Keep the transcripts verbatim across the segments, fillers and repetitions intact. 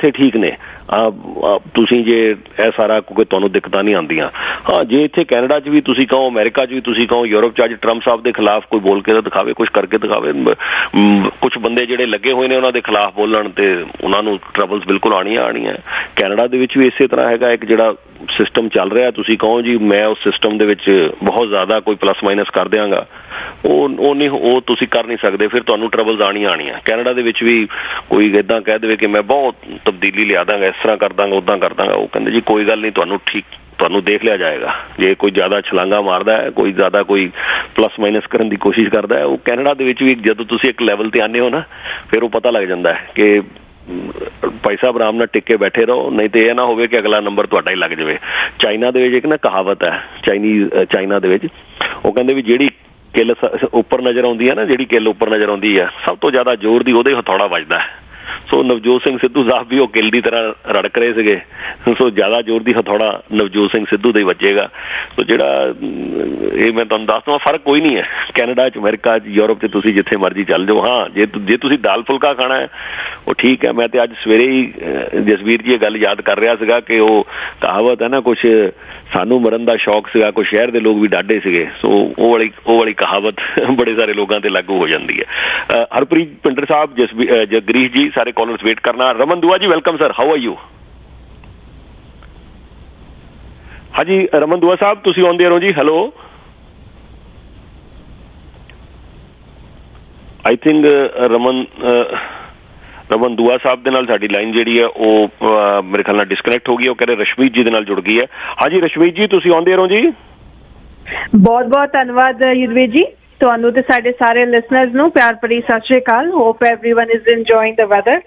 ਇੱਥੇ ਠੀਕ ਨੇ ਤੁਸੀਂ ਜੇ ਇਹ ਸਾਰਾ ਕਿਉਂਕਿ ਤੁਹਾਨੂੰ ਦਿੱਕਤਾਂ ਨਹੀਂ ਆਉਂਦੀਆਂ। ਹਾਂ, ਜੇ ਇੱਥੇ ਕੈਨੇਡਾ 'ਚ ਵੀ ਤੁਸੀਂ ਕਹੋ, ਅਮਰੀਕਾ 'ਚ ਵੀ ਤੁਸੀਂ ਕਹੋ, ਯੂਰਪ 'ਚ ਅੱਜ ਟਰੰਪ ਸਾਹਿਬ ਦੇ ਖਿਲਾਫ ਕੋਈ ਬੋਲ ਕੇ ਤਾਂ ਦਿਖਾਵੇ, ਕੁਛ ਕਰਕੇ ਦਿਖਾਵੇ। ਕੁਛ ਬੰਦੇ ਜਿਹੜੇ ਲੱਗੇ ਹੋਏ ਨੇ ਉਹਨਾਂ ਦੇ ਖਿਲਾਫ ਬੋਲਣ ਤੇ ਉਹਨਾਂ ਨੂੰ ਟਰਬਲਸ ਬਿਲਕੁਲ ਆਉਣੀਆਂ ਆਉਣੀਆਂ। ਕੈਨੇਡਾ ਦੇ ਵਿੱਚ ਵੀ ਇਸੇ ਤਰ੍ਹਾਂ ਹੈਗਾ ਇੱਕ ਜਿਹੜਾ ਸਿਸਟਮ ਚੱਲ ਰਿਹਾ, ਤੁਸੀਂ ਕਹੋ ਜੀ ਮੈਂ ਉਸ ਸਿਸਟਮ ਦੇ ਵਿੱਚ ਬਹੁਤ ਜ਼ਿਆਦਾ ਕੋਈ ਪਲੱਸ ਮਾਈਨਸ ਕਰ ਦਿਆਂਗਾ, ਉਹ ਉਹ ਨਹੀਂ, ਉਹ ਤੁਸੀਂ ਕਰ ਨਹੀਂ ਸਕਦੇ, ਫਿਰ ਤੁਹਾਨੂੰ ਟਰਬਲਸ ਆਉਣੀਆਂ ਆਉਣੀਆਂ। ਕੈਨੇਡਾ ਦੇ ਵਿੱਚ ਵੀ ਕੋਈ ਇੱਦਾਂ ਕਹਿ ਦੇਵੇ ਕਿ ਮੈਂ ਬਹੁਤ ਤਬਦੀਲੀ ਲਿਆ ਦਾਂਗਾ, ਇਸ ਤਰ੍ਹਾਂ ਕਰ ਦਾਂਗਾ, ਉੱਦਾਂ ਕਰ ਦਾਂਗਾ, ਉਹ ਕਹਿੰਦੇ ਜੀ ਕੋਈ ਗੱਲ ਨਹੀਂ, ਤੁਹਾਨੂੰ ਠੀਕ ਤੁਹਾਨੂੰ ਦੇਖ ਲਿਆ ਜਾਏਗਾ। ਜੇ ਕੋਈ ਜ਼ਿਆਦਾ ਛਲਾਂਗਾ ਮਾਰਦਾ ਹੈ, ਕੋਈ ਜ਼ਿਆਦਾ ਕੋਈ ਪਲੱਸ ਮਾਈਨਸ ਕਰਨ ਦੀ ਕੋਸ਼ਿਸ਼ ਕਰਦਾ ਹੈ, ਉਹ ਕੈਨੇਡਾ ਦੇ ਵਿੱਚ ਵੀ ਜਦੋਂ ਤੁਸੀਂ ਇੱਕ ਲੈਵਲ 'ਤੇ ਆਉਂਦੇ ਹੋ ਨਾ, ਫਿਰ ਉਹ ਪਤਾ ਲੱਗ ਜਾਂਦਾ ਹੈ ਕਿ ਭਾਈ ਸਾਹਿਬ ਆਰਾਮ ਨਾਲ ਟਿਕ ਕੇ ਬੈਠੇ ਰਹੋ, ਨਹੀਂ ਤੇ ਇਹ ਨਾ ਹੋਵੇ ਕਿ ਅਗਲਾ ਨੰਬਰ ਤੁਹਾਡਾ ਹੀ ਲੱਗ ਜਾਵੇ। ਚਾਈਨਾ ਦੇ ਵਿੱਚ ਇੱਕ ਨਾ ਕਹਾਵਤ ਹੈ, ਚਾਈਨੀਜ਼ ਚਾਈਨਾ ਦੇ ਵਿੱਚ ਉਹ ਕਹਿੰਦੇ ਵੀ ਜਿਹੜੀ ਕਿੱਲ ਉੱਪਰ ਨਜ਼ਰ ਆਉਂਦੀ ਹੈ ਨਾ, ਜਿਹੜੀ ਕਿੱਲ ਉੱਪਰ ਨਜ਼ਰ ਆਉਂਦੀ ਹੈ, ਸਭ ਤੋਂ ਜ਼ਿਆਦਾ ਜ਼ੋਰ ਦੀ ਉਹਦੇ ਹਥੌੜਾ ਵੱਜਦਾ ਹੈ। ਸੋ ਨਵਜੋਤ ਸਿੰਘ ਸਿੱਧੂ ਸਾਹਿਬ ਵੀ ਉਹ ਕਿੱਲ ਦੀ ਤਰ੍ਹਾਂ ਰੜਕ ਰਹੇ ਸੀਗੇ, ਸੋ ਜ਼ਿਆਦਾ ਜ਼ੋਰ ਦੀ ਹਥੌੜਾ ਨਵਜੋਤ ਸਿੰਘ ਸਿੱਧੂ ਦਾ ਹੀ ਵੱਜੇਗਾ। ਸੋ ਜਿਹੜਾ ਇਹ ਮੈਂ ਤੁਹਾਨੂੰ ਦੱਸ ਦਵਾਂ, ਫਰਕ ਕੋਈ ਨਹੀਂ ਹੈ ਕੈਨੇਡਾ 'ਚ, ਅਮਰੀਕਾ 'ਚ, ਯੂਰਪ 'ਚ, ਤੁਸੀਂ ਜਿੱਥੇ ਮਰਜ਼ੀ ਚੱਲ ਜਾਓ। ਹਾਂ, ਜੇ ਜੇ ਤੁਸੀਂ ਦਾਲ ਫੁਲਕਾ ਖਾਣਾ ਹੈ ਉਹ ਠੀਕ ਹੈ। ਮੈਂ ਤਾਂ ਅੱਜ ਸਵੇਰੇ ਹੀ ਜਸਵੀਰ ਜੀ ਇਹ ਗੱਲ ਯਾਦ ਕਰ ਰਿਹਾ ਸੀਗਾ ਕਿ ਉਹ ਕਹਾਵਤ ਹੈ ਨਾ, ਕੁਛ ਸਾਨੂੰ ਮਰਨ ਦਾ ਸ਼ੌਕ ਸੀਗਾ, ਕੁਛ ਸ਼ਹਿਰ ਦੇ ਲੋਕ ਵੀ ਡਾਢੇ ਸੀਗੇ। ਸੋ ਉਹ ਵਾਲੀ ਉਹ ਵਾਲੀ ਕਹਾਵਤ ਬੜੇ ਸਾਰੇ ਲੋਕਾਂ 'ਤੇ ਲਾਗੂ ਹੋ ਜਾਂਦੀ ਹੈ। ਹਰਪ੍ਰੀਤ ਪਿੰਡਰ ਸਾਹਿਬ, ਜਸਵੀਰ, ਜਗਰੀਸ਼ ਜੀ, ਸਾਰੇ ਕਾਲਰਸ ਵੇਟ ਕਰਨਾ। Raman Dua ji, welcome sir, how are you? ਹਾਂਜੀ ਰਮਨ ਦੁਆ ਸਾਹਿਬ, ਤੁਸੀਂ ਆਉਂਦੇ ਰਹੋ ਜੀ। Hello, I think Raman Raman Dua Sahib ਦੇ ਨਾਲ ਸਾਡੀ ਲਾਈਨ ਜਿਹੜੀ ਹੈ ਉਹ ਮੇਰੇ ਖਿਆਲ ਨਾਲ ਡਿਸਕਨੈਕਟ ਹੋ ਗਈ। ਉਹ ਕਹਿੰਦੇ ਰਸ਼ਮੀਤ ਜੀ ਦੇ ਨਾਲ ਜੁੜ ਗਈ ਹੈ। ਹਾਂਜੀ ਰਸ਼ਮੀਤ ਜੀ, ਤੁਸੀਂ ਆਉਂਦੇ ਰਹੋ ਜੀ। ਬਹੁਤ ਬਹੁਤ ਧੰਨਵਾਦ ਯੁਧਵੀਰ ਜੀ, ਤੁਹਾਨੂੰ ਤੇ ਸਾਡੇ ਸਾਰੇ ਲਿਸਨਰਸ ਨੂੰ ਪਿਆਰ ਭਰੀ ਸਤਿ ਸ਼੍ਰੀ ਅਕਾਲ। Hope everyone is enjoying the weather.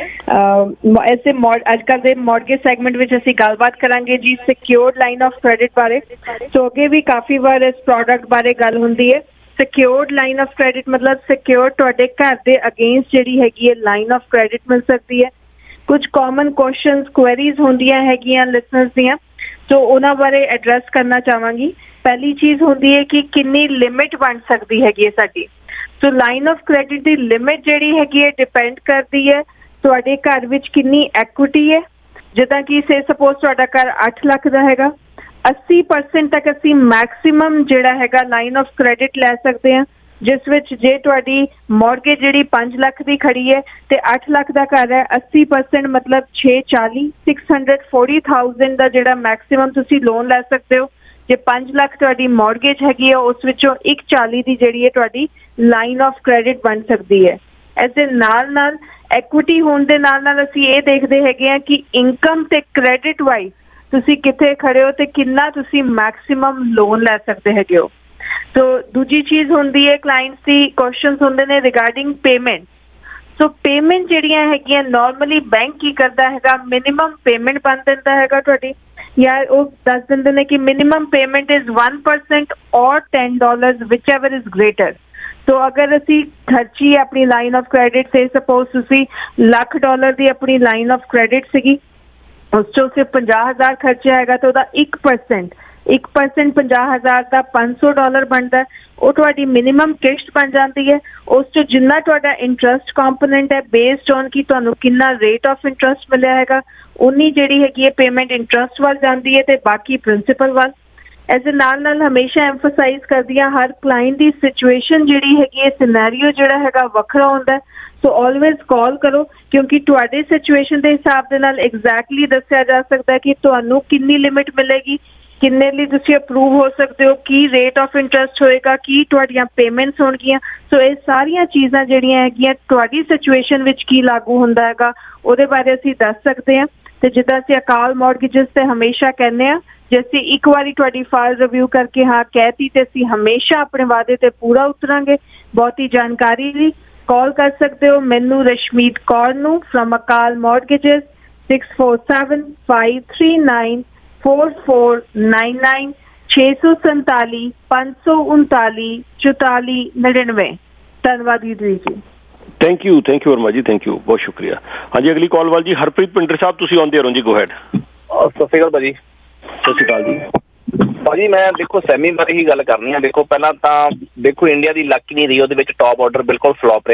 ਐਸੇ ਅੱਜ ਕੱਲ੍ਹ ਦੇ ਮੌਰਗੇਜ ਸੈਗਮੈਂਟ ਵਿੱਚ ਅਸੀਂ ਗੱਲਬਾਤ ਕਰਾਂਗੇ ਜੀ ਸਿਕਿਉਰਡ ਲਾਈਨ ਆਫ ਕ੍ਰੈਡਿਟ ਬਾਰੇ। ਸੋ ਅੱਗੇ ਵੀ ਕਾਫੀ ਵਾਰ ਇਸ ਪ੍ਰੋਡਕਟ ਬਾਰੇ ਗੱਲ ਹੁੰਦੀ ਹੈ। ਸਿਕਿਉਰਡ ਲਾਈਨ ਆਫ ਕ੍ਰੈਡਿਟ ਮਤਲਬ ਸਿਕਿਉਰ ਤੁਹਾਡੇ ਘਰ ਦੇ ਅਗੇਂਸਟ ਜਿਹੜੀ ਹੈਗੀ ਹੈ ਲਾਈਨ ਆਫ ਕ੍ਰੈਡਿਟ ਮਿਲ ਸਕਦੀ ਹੈ। ਕੁਝ ਕਾਮਨ ਕੁਐਸਚਨਸ ਕੁਐਰੀਜ਼ ਹੁੰਦੀਆਂ ਹੈਗੀਆਂ ਲਿਸਨਰਸ ਦੀਆਂ, ਸੋ ਉਹਨਾਂ ਬਾਰੇ ਐਡਰੈਸ ਕਰਨਾ ਚਾਹਾਂਗੀ। ਪਹਿਲੀ ਚੀਜ਼ ਹੁੰਦੀ ਹੈ ਕਿ ਕਿੰਨੀ ਲਿਮਿਟ ਬਣ ਸਕਦੀ ਹੈਗੀ ਹੈ ਸਾਡੀ। ਸੋ ਲਾਈਨ ਆਫ ਕ੍ਰੈਡਿਟ ਦੀ ਲਿਮਿਟ ਜਿਹੜੀ ਹੈਗੀ ਹੈ ਡਿਪੈਂਡ ਕਰਦੀ ਹੈ ਤੁਹਾਡੇ ਘਰ ਵਿੱਚ ਕਿੰਨੀ ਐਕੁਇਟੀ ਹੈ। ਜਿੱਦਾਂ ਕਿ ਸੇ ਸਪੋਜ਼ ਤੁਹਾਡਾ ਘਰ ਅੱਠ ਲੱਖ ਦਾ ਹੈਗਾ, ਅੱਸੀ ਪਰਸੈਂਟ ਤੱਕ ਅਸੀਂ ਮੈਕਸੀਮਮ ਜਿਹੜਾ ਹੈਗਾ ਲਾਈਨ ਆਫ ਕ੍ਰੈਡਿਟ ਲੈ ਸਕਦੇ ਹਾਂ, ਜਿਸ ਵਿੱਚ ਜੇ ਤੁਹਾਡੀ ਮੌਰਗੇਜ ਜਿਹੜੀ ਪੰਜ ਲੱਖ ਦੀ ਖੜੀ ਹੈ ਤੇ ਅੱਠ ਲੱਖ ਦਾ ਘਰ ਹੈ, ਅੱਸੀ ਪਰਸੈਂਟ ਮਤਲਬ ਛੇ ਚਾਲੀ ਸਿਕਸ ਹੰਡਰਡ ਫੋਰਟੀ ਥਾਊਜ਼ੈਂਡ ਦਾ ਜਿਹੜਾ ਮੈਕਸੀਮਮ ਤੁਸੀਂ ਲੋਨ ਲੈ ਸਕਦੇ ਹੋ। ਜੇ ਪੰਜ ਲੱਖ ਤੁਹਾਡੀ ਮੌਰਗੇਜ ਹੈਗੀ ਹੈ, ਉਸ ਵਿੱਚੋਂ ਇੱਕ ਚਾਲੀ ਦੀ ਜਿਹੜੀ ਹੈ ਤੁਹਾਡੀ ਲਾਈਨ ਆਫ ਕ੍ਰੈਡਿਟ ਬਣ ਸਕਦੀ ਹੈ। ਇਸ ਦੇ ਨਾਲ ਨਾਲ ਐਕੁਇਟੀ ਹੋਣ ਦੇ ਨਾਲ ਨਾਲ ਅਸੀਂ ਇਹ ਦੇਖਦੇ ਹੈਗੇ ਹਾਂ ਕਿ ਇਨਕਮ ਤੇ ਕ੍ਰੈਡਿਟ ਵਾਈਜ਼ ਤੁਸੀਂ ਕਿੱਥੇ ਖੜੇ ਹੋ ਤੇ ਕਿੰਨਾ ਤੁਸੀਂ ਮੈਕਸੀਮਮ ਲੋਨ ਲੈ ਸਕਦੇ ਹੈਗੇ ਹੋ। ਸੋ ਦੂਜੀ ਚੀਜ਼ ਹੁੰਦੀ ਹੈ ਕਲਾਇੰਟਸ ਦੀ ਕੁਐਸਚਨਸ ਹੁੰਦੇ ਨੇ ਰਿਗਾਰਡਿੰਗ ਪੇਮੈਂਟ। ਸੋ ਪੇਮੈਂਟ ਜਿਹੜੀਆਂ ਹੈਗੀਆਂ ਨੋਰਮਲੀ ਬੈਂਕ ਕੀ ਕਰਦਾ ਹੈਗਾ, ਮਿਨੀਮਮ ਪੇਮੈਂਟ ਬਣ ਦਿੰਦਾ ਹੈਗਾ ਤੁਹਾਡੀ, ਜਾਂ ਉਹ ਦੱਸ ਦਿੰਦੇ ਨੇ ਕਿ minimum payment is one percent or ten dollars whichever is greater। So ਅਗਰ ਅਸੀਂ ਖਰਚੀ ਆਪਣੀ ਲਾਈਨ ਆਫ ਕ੍ਰੈਡਿਟ ਤੇ ਸਪੋਜ਼ ਤੁਸੀਂ ਲੱਖ ਡਾਲਰ ਦੀ ਆਪਣੀ ਲਾਈਨ ਆਫ ਕ੍ਰੈਡਿਟ ਸੀਗੀ, ਉਸ ਚੋਂ ਸਿਰਫ ਪੰਜਾਹ ਹਜ਼ਾਰ ਖਰਚਾ ਹੈਗਾ ਤਾਂ ਉਹਦਾ ਇੱਕ ਪਰਸੈਂਟ ਇੱਕ ਪਰਸੈਂਟ ਪੰਜਾਹ ਹਜ਼ਾਰ ਦਾ ਪੰਜ ਸੌ ਡਾਲਰ ਬਣਦਾ, ਉਹ ਤੁਹਾਡੀ ਮਿਨੀਮਮ ਕਿਸ਼ਤ ਬਣ ਜਾਂਦੀ ਹੈ। ਉਸ 'ਚੋਂ ਜਿੰਨਾ ਤੁਹਾਡਾ ਇੰਟਰਸਟ ਕੰਪੋਨੈਂਟ ਹੈ ਬੇਸਡ ਔਨ ਕਿ ਤੁਹਾਨੂੰ ਕਿੰਨਾ ਰੇਟ ਆਫ ਇੰਟਰਸਟ ਮਿਲਿਆ ਹੈਗਾ, ਉਨੀ ਜਿਹੜੀ ਹੈਗੀ ਹੈ ਪੇਮੈਂਟ ਇੰਟਰਸਟ ਵੱਲ ਜਾਂਦੀ ਹੈ ਤੇ ਬਾਕੀ ਪ੍ਰਿੰਸੀਪਲ ਵੱਲ। ਇਸ ਦੇ ਨਾਲ ਨਾਲ ਹਮੇਸ਼ਾ ਐਮਫਸਾਈਜ਼ ਕਰਦੀ ਹਾਂ ਹਰ ਕਲਾਇੰਟ ਦੀ ਸਿਚੁਏਸ਼ਨ ਜਿਹੜੀ ਹੈਗੀ ਹੈ, ਸਿਨੈਰੀਓ ਜਿਹੜਾ ਹੈਗਾ ਵੱਖਰਾ ਹੁੰਦਾ। ਸੋ ਆਲਵੇਜ਼ ਕਾਲ ਕਰੋ, ਕਿਉਂਕਿ ਤੁਹਾਡੇ ਸਿਚੁਏਸ਼ਨ ਦੇ ਹਿਸਾਬ ਦੇ ਨਾਲ ਐਗਜ਼ੈਕਟਲੀ ਦੱਸਿਆ ਜਾ ਸਕਦਾ ਕਿ ਤੁਹਾਨੂੰ ਕਿੰਨੀ ਲਿਮਿਟ ਮਿਲੇਗੀ, ਕਿੰਨੇ ਲਈ ਤੁਸੀਂ ਅਪਰੂਵ ਹੋ ਸਕਦੇ ਹੋ, ਕੀ ਰੇਟ ਆਫ ਇੰਟਰਸਟ ਹੋਏਗਾ, ਕੀ ਤੁਹਾਡੀਆਂ ਪੇਮੈਂਟਸ ਹੋਣਗੀਆਂ। ਸੋ ਇਹ ਸਾਰੀਆਂ ਚੀਜ਼ਾਂ ਜਿਹੜੀਆਂ ਹੈਗੀਆਂ ਤੁਹਾਡੀ ਸਿਚੁਏਸ਼ਨ ਵਿੱਚ ਕੀ ਲਾਗੂ ਹੁੰਦਾ ਹੈਗਾ ਉਹਦੇ ਬਾਰੇ ਅਸੀਂ ਦੱਸ ਸਕਦੇ ਹਾਂ। ਤੇ ਜਿੱਦਾਂ ਅਸੀਂ ਅਕਾਲ ਮੌਰਗੇਜਸ ਤੇ ਹਮੇਸ਼ਾ ਕਹਿੰਦੇ ਹਾਂ, ਜੇ ਅਸੀਂ ਇੱਕ ਵਾਰੀ ਤੁਹਾਡੀ ਫਾਈਲ ਰਿਵਿਊ ਕਰਕੇ ਹਾਂ ਕਹਿਤੀ ਤੇ ਅਸੀਂ ਹਮੇਸ਼ਾ ਆਪਣੇ ਵਾਅਦੇ ਤੇ ਪੂਰਾ ਉਤਰਾਂਗੇ। ਬਹੁਤੀ ਜਾਣਕਾਰੀ ਲਈ ਕਾਲ ਕਰ ਸਕਦੇ ਹੋ ਮੈਨੂੰ ਰਸ਼ਮੀਤ ਕੌਰ ਨੂੰ firm Akal mortgages six four seven five three nine four four nine nine ਛੇ ਸੌ ਸੰਤਾਲੀ ਪੰਜ ਸੌ ਉਨਤਾਲੀ ਚੁਤਾਲੀ ਨੜਿਨਵੇਂ। ਧੰਨਵਾਦ ਜੀ ਜੀ। Thank you thank you Verma ji, thank you, ਬਹੁਤ ਸ਼ੁਕਰੀਆ। ਹਾਂਜੀ ਅਗਲੀ ਕਾਲ ਵਾਲ ਜੀ ਹਰਪ੍ਰੀਤ ਪਿੰਡਰ ਸਾਹਿਬ, ਤੁਸੀਂ ਆਉਂਦੇ ਰਹੋ ਜੀ, ਗੋ ਹੈਡ। ਸਤਿ ਸ਼੍ਰੀ ਅਕਾਲ ਭਾਜੀ। ਸਤਿ ਸ਼੍ਰੀ ਅਕਾਲ ਜੀ ਭਾਜੀ। ਮੈਂ ਦੇਖੋ ਸੈਮੀ ਬਾਰੇ ਹੀ ਗੱਲ ਕਰਨੀ ਆ। ਦੇਖੋ ਪਹਿਲਾਂ ਤਾਂ ਦੇਖੋ ਇੰਡੀਆ ਦੀ ਲੱਕ ਹੀ ਨਹੀਂ ਰਹੀ, ਉਹਦੇ ਵਿੱਚ ਟੌਪ ਆਰਡਰ ਬਿਲਕੁਲ ਫਲੋਪ ਰਿਹਾ।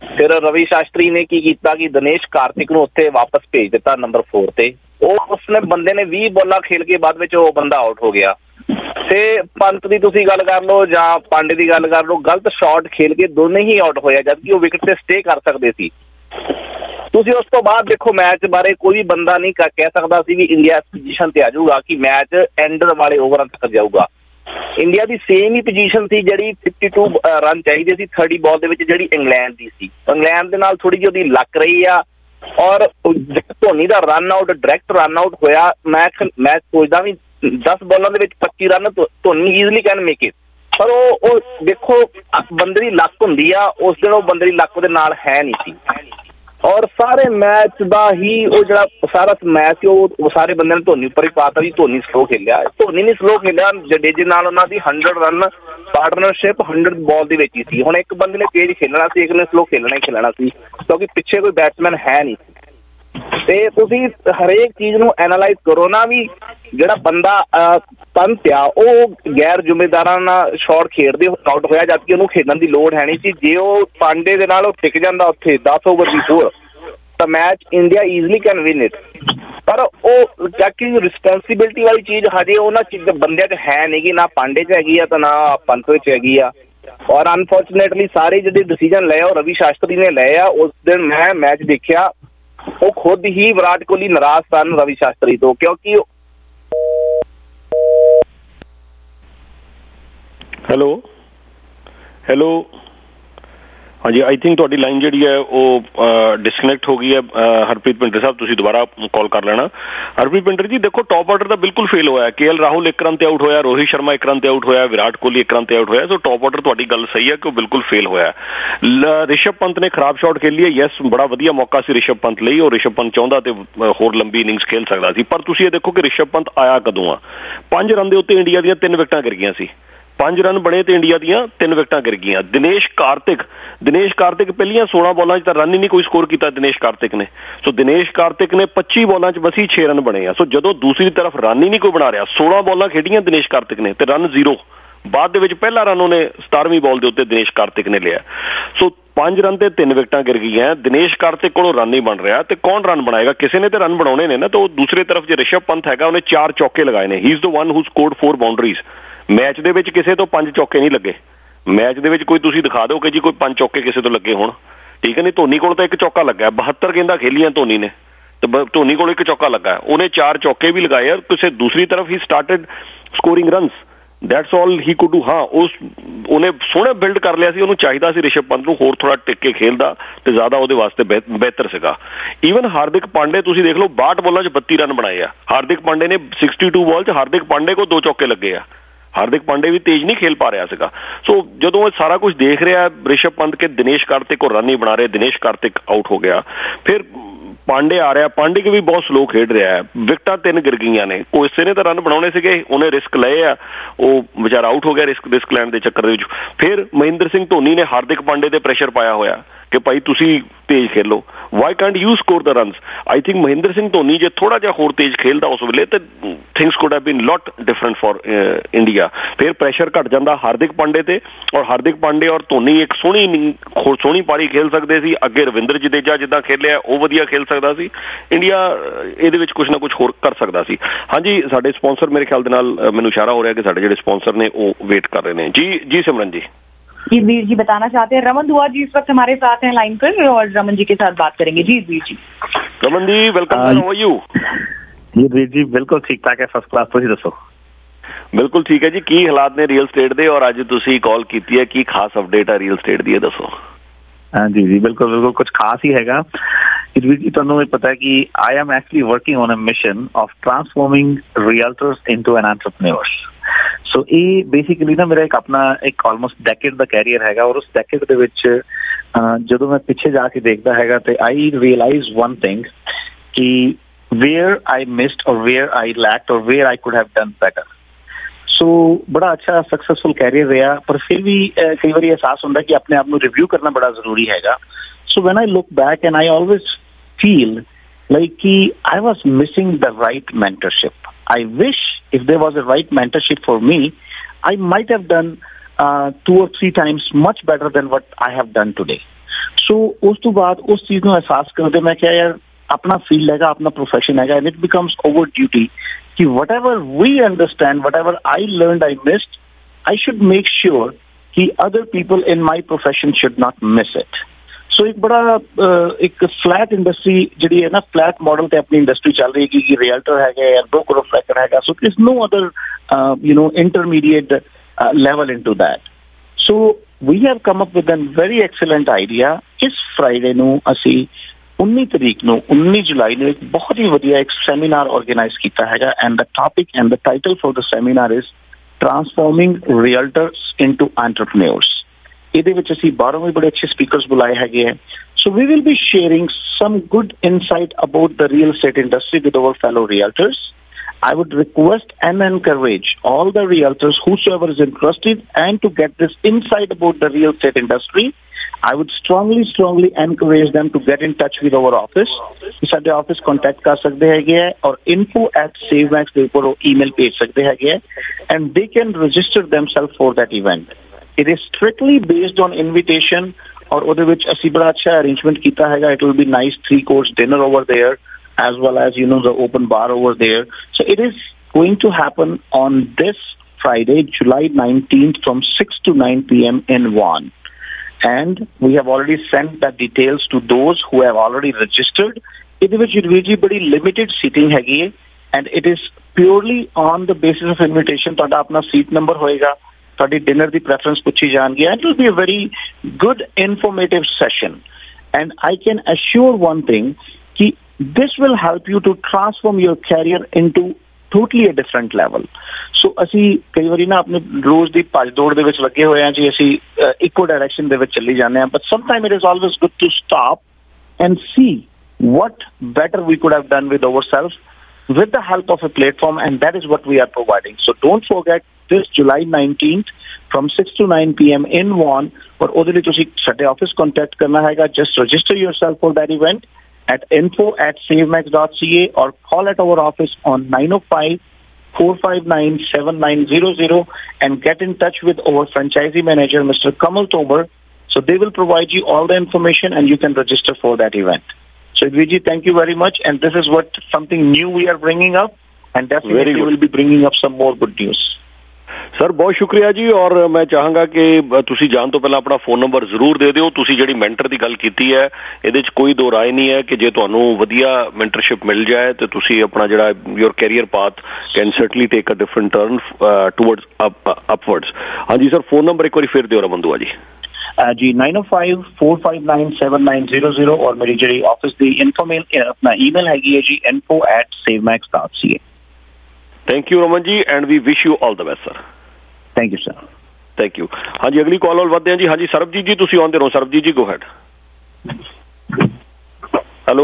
ਫਿਰ ਰਵੀ ਸ਼ਾਸਤਰੀ ਨੇ ਕੀ ਕੀਤਾ ਕਿ ਦਿਨੇਸ਼ ਕਾਰਤਿਕ ਨੂੰ ਉੱਥੇ ਵਾਪਸ ਭੇਜ ਦਿੱਤਾ ਨੰਬਰ ਚਾਰ ਤੇ। ਉਹ ਉਸਨੇ ਬੰਦੇ ਨੇ ਵੀਹ ਬੋਲਾਂ ਖੇਲ ਕੇ ਬਾਅਦ ਵਿੱਚ ਉਹ ਬੰਦਾ ਆਊਟ ਹੋ ਗਿਆ। ਤੇ ਪੰਤ ਦੀ ਤੁਸੀਂ ਗੱਲ ਕਰ ਲਓ ਜਾਂ ਪਾਂਡੇ ਦੀ ਗੱਲ ਕਰ ਲਓ, ਗਲਤ ਸ਼ਾਟ ਖੇਲ ਕੇ ਦੋਨੇ ਹੀ ਆਊਟ ਹੋਇਆ, ਜਦਕਿ ਉਹ ਵਿਕਟ ਤੇ ਸਟੇ ਕਰ ਸਕਦੇ ਸੀ। ਤੁਸੀਂ ਉਸ ਤੋਂ ਬਾਅਦ ਦੇਖੋ ਮੈਚ ਬਾਰੇ ਕੋਈ ਵੀ ਬੰਦਾ ਨਹੀਂ ਕਹਿ ਸਕਦਾ ਸੀ ਵੀ ਇੰਡੀਆ ਇਸ ਪੋਜੀਸ਼ਨ ਤੇ ਆ ਜਾਊਗਾ ਕਿ ਮੈਚ ਐਂਡ ਵਾਲੇ ਓਵਰਾਂ ਤੱਕ ਜਾਊਗਾ। ਇੰਡੀਆ ਦੀ ਸੇਮ ਹੀ ਪੋਜੀਸ਼ਨ ਸੀ ਜਿਹੜੀ ਫਿਫਟੀ ਟੂ ਰਨ ਚਾਹੀਦੇ ਸੀ ਥਰਟੀ ਬਾਲ ਦੇ ਵਿੱਚ, ਜਿਹੜੀ ਇੰਗਲੈਂਡ ਦੀ ਸੀ। ਇੰਗਲੈਂਡ ਦੇ ਨਾਲ ਥੋੜੀ ਜਿਹੀ ਉਹਦੀ ਲੱਕ ਰਹੀ ਆ, ਔਰ ਧੋਨੀ ਦਾ run out direct run out ਹੋਇਆ। ਮੈਂ ਮੈਂ ਸੋਚਦਾ ਵੀ ਦਸ ਬਾਲਾਂ ਦੇ ਵਿੱਚ ਪੱਚੀ run Dhoni easily can make it, ਪਰ ਉਹ ਉਹ ਦੇਖੋ ਬੰਦੇ ਦੀ ਲੱਕ ਹੁੰਦੀ ਆ, ਉਸ ਦਿਨ ਉਹ ਬੰਦੇ ਦੀ ਲੱਕ ਉਹਦੇ ਨਾਲ ਹੈ ਨਹੀਂ ਸੀ। ਔਰ ਸਾਰੇ ਮੈਚ ਦਾ ਹੀ ਉਹ ਜਿਹੜਾ ਸਾਰਾ ਮੈਚ ਸੀ ਉਹ ਸਾਰੇ ਬੰਦਿਆਂ ਨੇ ਧੋਨੀ ਉੱਪਰ ਹੀ ਪਾਤਾ ਵੀ ਧੋਨੀ ਸਲੋ ਖੇਲਿਆ। ਧੋਨੀ ਨੇ ਸਲੋ ਖੇਲਿਆ, ਜਡੇਜੇ ਨਾਲ ਉਹਨਾਂ ਦੀ hundred run partnership hundred ball ਦੇ ਵਿੱਚ ਹੀ ਸੀ। ਹੁਣ ਇੱਕ ਬੰਦੇ ਨੇ ਤੇਜ਼ ਖੇਲਣਾ ਸੀ, ਇੱਕ ਨੇ ਸਲੋ ਖੇਲਣਾ ਹੀ ਖੇਲਣਾ ਸੀ, ਕਿਉਂਕਿ ਪਿੱਛੇ ਕੋਈ ਬੈਟਸਮੈਨ ਹੈ ਨਹੀਂ। ਤੇ ਤੁਸੀਂ ਹਰੇਕ ਚੀਜ਼ ਨੂੰ ਐਨਾਲਾਈਜ਼ ਕਰੋ ਨਾ, ਵੀ ਜਿਹੜਾ ਬੰਦਾ ਪੰਤ ਆ ਉਹ ਗੈਰ ਜ਼ਿੰਮੇਦਾਰਾਂ ਨਾਲ ਸ਼ਾਟ ਖੇਡਦੇ ਆਊਟ ਹੋਇਆ, ਜਦਕਿ ਉਹਨੂੰ ਖੇਡਣ ਦੀ ਲੋੜ ਹੈ ਨਹੀਂ ਸੀ। ਜੇ ਉਹ ਪਾਂਡੇ ਦੇ ਨਾਲ ਉਹ ਟਿਕ ਜਾਂਦਾ ਉੱਥੇ ਦਸ ਓਵਰ ਦੀ ਹੋਰ, ਤਾਂ match India easily can win it. ਪਰ ਉਹ ਕਿ ਰਿਸਪੌਂਸਿਬਿਲਿਟੀ ਵਾਲੀ ਚੀਜ਼ ਹਜੇ ਉਹਨਾਂ ਚੀਜ਼ ਬੰਦਿਆਂ 'ਚ ਹੈ ਨਹੀਂ ਗੀ, ਨਾ ਪਾਂਡੇ 'ਚ ਹੈਗੀ ਆ ਤਾਂ ਨਾ ਪੰਤ ਵਿੱਚ ਹੈਗੀ ਆ। ਔਰ ਅਨਫੋਰਚੂਨੇਟਲੀ ਸਾਰੇ ਜਿਹੜੇ ਡਿਸੀਜਨ ਲਏ ਉਹ ਰਵੀ ਸ਼ਾਸਤਰੀ ਨੇ ਲਏ ਆ। ਉਸ ਦਿਨ ਮੈਂ ਮੈਚ ਦੇਖਿਆ, ਉਹ ਖੁਦ ਹੀ ਵਿਰਾਟ ਕੋਹਲੀ ਨਾਰਾਜ਼ ਸਨ ਰਵੀ ਸ਼ਾਸਤਰੀ ਤੋਂ, ਕਿਉਂਕਿ ਹੈਲੋ ਹੈਲੋ ਹਾਂਜੀ, ਆਈ ਥਿੰਕ ਤੁਹਾਡੀ ਲਾਈਨ ਜਿਹੜੀ ਹੈ ਉਹ ਡਿਸਕਨੈਕਟ ਹੋ ਗਈ ਹੈ। ਹਰਪ੍ਰੀਤ ਪਿੰਟਰ ਸਾਹਿਬ ਤੁਸੀਂ ਦੁਬਾਰਾ ਕਾਲ ਕਰ ਲੈਣਾ। ਹਰਪ੍ਰੀਤ ਪਿੰਟਰ ਜੀ ਦੇਖੋ, ਟੌਪ ਆਰਡਰ ਤਾਂ ਬਿਲਕੁਲ ਫੇਲ ਹੋਇਆ। ਕੇ ਐਲ ਰਾਹੁਲ ਇੱਕ ਰਨ ਤੇ ਆਊਟ ਹੋਇਆ, ਰੋਹਿਤ ਸ਼ਰਮਾ ਇੱਕ ਰਨ ਤੇ ਆਊਟ ਹੋਇਆ, ਵਿਰਾਟ ਕੋਹਲੀ ਇੱਕ ਰਨ ਤੇ ਆਊਟ ਹੋਇਆ। ਸੋ ਟੌਪ ਆਰਡਰ ਤੁਹਾਡੀ ਗੱਲ ਸਹੀ ਹੈ ਕਿ ਉਹ ਬਿਲਕੁਲ ਫੇਲ ਹੋਇਆ। ਰਿਸ਼ਭ ਪੰਤ ਨੇ ਖਰਾਬ ਸ਼ਾਟ ਖੇਲੀ ਹੈ, ਯੈਸ ਬੜਾ ਵਧੀਆ ਮੌਕਾ ਸੀ ਰਿਸ਼ਭ ਪੰਤ ਲਈ, ਉਹ ਰਿਸ਼ਭ ਪੰਤ ਚਾਹੁੰਦਾ ਤੇ ਹੋਰ ਲੰਬੀ ਇਨਿੰਗਸ ਖੇਲ ਸਕਦਾ ਸੀ। ਪਰ ਤੁਸੀਂ ਇਹ ਦੇਖੋ ਕਿ ਰਿਸ਼ਭ ਪੰਤ ਆਇਆ ਕਦੋਂ ਆ। ਪੰਜ ਰਨ ਦੇ ਉੱਤੇ ਇੰਡੀਆ ਦੀਆਂ ਤਿੰਨ ਵਿਕਟਾਂ ਗਿਰ ਗਈਆਂ ਸੀ, ਪੰਜ ਰਨ ਬਣੇ ਤੇ ਇੰਡੀਆ ਦੀਆਂ ਤਿੰਨ ਵਿਕਟਾਂ ਗਿਰ ਗਈਆਂ। ਦਿਨੇਸ਼ ਕਾਰਤਿਕ ਦਿਨੇਸ਼ ਕਾਰਤਿਕ ਪਹਿਲੀਆਂ ਸੋਲਾਂ ਬਾਲਾਂ 'ਚ ਤਾਂ ਰਨ ਹੀ ਨਹੀਂ ਕੋਈ ਸਕੋਰ ਕੀਤਾ ਦਿਨੇਸ਼ ਕਾਰਤਿਕ ਨੇ। ਸੋ ਦਿਨੇਸ਼ ਕਾਰਤਿਕ ਨੇ ਪੱਚੀ ਬਾਲਾਂ 'ਚ ਬਸ ਹੀ ਛੇ ਰਨ ਬਣੇ ਆ। ਸੋ ਜਦੋਂ ਦੂਸਰੀ ਤਰਫ ਰਨ ਹੀ ਨਹੀਂ ਕੋਈ ਬਣਾ ਰਿਹਾ, ਸੋਲਾਂ ਬਾਲਾਂ ਖੇਡੀਆਂ ਦਿਨੇਸ਼ ਕਾਰਤਿਕ ਨੇ ਤੇ ਰਨ ਜ਼ੀਰੋ, ਬਾਅਦ ਦੇ ਵਿੱਚ ਪਹਿਲਾ ਰਨ ਉਹਨੇ ਸਤਾਰਵੀਂ ਬਾਲ ਦੇ ਉੱਤੇ ਦਿਨੇਸ਼ ਕਾਰਤਿਕ ਨੇ ਲਿਆ। ਸੋ ਪੰਜ ਰਨ ਤੇ ਤਿੰਨ ਵਿਕਟਾਂ ਗਿਰ ਗਈਆਂ। ਦਿਨੇਸ਼ ਕਾਰਤਿਕ ਕੋਲੋਂ ਰਨ ਨਹੀਂ ਬਣ ਰਿਹਾ ਤੇ ਕੌਣ ਰਨ ਬਣਾਏਗਾ? ਕਿਸੇ ਨੇ ਤੇ ਰਨ ਬਣਾਉਣੇ ਨੇ ਨਾ। ਤਾਂ ਉਹ ਦੂਸਰੀ ਤਰਫ ਜੇ ਰਿਸ਼ਭ ਪੰਤ ਹੈਗਾ, ਉਹਨੇ ਚਾਰ ਚੌਕੇ ਲਗਾਏ ਨੇ। He is the one who scored four boundaries. Match ਦੇ ਵਿੱਚ ਕਿਸੇ ਤੋਂ ਪੰਜ ਚੌਕੇ ਨਹੀਂ ਲੱਗੇ। ਮੈਚ ਦੇ ਵਿੱਚ ਕੋਈ ਤੁਸੀਂ ਦਿਖਾ ਦਿਓ ਕਿ ਜੀ ਕੋਈ ਪੰਜ ਚੌਕੇ ਕਿਸੇ ਤੋਂ ਲੱਗੇ ਹੋਣ, ਠੀਕ ਹੈ ਨਹੀਂ। ਧੋਨੀ ਕੋਲ ਤਾਂ ਇੱਕ ਚੌਕਾ ਲੱਗਾ, ਬਹੱਤਰ ਗੇਂਦਾਂ ਖੇਲੀਆਂ ਧੋਨੀ ਨੇ ਤੇ ਧੋਨੀ ਕੋਲ ਇੱਕ ਚੌਕਾ ਲੱਗਾ, ਉਹਨੇ ਚਾਰ ਚੌਕੇ ਵੀ ਲਗਾਏ। ਕਿਸੇ ਦੂਸਰੀ ਤਰਫ he started scoring runs, that's all he could do. ਹਾਂ, ਉਸ ਉਹਨੇ ਸੋਹਣਾ ਬਿਲਡ ਕਰ ਲਿਆ ਸੀ। ਉਹਨੂੰ ਚਾਹੀਦਾ ਸੀ ਰਿਸ਼ਭ ਪੰਤ ਨੂੰ ਹੋਰ ਥੋੜਾ ਟਿਕ ਕੇ ਖੇਲਦਾ ਤੇ ਜ਼ਿਆਦਾ ਉਹਦੇ ਵਾਸਤੇ ਬਿਹਤਰ ਸੀਗਾ। ਈਵਨ ਹਾਰਦਿਕ ਪਾਂਡੇ ਤੁਸੀਂ ਦੇਖ ਲਓ, ਬਾਹਠ ਬਾਲਾਂ 'ਚ ਬੱਤੀ ਰਨ ਬਣਾਏ ਆ। ਹਾਰਦਿਕ ਪਾਂਡੇ ਨੇ ਸਿਕਸਟੀ ਟੂ ਬਾਲ 'ਚ ਹਾਰਦਿਕ ਪਾਂਡੇ ਕੋਲ ਦੋ ਚੌਕੇ ਲੱਗੇ ਆ। ਹਾਰਦਿਕ ਪਾਂਡੇ ਵੀ ਤੇਜ਼ ਨਹੀਂ ਖੇਲ ਪਾ ਰਿਹਾ ਸੀਗਾ। ਸੋ ਜਦੋਂ ਇਹ ਸਾਰਾ ਕੁਝ ਦੇਖ ਰਿਹਾ ਰਿਸ਼ਭ ਪੰਤ ਕੇ ਦਿਨੇਸ਼ ਕਾਰਤਿਕ ਕੋ ਰਨ ਨਹੀਂ ਬਣਾ ਰਹੇ, ਦਿਨੇਸ਼ ਕਾਰਤਿਕ ਆਊਟ ਹੋ ਗਿਆ। ਫਿਰ ਪਾਂਡੇ ਆ ਰਿਹਾ, ਪਾਂਡੇ ਵੀ ਬਹੁਤ ਸਲੋ ਖੇਡ ਰਿਹਾ ਹੈ, ਵਿਕਟਾਂ ਤਿੰਨ ਗਿਰ ਗਈਆਂ ਨੇ। ਕੋਸੇ ਨੇ ਤਾਂ ਰਨ ਬਣਾਉਣੇ ਸੀਗੇ, ਉਹਨੇ ਰਿਸਕ ਲਏ ਆ, ਉਹ ਵਿਚਾਰਾ ਆਊਟ ਹੋ ਗਿਆ ਰਿਸਕ ਰਿਸਕ ਲੈਣ ਦੇ ਚੱਕਰ ਦੇ ਵਿੱਚ। ਫਿਰ ਮਹਿੰਦਰ ਸਿੰਘ ਧੋਨੀ ਨੇ ਹਾਰਦਿਕ ਪਾਂਡੇ ਤੇ ਪ੍ਰੈਸ਼ਰ ਪਾਇਆ ਹੋਇਆ ਕਿ ਭਾਈ ਤੁਸੀਂ ਤੇਜ਼ ਖੇਲੋ, why can't you score the runs. I think Mahendra Singh Dhoni ਜੇ ਥੋੜਾ ਜਿਹਾ ਹੋਰ ਤੇਜ਼ ਖੇਲਦਾ ਉਸ ਵੇਲੇ ਤੇ things could have been lot different for India. ਫਿਰ ਪ੍ਰੈਸ਼ਰ ਘਟ ਜਾਂਦਾ ਹਾਰਦਿਕ ਪਾਂਡੇ ਤੇ, ਔਰ ਹਾਰਦਿਕ ਪਾਂਡੇ ਔਰ ਧੋਨੀ ਇੱਕ ਸੋਹਣੀ ਸੋਹਣੀ ਪਾਰੀ ਖੇਲ ਸਕਦੇ ਸੀ। ਅੱਗੇ ਰਵਿੰਦਰ ਜਡੇਜਾ ਜਿੱਦਾਂ ਖੇਲਿਆ ਉਹ ਵਧੀਆ ਖੇਲ ਸਕਦਾ ਸੀ। ਇੰਡੀਆ ਇਹਦੇ ਵਿੱਚ ਕੁਛ ਨਾ ਕੁਛ ਹੋਰ ਕਰ ਸਕਦਾ ਸੀ। ਹਾਂਜੀ, ਸਾਡੇ ਸਪਾਂਸਰ ਮੇਰੇ ਖਿਆਲ ਦੇ ਨਾਲ ਮੈਨੂੰ ਇਸ਼ਾਰਾ ਹੋ ਰਿਹਾ ਕਿ ਸਾਡੇ ਜਿਹੜੇ ਸਪਾਂਸਰ ਨੇ ਉਹ ਵੇਟ कर रहे हैं। जी जी सिमरन जी जी वीर जी बताना चाहते हैं। रमन दुआ जी इस वक्त हमारे साथ हैं लाइन पर और रमन जी के साथ बात करेंगे। जी Veer ji. Raman ji welcome, how are you? जी वीर जी बिल्कुल ठीक ठाक है, फर्स्ट क्लास। ਤੁਸੀਂ ਦੱਸੋ? ਬਿਲਕੁਲ ਠੀਕ ਹੈ ਜੀ। ਕੀ ਹਾਲਾਤ ਨੇ ਰੀਅਲ ਸਟੇਟ ਦੇ ਔਰ ਅੱਜ ਤੁਸੀਂ ਕਾਲ ਕੀਤੀ ਹੈ, ਕੀ ਖਾਸ ਅਪਡੇਟ ਹੈ ਰੀਅਲ ਸਟੇਟ ਦੀ, ਇਹ ਦੱਸੋ। ਹਾਂ ਜੀ ਜੀ ਬਿਲਕੁਲ ਬਿਲਕੁਲ ਕੁਝ ਖਾਸ ਹੀ ਹੈਗਾ। ਵੀਰ ਜੀ ਤੁਹਾਨੂੰ ਇਹ ਪਤਾ ਹੈ ਕਿ I am actually working on a mission of transforming realtors into an entrepreneurs. So ਇਹ ਬੇਸਿਕਲੀ ਨਾ ਮੇਰਾ ਇੱਕ ਆਪਣਾ ਇੱਕ ਆਲਮੋਸਟ ਡੈਕੇਡ ਦਾ ਕੈਰੀਅਰ ਹੈਗਾ, ਔਰ ਉਸ ਡੈਕੇਡ ਦੇ ਵਿੱਚ ਜਦੋਂ ਮੈਂ ਪਿੱਛੇ ਜਾ ਕੇ ਦੇਖਦਾ ਹੈਗਾ ਤੇ ਆਈ ਰੀਅਲਾਈਜ਼ ਵਨ ਥਿੰਗ ਕਿ where I missed or where I lacked or where I could have done better. So ਬੜਾ ਅੱਛਾ ਸਕਸੈਸਫੁਲ ਕੈਰੀਅਰ ਰਿਹਾ, ਪਰ ਫਿਰ ਵੀ ਕਈ ਵਾਰੀ ਅਹਿਸਾਸ ਹੁੰਦਾ ਕਿ ਆਪਣੇ ਆਪ ਨੂੰ ਰਿਵਿਊ ਕਰਨਾ ਬੜਾ ਜ਼ਰੂਰੀ ਹੈਗਾ। So when I look back and I always feel like ki I was missing the right mentorship. I wish if there was a right mentorship for me, I might have done uh, two or three times much better than what I have done today. So ਉਸ ਤੋਂ ਬਾਅਦ ਉਸ ਚੀਜ਼ ਨੂੰ ਅਹਿਸਾਸ ਕਰਦੇ ਮੈਂ ਕਿਹਾ ਯਾਰ ਆਪਣਾ ਫੀਲਡ ਹੈਗਾ, ਆਪਣਾ ਪ੍ਰੋਫੈਸ਼ਨ ਹੈਗਾ, and it becomes our duty ਕਿ whatever we understand, whatever I learned, I missed, I should make sure कि other people in my profession should not miss it. So एक बड़ा एक flat industry जिहड़ी है ना, flat model ते अपनी इंडस्ट्री चल रही है कि रियल्टर है या ब्रोकर ऑफ रेकर्ड है, so there is no other uh, you know intermediate uh, level into that. So we have come up with a very excellent idea. इस फ्राइडे ਨੂੰ ਅਸੀਂ उन्नीस ਤਰੀਕ ਨੂੰ उन्नीस ਜੁਲਾਈ ਨੂੰ ਇੱਕ ਬਹੁਤ ਹੀ ਵਧੀਆ ਇੱਕ ਸੈਮੀਨਾਰ ਆਰਗੇਨਾਈਜ਼ ਕੀਤਾ ਹੈਗਾ, and the topic and the title for the seminar is Transforming Realtors into Entrepreneurs. ਇਹਦੇ ਵਿੱਚ ਅਸੀਂ ਬਾਹਰੋਂ ਵੀ ਬੜੇ ਅੱਛੇ ਸਪੀਕਰਸ ਬੁਲਾਏ ਹੈਗੇ ਹੈ. So we will be sharing some good insight about the real estate industry with our fellow realtors. I would request and encourage all the realtors whosoever is interested and to get this insight about the real estate industry. I would strongly, strongly encourage them to get in touch with our office. ਸਾਡੇ office contact ਕਰ ਸਕਦੇ ਹੈਗੇ ਹੈ ਔਰ info at savemax ਦੇ ਉੱਪਰ email ਭੇਜ ਸਕਦੇ ਹੈਗੇ ਹੈ, and they can register themselves for that event. It is strictly based on invitation, ਔਰ ਉਹਦੇ ਵਿੱਚ ਅਸੀਂ ਬੜਾ ਅੱਛਾ ਅਰੇਂਜਮੈਂਟ ਕੀਤਾ ਹੈਗਾ. It will be nice three course dinner over there as well as you know the open bar over there. So it is going to happen on this Friday, July nineteenth from six to nine p.m. in Vaughan. And we have already sent the details to those who have already registered. ਇਹਦੇ ਵਿੱਚ ਜੀ ਬੜੀ limited seating ਹੈਗੀ ਹੈ, and it is purely on the basis of invitation. ਤੁਹਾਡਾ ਆਪਣਾ seat number ਹੋਏਗਾ, ਤੁਹਾਡੀ ਡਿਨਰ ਦੀ ਪ੍ਰੈਫਰੈਂਸ ਪੁੱਛੀ ਜਾਣਗੀ, and it will be a very good informative session. And I can assure one thing ਕਿ this will help you to transform your career into totally a different level. So ਅਸੀਂ ਕਈ ਵਾਰੀ ਨਾ ਆਪਣੇ ਰੋਜ਼ ਦੀ ਭੱਜ ਦੌੜ ਦੇ ਵਿੱਚ ਲੱਗੇ ਹੋਏ ਹਾਂ ਜੀ, ਅਸੀਂ ਇੱਕੋ ਡਾਇਰੈਕਸ਼ਨ ਦੇ ਵਿੱਚ ਚੱਲੀ ਜਾਂਦੇ ਹਾਂ, but sometimes it is always good to stop and see what better we could have done with ourselves with the help of a platform, and that is what we are providing. So don't forget this July nineteenth from six to nine p.m. in Vaughan. ਔਰ ਉਹਦੇ ਲਈ ਤੁਸੀਂ ਸਾਡੇ office contact ਕਰਨਾ ਹੈਗਾ. Just register yourself for that event at info at savemax dot c a or call at our office on nine oh five, four five nine, seven nine zero zero and get in touch with our franchisee manager, Mister Kamal Tomer. So they will provide you all the information and you can register for that event. So Viji, thank you very much, and this is what something new we are bringing up, and definitely we will be bringing up some more good news. Sir ਬਹੁਤ ਸ਼ੁਕਰੀਆ ਜੀ, ਔਰ ਮੈਂ ਚਾਹਾਂਗਾ ਕਿ ਤੁਸੀਂ ਜਾਣ ਤੋਂ ਪਹਿਲਾਂ ਆਪਣਾ ਫੋਨ ਨੰਬਰ ਜ਼ਰੂਰ ਦੇ ਦਿਓ. ਤੁਸੀਂ ਜਿਹੜੀ ਮੈਂਟਰ ਦੀ ਗੱਲ ਕੀਤੀ ਹੈ ਇਹਦੇ 'ਚ ਕੋਈ ਦੋ ਰਾਏ ਨਹੀਂ ਹੈ ਕਿ ਜੇ ਤੁਹਾਨੂੰ ਵਧੀਆ ਮੈਂਟਰਸ਼ਿਪ ਮਿਲ ਜਾਏ ਤੇ ਤੁਸੀਂ ਆਪਣਾ ਜਿਹੜਾ your career path can certainly take a different turn towards upwards. ਹਾਂਜੀ ਸਰ, ਫੋਨ ਨੰਬਰ ਇੱਕ ਵਾਰੀ ਫਿਰ ਦਿਓ ਰਮਨ ਦੁਆ ਜੀ. ਜੀ nine oh five, four five nine, seven nine zero zero ਔਰ ਮੇਰੀ ਜਿਹੜੀ ਆਫਿਸ ਦੀ ਇਨਫੋਰਮੇਲ ਆਪਣਾ ਈਮੇਲ ਹੈਗੀ ਹੈ ਜੀ info at savemax dot c a. Thank you Raman ji, and we wish you all the best sir. Thank you sir. Thank you. ਹਾਂਜੀ, ਅਗਲੀ ਕਾਲ ਵੱਲ ਵੱਧਦੇ ਹਾਂ ਜੀ. ਹਾਂਜੀ ਸਰਬਜੀਤ ਜੀ, ਤੁਸੀਂ ਆਉਂਦੇ ਰਹੋ. ਸਰਬਜੀਤ ਜੀ, ਗੋ ਹੈਡ. ਹੈਲੋ.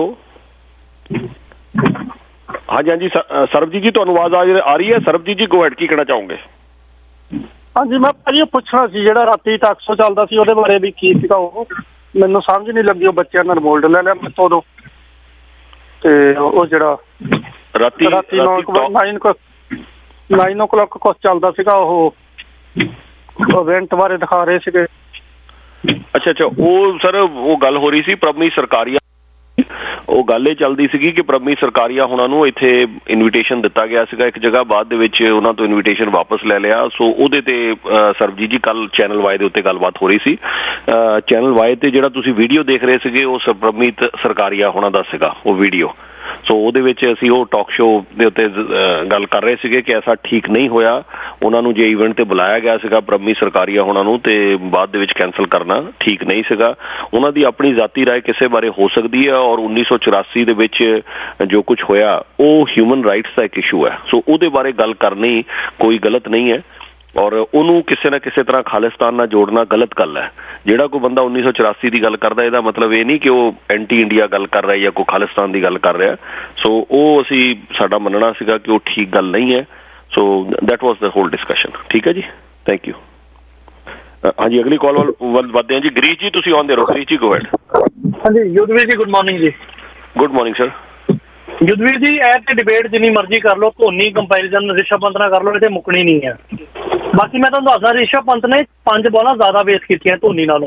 ਹਾਂਜੀ ਹਾਂਜੀ ਸਰਬਜੀਤ ਜੀ, ਤੁਹਾਨੂੰ ਆਵਾਜ਼ ਆ ਰਹੀ ਹੈ? ਸਰਬਜੀਤ ਜੀ, ਗੋ ਹੈਡ, ਕੀ ਕਹਿਣਾ ਚਾਹੋਗੇ? ਹਾਂਜੀ, ਮੈਂ ਭਾਜੀ ਪੁੱਛਣਾ ਸੀ ਜਿਹੜਾ ਰਾਤੀ ਟੈਕਸੋ ਚੱਲਦਾ ਸੀ ਉਹਦੇ ਬਾਰੇ ਵੀ ਕੀ ਸੀਗਾ ਉਹ, ਮੈਨੂੰ ਸਮਝ ਨਹੀਂ ਲੱਗੀ. ਉਹ ਬੱਚਿਆਂ ਨੇ ਰਿਮੋਟ ਲੈ ਲਿਆ ਮੇਰੇ ਤੋਂ, ਤੇ ਉਹ ਜਿਹੜਾ ਰਾਤੀ ਰਾਤੀ ਨਾਈਨ ਨਾਈਨ ਓ ਕਲੱਕ ਕੁਛ ਚੱਲਦਾ ਸੀਗਾ, ਉਹ ਇਵੈਂਟ ਬਾਰੇ ਦਿਖਾ ਰਹੇ ਸੀਗੇ. ਅੱਛਾ ਅੱਛਾ, ਉਹ ਸਰ ਉਹ ਗੱਲ ਹੋ ਰਹੀ ਸੀ ਪ੍ਰਭਮੀਤ ਸਰਕਾਰੀਆ, ਉਹ ਗੱਲ ਇਹ ਚੱਲਦੀ ਸੀਗੀ ਕਿ ਪ੍ਰਭਮੀਤ ਸਰਕਾਰੀਆ ਹੁਣਾਂ ਨੂੰ ਇੱਥੇ ਇਨਵੀਟੇਸ਼ਨ ਦਿੱਤਾ ਗਿਆ ਸੀਗਾ ਇੱਕ ਜਗ੍ਹਾ, ਬਾਅਦ ਦੇ ਵਿੱਚ ਉਹਨਾਂ ਤੋਂ ਇਨਵੀਟੇਸ਼ਨ ਵਾਪਸ ਲੈ ਲਿਆ. ਸੋ ਉਹਦੇ ਤੇ ਸਰਬਜੀਤ ਜੀ ਕੱਲ ਚੈਨਲ ਵਾਈ ਦੇ ਉੱਤੇ ਗੱਲਬਾਤ ਹੋ ਰਹੀ ਸੀ. ਚੈਨਲ ਵਾਈ ਤੇ ਜਿਹੜਾ ਤੁਸੀਂ ਵੀਡੀਓ ਦੇਖ ਰਹੇ ਸੀਗੇ ਉਹ ਪ੍ਰਭਮੀਤ ਸਰਕਾਰੀਆ ਹੁਣਾਂ ਦਾ ਸੀਗਾ ਉਹ ਵੀਡੀਓ. ਸੋ ਉਹਦੇ ਵਿੱਚ ਅਸੀਂ ਉਹ ਟਾਕ ਸ਼ੋਅ ਦੇ ਉੱਤੇ ਗੱਲ ਕਰ ਰਹੇ ਸੀਗੇ ਕਿ ਐਸਾ ਠੀਕ ਨਹੀਂ ਹੋਇਆ. ਉਹਨਾਂ ਨੂੰ ਜੇ ਇਵੈਂਟ ਤੇ ਬੁਲਾਇਆ ਗਿਆ ਸੀਗਾ ਪ੍ਰਭਮੀਤ ਸਰਕਾਰੀਆ ਹੋਣਾ ਨੂੰ, ਤੇ ਬਾਅਦ ਦੇ ਵਿੱਚ ਕੈਂਸਲ ਕਰਨਾ ਠੀਕ ਨਹੀਂ ਸੀਗਾ. ਉਹਨਾਂ ਦੀ ਆਪਣੀ ਜ਼ਾਤੀ ਰਾਏ ਕਿਸੇ ਬਾਰੇ ਹੋ ਸਕਦੀ ਹੈ, ਔਰ ਉੱਨੀ ਸੌ ਚੁਰਾਸੀ ਦੇ ਵਿੱਚ ਜੋ ਕੁਛ ਹੋਇਆ ਉਹ ਹਿਊਮਨ ਰਾਈਟਸ ਦਾ ਇੱਕ ਇਸ਼ੂ ਹੈ. ਸੋ ਉਹਦੇ ਬਾਰੇ ਗੱਲ ਕਰਨੀ ਕੋਈ ਗਲਤ ਨਹੀਂ ਹੈ, ਔਰ ਉਹਨੂੰ ਕਿਸੇ ਨਾ ਕਿਸੇ ਤਰ੍ਹਾਂ ਖਾਲਿਸਤਾਨ ਨਾਲ ਜੋੜਨਾ ਗਲਤ ਗੱਲ ਹੈ. ਜਿਹੜਾ ਕੋਈ ਬੰਦਾ ਉੱਨੀ ਸੌ ਚੁਰਾਸੀ ਦੀ ਗੱਲ ਕਰਦਾ ਇਹਦਾ ਮਤਲਬ ਇਹ ਨਹੀਂ ਕਿ ਉਹ ਐਂਟੀ ਇੰਡੀਆ ਗੱਲ ਕਰ ਰਿਹਾ ਜਾਂ ਕੋਈ ਖਾਲਿਸਤਾਨ ਦੀ ਗੱਲ ਕਰ ਰਿਹਾ. ਸੋ ਉਹ ਅਸੀਂ ਸਾਡਾ ਮੰਨਣਾ ਸੀਗਾ ਕਿ ਉਹ ਠੀਕ ਗੱਲ ਨਹੀਂ ਹੈ. So that was the whole discussion. ਠੀਕ ਹੈ ਜੀ, ਥੈਂਕ ਯੂ. ਹਾਂਜੀ, ਅਗਲੀ ਕਾਲ ਵੱਲ ਵੱਧਦੇ ਹਾਂ ਜੀ. ਗਰੀਸ਼ ਜੀ, ਤੁਸੀਂ ਆਉਂਦੇ ਰਹੋ. ਗਰੀਸ਼ ਜੀ, ਗੋ ਹੈਡ. ਹਾਂਜੀ ਯੁੱਧਵੀਰ ਜੀ, ਗੁੱਡ ਮਾਰਨਿੰਗ ਜੀ. Good morning sir. Yudhveer ji, ਇਹ ਤੇ ਡਿਬੇਟ ਜਿੰਨੀ ਮਰਜ਼ੀ ਕਰ ਲਓ, ਧੋਨੀ ਕੰਪੈਰੀਜ਼ਨ ਰਿਸ਼ਵ ਪੰਤ ਨਾਲ ਕਰ ਲਓ, ਇਹ ਤੇ ਮੁੱਕਣੀ ਨਹੀਂ ਹੈ. ਬਾਕੀ ਮੈਂ ਤੁਹਾਨੂੰ ਦੱਸਦਾ, ਰਿਸ਼ਵ ਪੰਤ ਨੇ ਪੰਜ ਬਾਲਾਂ ਜ਼ਿਆਦਾ ਵੇਸਟ ਕੀਤੀਆਂ ਧੋਨੀ ਨਾਲੋਂ,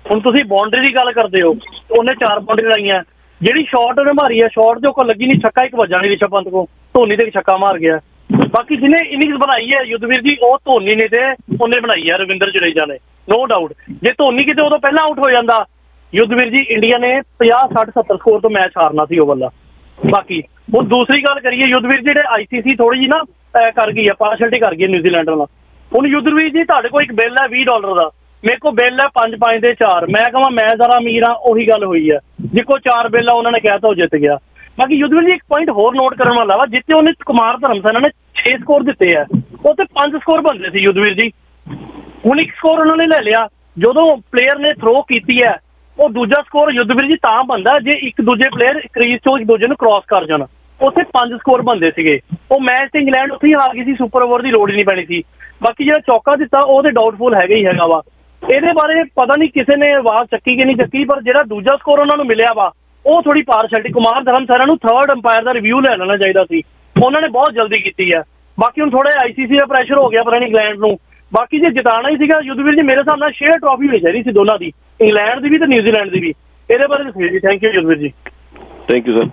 ਹੁਣ ਤੁਸੀਂ ਬਾਉਂਡਰੀ ਦੀ ਗੱਲ ਕਰਦੇ ਹੋ, ਉਹਨੇ ਚਾਰ ਬਾਉਂਡਰੀ ਲਾਈਆਂ, ਜਿਹੜੀ ਸ਼ਾਟ ਉਹਨੇ ਮਾਰੀ ਆ ਸ਼ਾਟ ਦੇ ਕੋਲ ਲੱਗੀ ਨਹੀਂ, ਛੱਕਾ ਇੱਕ ਵੱਜਾ ਨਹੀਂ ਰਿਸ਼ਵ ਪੰਤ ਕੋ, ਧੋਨੀ ਤੇ ਛੱਕਾ ਮਾਰ ਗਿਆ। ਬਾਕੀ ਜਿਹਨੇ ਇਨਿੰਗਸ ਬਣਾਈ ਹੈ ਯੁੱਧਵੀਰ ਜੀ ਉਹ ਧੋਨੀ ਨੇ ਤੇ ਉਹਨੇ ਬਣਾਈ ਹੈ ਰਵਿੰਦਰ ਜਡੇਜਾ ਨੇ, ਨੋ ਡਾਊਟ। ਜੇ ਧੋਨੀ ਕਿਤੇ ਉਦੋਂ ਪਹਿਲਾਂ ਆਊਟ ਹੋ ਜਾਂਦਾ ਯੁੱਧਵੀਰ ਜੀ ਇੰਡੀਆ ਨੇ ਪੰਜਾਹ ਸੱਠ ਸੱਤਰ ਸਕੋਰ ਤੋਂ ਮੈਚ ਹਾਰਨਾ ਸੀ ਉਹ ਵਾਲਾ। ਬਾਕੀ ਹੁਣ ਦੂਸਰੀ ਗੱਲ ਕਰੀਏ ਯੁੱਧਵੀਰ ਜਿਹੜੇ ਆਈ ਸੀ ਸੀ ਥੋੜੀ ਜਿਹੀ ਨਾ ਕਰ ਗਈ ਹੈ, ਪਾਰਸ਼ਲਟੀ ਕਰ ਗਈ ਹੈ ਨਿਊਜ਼ੀਲੈਂਡ ਨਾਲ। ਹੁਣ ਯੁੱਧਵੀਰ ਜੀ ਤੁਹਾਡੇ ਕੋਲ ਇੱਕ ਬਿੱਲ ਹੈ ਵੀਹ ਡਾਲਰ ਦਾ, ਮੇਰੇ ਕੋਲ ਬਿੱਲ ਹੈ ਪੰਜ ਪੰਜ ਦੇ ਚਾਰ, ਮੈਂ ਕਹਾਂ ਮੈਂ ਜ਼ਰਾ ਅਮੀਰ ਹਾਂ, ਉਹੀ ਗੱਲ ਹੋਈ ਹੈ। ਜਿੱਕੋ ਚਾਰ ਬਿੱਲ ਆ ਉਹਨਾਂ ਨੇ ਕਹਿਤਾ ਉਹ ਜਿੱਤ ਗਿਆ। ਬਾਕੀ ਯੁੱਧਵੀਰ ਜੀ ਇੱਕ ਪੁਆਇੰਟ ਹੋਰ ਨੋਟ ਕਰਨ ਵਾਲਾ ਵਾ, ਜਿੱਥੇ ਉਹਨੇ ਕੁਮਾਰ ਧਰਮਸੈਨਾ ਨੇ ਛੇ ਸਕੋਰ ਦਿੱਤੇ ਆ, ਉਹ ਤੇ ਪੰਜ ਸਕੋਰ ਬਣਦੇ ਸੀ ਯੁੱਧਵੀਰ ਜੀ। ਹੁਣ ਇੱਕ ਸਕੋਰ ਉਹਨਾਂ ਨੇ ਲੈ ਲਿਆ, ਜਦੋਂ ਪਲੇਅਰ ਨੇ ਥਰੋ ਕੀਤੀ ਹੈ ਉਹ ਦੂਜਾ ਸਕੋਰ ਯੁੱਧਵੀਰ ਜੀ ਤਾਂ ਬਣਦਾ ਜੇ ਇੱਕ ਦੂਜੇ ਪਲੇਅਰ ਕ੍ਰੀਜ਼ ਚੋਂ ਇੱਕ ਦੂਜੇ ਨੂੰ ਕ੍ਰਾਸ ਕਰ ਜਾਣ, ਉੱਥੇ ਪੰਜ ਸਕੋਰ ਬਣਦੇ ਸੀਗੇ। ਉਹ ਮੈਚ ਤੇ ਇੰਗਲੈਂਡ ਉੱਥੇ ਹੀ ਹਾਰ ਗਈ ਸੀ, ਸੁਪਰ ਓਵਰ ਦੀ ਲੋੜ ਹੀ ਨਹੀਂ ਪੈਣੀ ਸੀ। ਬਾਕੀ ਜਿਹੜਾ ਚੌਕਾ ਦਿੱਤਾ ਉਹ ਤੇ ਡਾਊਟਫੁਲ ਹੈਗਾ ਹੀ ਹੈਗਾ ਵਾ, ਇਹਦੇ ਬਾਰੇ ਪਤਾ ਨਹੀਂ ਕਿਸੇ ਨੇ ਆਵਾਜ਼ ਚੱਕੀ ਕਿ ਨਹੀਂ ਚੱਕੀ, ਪਰ ਜਿਹੜਾ ਦੂਜਾ ਸਕੋਰ ਉਹਨਾਂ ਨੂੰ ਮਿਲਿਆ ਵਾ ਉਹ ਥੋੜੀ ਪਾਰਸ਼ਲਟੀ। ਕੁਮਾਰ ਧਰਮਸੈਨਾ ਨੂੰ ਥਰਡ ਅੰਪਾਇਰ ਦਾ ਰਿਵਿਊ ਲੈ ਲੈਣਾ ਚਾਹੀਦਾ ਸੀ, ਉਹਨਾਂ ਨੇ ਬਹੁਤ ਜਲਦੀ ਕੀਤੀ ਹੈ। ਬਾਕੀ ਹੁਣ ਥੋੜਾ ਆਈ ਸੀ ਸੀ ਦਾ ਪ੍ਰੈਸ਼ਰ ਹੋ ਗਿਆ ਪਤਾ ਨਹੀਂ ਇੰਗਲੈਂਡ ਨੂੰ। ਬਾਕੀ ਜੇ ਜਿਤਾਣਾ ਹੀ ਸੀਗਾ ਯੁੱਧਵੀਰ ਜੀ ਮੇਰੇ ਹਿਸਾਬ ਨਾਲ ਸ਼ੇਅਰ ਟਰੋਫੀ ਹੋਣੀ ਚਾਹੀਦੀ ਸੀ ਦੋਨਾਂ ਦੀ, ਇੰਗਲੈਂਡ ਦੀ ਵੀ ਤੇ ਨਿਊਜ਼ੀਲੈਂਡ ਦੀ ਵੀ। ਇਹਦੇ ਬਾਰੇ ਦੱਸਿਓ ਜੀ। Thank you Yudhveer ji. Thank you sir.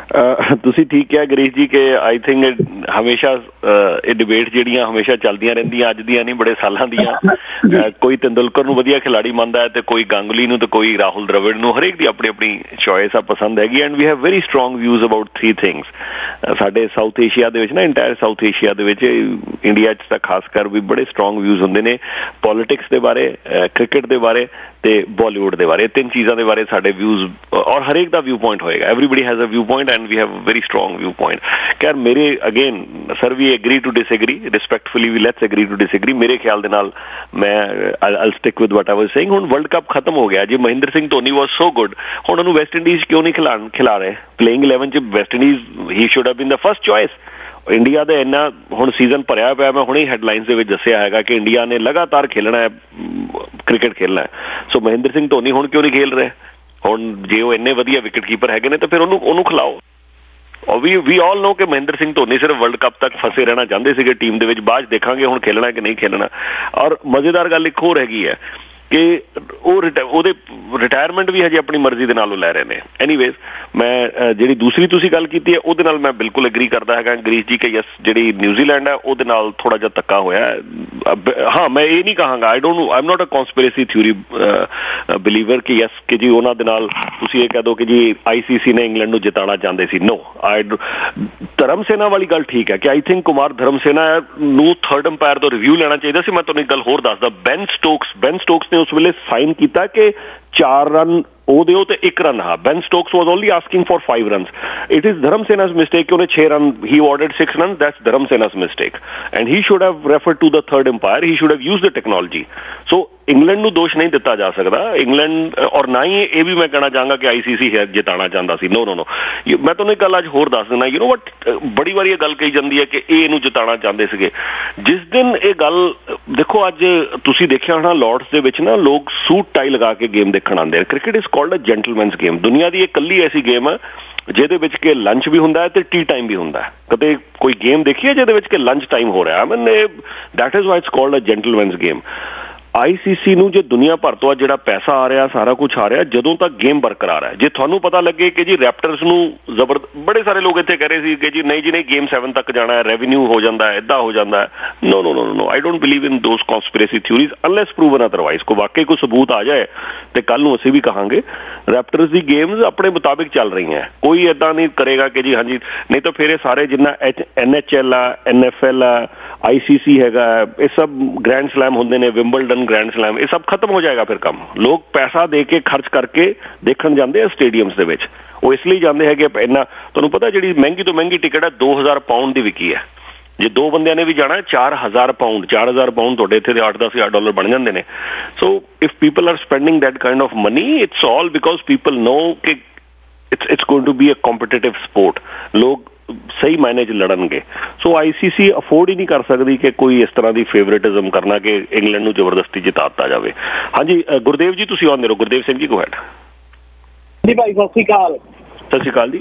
ਤੁਸੀਂ ਠੀਕ ਕਿਹਾ ਗਰੀਸ਼ ਜੀ ਕਿ ਆਈ ਥਿੰਕ ਹਮੇਸ਼ਾ ਇਹ ਡਿਬੇਟ ਜਿਹੜੀਆਂ ਹਮੇਸ਼ਾ ਚੱਲਦੀਆਂ ਰਹਿੰਦੀਆਂ, ਅੱਜ ਦੀਆਂ ਨਹੀਂ ਬੜੇ ਸਾਲਾਂ ਦੀਆਂ। ਕੋਈ ਤੇਂਦੁਲਕਰ ਨੂੰ ਵਧੀਆ ਖਿਲਾੜੀ ਮੰਨਦਾ ਹੈ ਤੇ ਕੋਈ ਗਾਂਗੁਲੀ ਨੂੰ ਤੇ ਕੋਈ ਰਾਹੁਲ ਦ੍ਰਵਿੜ ਨੂੰ, ਹਰੇਕ ਦੀ ਆਪਣੀ ਆਪਣੀ ਚੋਇਸ ਆ, ਪਸੰਦ ਹੈਗੀ। And we have very strong views about three things. ਸਾਡੇ ਸਾਊਥ ਏਸ਼ੀਆ ਦੇ ਵਿੱਚ ਨਾ, ਇੰਟਾਇਰ ਸਾਊਥ ਏਸ਼ੀਆ ਦੇ ਵਿੱਚ, ਇੰਡੀਆ 'ਚ ਤਾਂ ਖਾਸ ਕਰ ਵੀ ਬੜੇ ਸਟਰੋਂਗ ਵਿਊਜ਼ ਹੁੰਦੇ ਨੇ ਪੋਲੀਟਿਕਸ ਦੇ ਬਾਰੇ, ਕ੍ਰਿਕਟ ਦੇ ਬਾਰੇ ਤੇ ਬਾਲੀਵੁੱਡ ਦੇ ਬਾਰੇ। ਤਿੰਨ ਚੀਜ਼ਾਂ ਦੇ ਬਾਰੇ ਸਾਡੇ ਵਿਊਜ਼, ਔਰ ਹਰੇਕ ਦਾ ਵਿਊ ਪੁਆਇੰਟ ਹੋਏਗਾ। Everybody has a view point and we have a very strong viewpoint. Khayr mere again sir we agree to disagree respectfully, we let's agree to disagree. ਮੇਰੇ ਖਿਆਲ ਦੇ ਨਾਲ ਮੈਂ I'll, I'll stick with what I was saying. ਹੁਣ world cup ਖਤਮ ਹੋ ਗਿਆ ਜੀ, Mahinder Singh Dhoni was so good, ਹੁਣ ਉਹਨੂੰ ਵੈਸਟ ਇੰਡੀਜ਼ ਕਿਉਂ ਨਹੀਂ ਖਿਲਾਣ ਖਿਲਾ ਰਹੇ ਪਲੇਇੰਗ ਇਲੈਵਨ 'ਚ? West Indies he should have been the first choice. India ਦਾ ਇੰਨਾ ਹੁਣ ਸੀਜ਼ਨ ਭਰਿਆ ਪਿਆ, ਮੈਂ ਹੁਣੇ ਹੈਡਲਾਈਨਸ ਦੇ ਵਿੱਚ ਦੱਸਿਆ ਹੈਗਾ ਕਿ ਇੰਡੀਆ ਨੇ ਲਗਾਤਾਰ ਖੇਲਣਾ ਹੈ, ਕ੍ਰਿਕਟ ਖੇਲਣਾ ਹੈ। ਸੋ ਮਹਿੰਦਰ ਸਿੰਘ ਧੋਨੀ ਹੁਣ ਕਿਉਂ ਨਹੀਂ ਖੇਲ ਰਹੇ? ਹੁਣ ਜੇ ਉਹ ਇੰਨੇ ਵਧੀਆ ਵਿਕਟ ਕੀਪਰ ਹੈਗੇ ਨੇ ਤਾਂ ਫਿਰ ਉਹਨੂੰ ਉਹਨੂੰ ਖਿਲਾਓ। ਔਰ ਵੀ ਵੀ ਆਲ ਨੋ ਕਿ ਮਹਿੰਦਰ ਸਿੰਘ ਧੋਨੀ ਸਿਰਫ ਵਰਲਡ ਕੱਪ ਤੱਕ ਫਸੇ ਰਹਿਣਾ ਚਾਹੁੰਦੇ ਸੀਗੇ ਟੀਮ ਦੇ ਵਿੱਚ, ਬਾਅਦ ਦੇਖਾਂਗੇ ਹੁਣ ਖੇਲਣਾ ਕਿ ਨਹੀਂ ਖੇਲਣਾ। ਔਰ ਮਜ਼ੇਦਾਰ ਗੱਲ ਇੱਕ ਹੋਰ ਹੈਗੀ ਹੈ ਕਿ ਉਹ ਉਹਦੇ ਰਿਟਾਇਰਮੈਂਟ ਵੀ ਹਜੇ ਆਪਣੀ ਮਰਜ਼ੀ ਦੇ ਨਾਲ ਉਹ ਲੈ ਰਹੇ ਨੇ। ਐਨੀਵੇਜ਼ ਮੈਂ ਜਿਹੜੀ ਦੂਸਰੀ ਤੁਸੀਂ ਗੱਲ ਕੀਤੀ ਹੈ ਉਹਦੇ ਨਾਲ ਮੈਂ ਬਿਲਕੁਲ ਐਗਰੀ ਕਰਦਾ ਹੈਗਾ ਗਰੀਸ਼ ਜੀ ਕਿ ਯਸ ਜਿਹੜੀ ਨਿਊਜ਼ੀਲੈਂਡ ਹੈ ਉਹਦੇ ਨਾਲ ਥੋੜ੍ਹਾ ਜਿਹਾ ਧੱਕਾ ਹੋਇਆ। ਹਾਂ ਮੈਂ ਇਹ ਨਹੀਂ ਕਹਾਂਗਾ, I don't I am not a conspiracy theory believer ਕਿ ਯਸ ਕਿ ਜੀ ਉਹਨਾਂ ਦੇ ਨਾਲ ਤੁਸੀਂ ਇਹ ਕਹਿ ਦਿਓ ਕਿ ਜੀ ਆਈ ਸੀ ਸੀ ਨੇ ਇੰਗਲੈਂਡ ਨੂੰ ਜਿਤਾਉਣਾ ਚਾਹੁੰਦੇ ਸੀ। ਨੋ, ਆਈ ਧਰਮਸੈਨਾ ਵਾਲੀ ਗੱਲ ਠੀਕ ਹੈ ਕਿ ਆਈ ਥਿੰਕ ਕੁਮਾਰ ਧਰਮਸੈਨਾ ਨੂੰ ਥਰਡ ਅੰਪਾਇਰ ਤੋਂ ਰਿਵਿਊ ਲੈਣਾ ਚਾਹੀਦਾ ਸੀ। ਮੈਂ ਤੁਹਾਨੂੰ ਇੱਕ ਗੱਲ ਹੋਰ ਦੱਸਦਾ, ਬੈਨ ਸਟੋਕਸ ਬੈਨ ਸਟੋਕਸ ਨੇ ਉਸ ਵੇਲੇ ਸਾਈਨ ਕੀਤਾ ਕਿ ਚਾਰ ਰਨ ਉਹ ਦਿਓ ਤੇ ਇੱਕ ਰਨ ਹਾਂ। Ben Stokes was only asking for five runs. It is Dharmasena's mistake कि उन्हें छह run he ordered six runs. That's Dharmasena's mistake and he should have referred to the third umpire. He should have used the technology. So England ਨੂੰ ਦੋਸ਼ ਨਹੀਂ ਦਿੱਤਾ ਜਾ ਸਕਦਾ। England ਔਰ ਨਾ ਹੀ ਇਹ ਵੀ ਮੈਂ ਕਹਿਣਾ ਚਾਹਾਂਗਾ ਕਿ ਆਈਸੀਸੀ ਹੈ ਜਿਤਾਉਣਾ ਚਾਹੁੰਦਾ ਸੀ। ਨੋ ਨੋ ਨੋ ਮੈਂ ਤੁਹਾਨੂੰ ਇੱਕ ਗੱਲ ਅੱਜ ਹੋਰ ਦੱਸ ਦਿੰਦਾ। ਯੂ ਨੋ ਵਟ, ਬੜੀ ਵਾਰੀ ਇਹ ਗੱਲ ਕਹੀ ਜਾਂਦੀ ਹੈ ਕਿ ਇਹ ਇਹਨੂੰ ਜਿਤਾਉਣਾ ਚਾਹੁੰਦੇ ਸੀਗੇ। ਜਿਸ ਦਿਨ ਇਹ ਗੱਲ ਦੇਖੋ, ਅੱਜ ਤੁਸੀਂ ਦੇਖਿਆ ਹੋਣਾ ਲਾਰਡਸ ਦੇ ਵਿੱਚ ਨਾ ਲੋਕ ਸੂਟ ਟਾਈ ਲਗਾ ਕੇ ਗੇਮ ਦੇਖਣ ਆਉਂਦੇ ਨੇ। Cricket is called a gentleman's game. ਦੁਨੀਆ ਦੀ ਇਹ ਇਕੱਲੀ ਐਸੀ ਗੇਮ ਹੈ ਜਿਹਦੇ ਵਿੱਚ ਕਿ ਲੰਚ ਵੀ ਹੁੰਦਾ ਹੈ ਤੇ ਟੀ ਟਾਈਮ ਵੀ ਹੁੰਦਾ ਹੈ। ਕਦੇ ਕੋਈ ਗੇਮ ਦੇਖੀ ਹੈ ਜਿਹਦੇ ਵਿੱਚ ਕਿ ਲੰਚ ਟਾਈਮ ਹੋ ਰਿਹਾ? ਮੈਂ that is why it's called a gentleman's game. ICC ਨੂੰ ਜੇ ਦੁਨੀਆ ਭਰ ਤੋਂ ਜਿਹੜਾ ਪੈਸਾ ਆ ਰਿਹਾ, ਸਾਰਾ ਕੁਝ ਆ ਰਿਹਾ, ਜਦੋਂ ਤੱਕ ਗੇਮ ਬਰਕਰਾਰ ਹੈ। ਜੇ ਤੁਹਾਨੂੰ ਪਤਾ ਲੱਗੇ ਕਿ ਜੀ ਰੈਪਟਰਸ ਨੂੰ ਜ਼ਬਰ ਬੜੇ ਸਾਰੇ ਲੋਕ ਇੱਥੇ ਕਹਿ ਰਹੇ ਸੀ ਕਿ ਜੀ ਨਹੀਂ ਜੀ ਨਹੀਂ ਗੇਮ ਸੈਵਨ ਤੱਕ ਜਾਣਾ ਹੈ, ਰੈਵਨਿਊ ਹੋ ਜਾਂਦਾ ਹੈ, ਇੱਦਾਂ ਹੋ ਜਾਂਦਾ ਹੈ। No no no no I don't believe in those conspiracy theories unless proven otherwise. ਕੋਈ ਵਾਕਈ ਕੋਈ ਸਬੂਤ ਆ ਜਾਏ ਤੇ ਕੱਲ ਨੂੰ ਅਸੀਂ ਵੀ ਕਹਾਂਗੇ ਰੈਪਟਰਸ ਦੀ ਗੇਮਸ ਆਪਣੇ ਮੁਤਾਬਿਕ ਚੱਲ ਰਹੀਆਂ। ਕੋਈ ਇੱਦਾਂ ਨਹੀਂ ਕਰੇਗਾ ਕਿ ਜੀ ਹਾਂਜੀ, ਨਹੀਂ ਤਾਂ ਫਿਰ ਇਹ ਸਾਰੇ ਜਿੰਨਾ ਐਚ ਐਨ ਐਚ ਐਲ ਆ, ਐਨ ਐਫ ਐਲ ਆ, ਆਈ ਸੀ ਸੀ ਹੈਗਾ, ਇਹ ਸਭ ਗ੍ਰੈਂਡ ਸਲੈਮ ਹੁੰਦੇ ਨੇ, ਵਿੰਬਲਡਨ ਗ੍ਰੈਂਡ ਸਲੈਮ, ਇਹ ਸਭ ਖਤਮ ਹੋ ਜਾਏਗਾ ਫਿਰ ਕੰਮ। ਲੋਕ ਪੈਸਾ ਦੇ ਕੇ ਖਰਚ ਕਰਕੇ ਦੇਖਣ ਜਾਂਦੇ ਆ ਸਟੇਡੀਅਮਸ ਦੇ ਵਿੱਚ। ਉਹ ਇਸ ਲਈ ਜਾਂਦੇ ਹੈਗੇ ਇੰਨਾ, ਤੁਹਾਨੂੰ ਪਤਾ ਜਿਹੜੀ ਮਹਿੰਗੀ ਤੋਂ ਮਹਿੰਗੀ ਟਿਕਟ ਹੈ ਦੋ ਹਜ਼ਾਰ ਪਾਊਂਡ ਦੀ ਵਿਕੀ ਹੈ। ਜੇ ਦੋ ਬੰਦਿਆਂ ਨੇ ਵੀ ਜਾਣਾ ਚਾਰ ਹਜ਼ਾਰ ਪਾਊਂਡ ਚਾਰ ਹਜ਼ਾਰ ਪਾਊਂਡ ਤੁਹਾਡੇ ਇੱਥੇ ਦੇ ਅੱਠ ਦਸ ਹਜ਼ਾਰ ਡਾਲਰ ਬਣ ਜਾਂਦੇ ਨੇ। So if people are spending that kind of money it's all because people know ਕਿ it's it's going to be a competitive sport. ਲੋਕ ਸਹੀ ਮਾਇਨੇ 'ਚ ਲੜਨਗੇ। ਸੋ ਆਈਸੀਸੀ ਅਫੋਰਡ ਹੀ ਨਹੀਂ ਕਰ ਸਕਦੀ ਕਿ ਕੋਈ ਇਸ ਤਰ੍ਹਾਂ ਦੀ ਫੇਵਰੇਟਿਜ਼ਮ ਕਰਨਾ ਕਿ ਇੰਗਲੈਂਡ ਨੂੰ ਜ਼ਬਰਦਸਤੀ ਜਿਤਾ ਦਿੱਤਾ ਜਾਵੇ। ਹਾਂਜੀ ਗੁਰਦੇਵ ਜੀ ਤੁਸੀਂ ਆਉਂਦੇ ਰਹੋ। Gurdev Singh ji go ahead. ਜੀ ਭਾਈ ਸਤਿ ਸ਼੍ਰੀ ਅਕਾਲ। ਸਤਿ ਸ਼੍ਰੀ ਅਕਾਲ ਜੀ।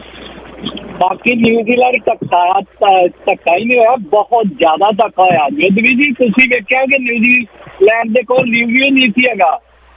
ਬਾਕੀ ਨਿਊਜ਼ੀਲੈਂਡ ਧੱਕਾ ਧੱਕਾ ਹੀ ਨਹੀਂ ਹੋਇਆ, ਬਹੁਤ ਜ਼ਿਆਦਾ ਧੱਕਾ ਹੋਇਆ। ਜਦ ਵੀ ਜੀ ਤੁਸੀਂ ਵੇਖਿਆ ਕਿ ਨਿਊਜ਼ੀਲੈਂਡ ਦੇ ਕੋਲ ਰਿਵਿਊ ਨਹੀਂ ਸੀ ਹੈਗਾ,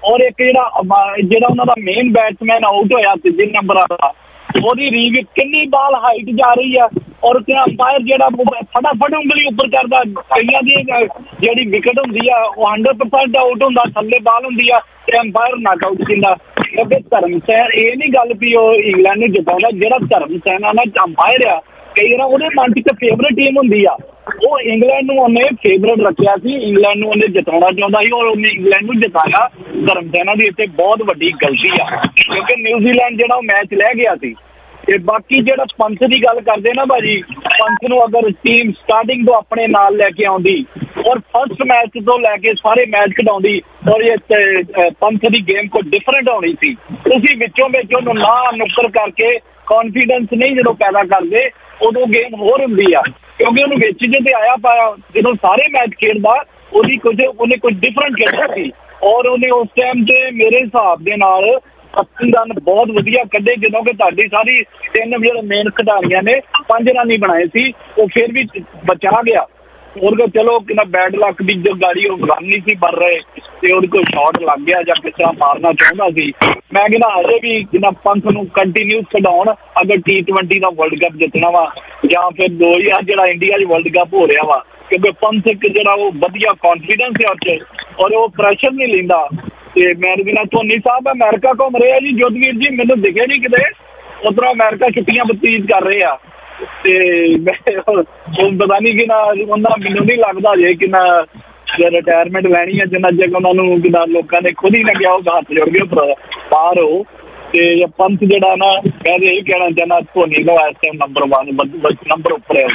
ਔਰ ਇੱਕ ਜਿਹੜਾ ਜਿਹੜਾ ਉਹਨਾਂ ਦਾ ਮੇਨ ਬੈਟਸਮੈਨ ਆਊਟ ਹੋਇਆ ਤੀਜੇ ਨੰਬਰ ਵਾਲਾ, ਉਹਦੀ ਰੀਵ ਕਿੰਨੀ ਬਾਲ ਹਾਈਟ ਜਾ ਰਹੀ ਆ, ਔਰ ਅੰਪਾਇਰ ਜਿਹੜਾ ਫਟਾਫਟ ਉਂਗਲੀ ਉੱਪਰ ਕਰਦਾ। ਕਈਆਂ ਦੀ ਜਿਹੜੀ ਵਿਕਟ ਹੁੰਦੀ ਆ ਉਹ ਹੰਡਰਡ ਪਰਸੈਂਟ ਆਊਟ ਹੁੰਦਾ, ਥੱਲੇ ਬਾਲ ਹੁੰਦੀ ਆ ਤੇ ਅੰਪਾਇਰ ਨਾਕ ਆਊਟ ਦਿੰਦਾ। ਕਿਉਂਕਿ ਧਰਮ ਸੈਨ ਇਹ ਨਹੀਂ ਗੱਲ ਵੀ ਉਹ ਇੰਗਲੈਂਡ ਨੂੰ ਜਿਤਾਉਂਦਾ, ਜਿਹੜਾ ਧਰਮ ਸੈਨ ਆ ਨਾ ਅੰਪਾਇਰ ਆ, ਕਈ ਵਾਰ ਉਹਦੇ ਮਨ 'ਚ ਇੱਕ ਫੇਵਰੇਟ ਟੀਮ ਹੁੰਦੀ ਆ, ਉਹ ਇੰਗਲੈਂਡ ਨੂੰ ਉਹਨੇ ਫੇਵਰੇਟ ਰੱਖਿਆ ਸੀ, ਇੰਗਲੈਂਡ ਨੂੰ ਉਹਨੇ ਜਿਤਾਉਣਾ ਚਾਹੁੰਦਾ ਸੀ ਔਰ ਉਹਨੇ ਇੰਗਲੈਂਡ ਨੂੰ ਜਿਤਾਇਆ। ਧਰਮ ਸੈਨਾ ਦੀ ਇੱਥੇ ਬਹੁਤ ਵੱਡੀ ਗਲਤੀ ਆ, ਕਿਉਂਕਿ ਨਿਊਜ਼ੀਲੈਂਡ ਜਿਹੜਾ ਉਹ ਮੈਚ ਲੈ ਗਿਆ ਸੀ। ਤੇ ਬਾਕੀ ਜਿਹੜਾ ਪੰਥ ਦੀ ਗੱਲ ਕਰਦੇ ਨਾ ਭਾਜੀ, ਪੰਥ ਨੂੰ ਅਗਰ ਟੀਮ ਸਟਾਰਟਿੰਗ ਤੋਂ ਆਪਣੇ ਨਾਲ ਲੈ ਕੇ ਆਉਂਦੀ ਔਰ ਫਸਟ ਮੈਚ ਤੋਂ ਲੈ ਕੇ ਸਾਰੇ ਮੈਚ ਖਿਡਾਉਂਦੀ ਔਰ ਇਹ ਪੰਥ ਦੀ ਗੇਮ ਕੋਈ ਡਿਫਰੈਂਟ ਹੋਣੀ ਸੀ। ਤੁਸੀਂ ਵਿੱਚੋਂ ਵਿੱਚ ਉਹਨੂੰ ਨਾ ਨੁੱਕਰ ਕਰਕੇ ਕੌਨਫੀਡੈਂਸ ਨਹੀਂ ਜਦੋਂ ਪੈਦਾ ਕਰਦੇ, ਉਦੋਂ ਗੇਮ ਹੋਰ ਹੁੰਦੀ ਆ, ਕਿਉਂਕਿ ਉਹਨੂੰ ਵਿੱਚ ਜੇ ਤੇ ਆਇਆ ਪਾਇਆ ਜਦੋਂ ਸਾਰੇ ਮੈਚ ਖੇਡਦਾ ਉਹਦੀ ਕੁਝ ਉਹਨੇ ਕੁਝ ਡਿਫਰੈਂਟ ਖੇਡਿਆ ਸੀ ਔਰ ਉਹਨੇ ਉਸ ਟਾਈਮ ਤੇ ਮੇਰੇ ਹਿਸਾਬ ਦੇ ਨਾਲ ਅੱਸੀ ਰਨ ਬਹੁਤ ਵਧੀਆ ਕੱਢੇ, ਜਦੋਂ ਕਿ ਤੁਹਾਡੀ ਸਾਰੀ ਤਿੰਨ ਜਿਹੜੇ ਮੇਨ ਖਿਡਾਰੀਆਂ ਨੇ ਪੰਜ ਰਨ ਹੀ ਬਣਾਏ ਸੀ, ਉਹ ਫਿਰ ਵੀ ਬਚਾ ਗਿਆ। ਉਹਦੇ ਚਲੋ ਕਿੰਨਾ ਬੈਡ ਲੱਕ ਦੀ ਜੋ ਗਾੜੀ ਉਹ ਰਨ ਨਹੀਂ ਸੀ ਬਣ ਰਹੇ ਤੇ ਉਹਦੇ ਕੋਲ ਸ਼ਾਟ ਲੱਗ ਗਿਆ ਜਾਂ ਕਿਸ ਤਰ੍ਹਾਂ ਮਾਰਨਾ ਚਾਹੁੰਦਾ ਸੀ। ਮੈਂ ਕਹਿੰਦਾ ਅਜੇ ਵੀ ਜਿੰਨਾ ਪੰਥ ਨੂੰ ਕੰਟੀਨਿਊ ਖਿਡਾਉਣ, ਅਗਰ ਟੀ ਟਵੈਂਟੀ ਦਾ ਵਰਲਡ ਕੱਪ ਜਿੱਤਣਾ ਵਾ ਜਾਂ ਫਿਰ ਦੋ ਹਜ਼ਾਰ ਜਿਹੜਾ ਇੰਡੀਆ 'ਚ ਵਰਲਡ ਕੱਪ ਹੋ ਰਿਹਾ ਵਾ, ਕਿਉਂਕਿ ਪੰਥ ਇੱਕ ਜਿਹੜਾ ਉਹ ਵਧੀਆ ਕੌਨਫੀਡੈਂਸ ਹੈ ਉੱਥੇ ਔਰ ਉਹ ਪ੍ਰੈਸ਼ਰ ਨਹੀਂ ਲੈਂਦਾ। ਤੇ ਮੈਂ ਬਿਨਾਂ ਧੋਨੀ ਸਾਹਿਬ ਅਮਰੀਕਾ ਘੁੰਮ ਰਹੇ ਆ ਜੀ, ਜੋਧਵੀਰ ਜੀ ਮੈਨੂੰ ਦਿਖੇ ਨਹੀਂ ਕਿਤੇ, ਉੱਧਰੋਂ ਅਮਰੀਕਾ ਛੁੱਟੀਆਂ ਬਤੀਤ ਕਰ ਰਹੇ ਆ ਤੇ ਮੈਂ ਪਤਾ ਨਹੀਂ ਕਿ ਨਾ ਉਹਨਾਂ ਮੈਨੂੰ ਨਹੀਂ ਲੱਗਦਾ ਜੇ ਕਿ ਨਾ ਰਿਟਾਇਰਮੈਂਟ ਲੈਣੀ ਹੈ ਜਿੰਨਾ ਚਿਰ ਉਹਨਾਂ ਨੂੰ ਕਿਦਾ ਲੋਕਾਂ ਨੇ ਖੁਦ ਹੀ ਨਾ ਗਿਆ ਉਹ ਹੱਥ ਜੋੜ ਕੇ ਬਾਹਰ ਹੋ। ਤੇ ਪੰਥ ਜਿਹੜਾ ਨਾ ਮੈਂ ਇਹ ਕਹਿਣਾ ਚਾਹੁੰਦਾ ਧੋਨੀ ਦਾ ਇਸ ਟਾਈਮ ਨੰਬਰ ਵਨ ਨੰਬਰ ਉੱਪਰ ਹੈ।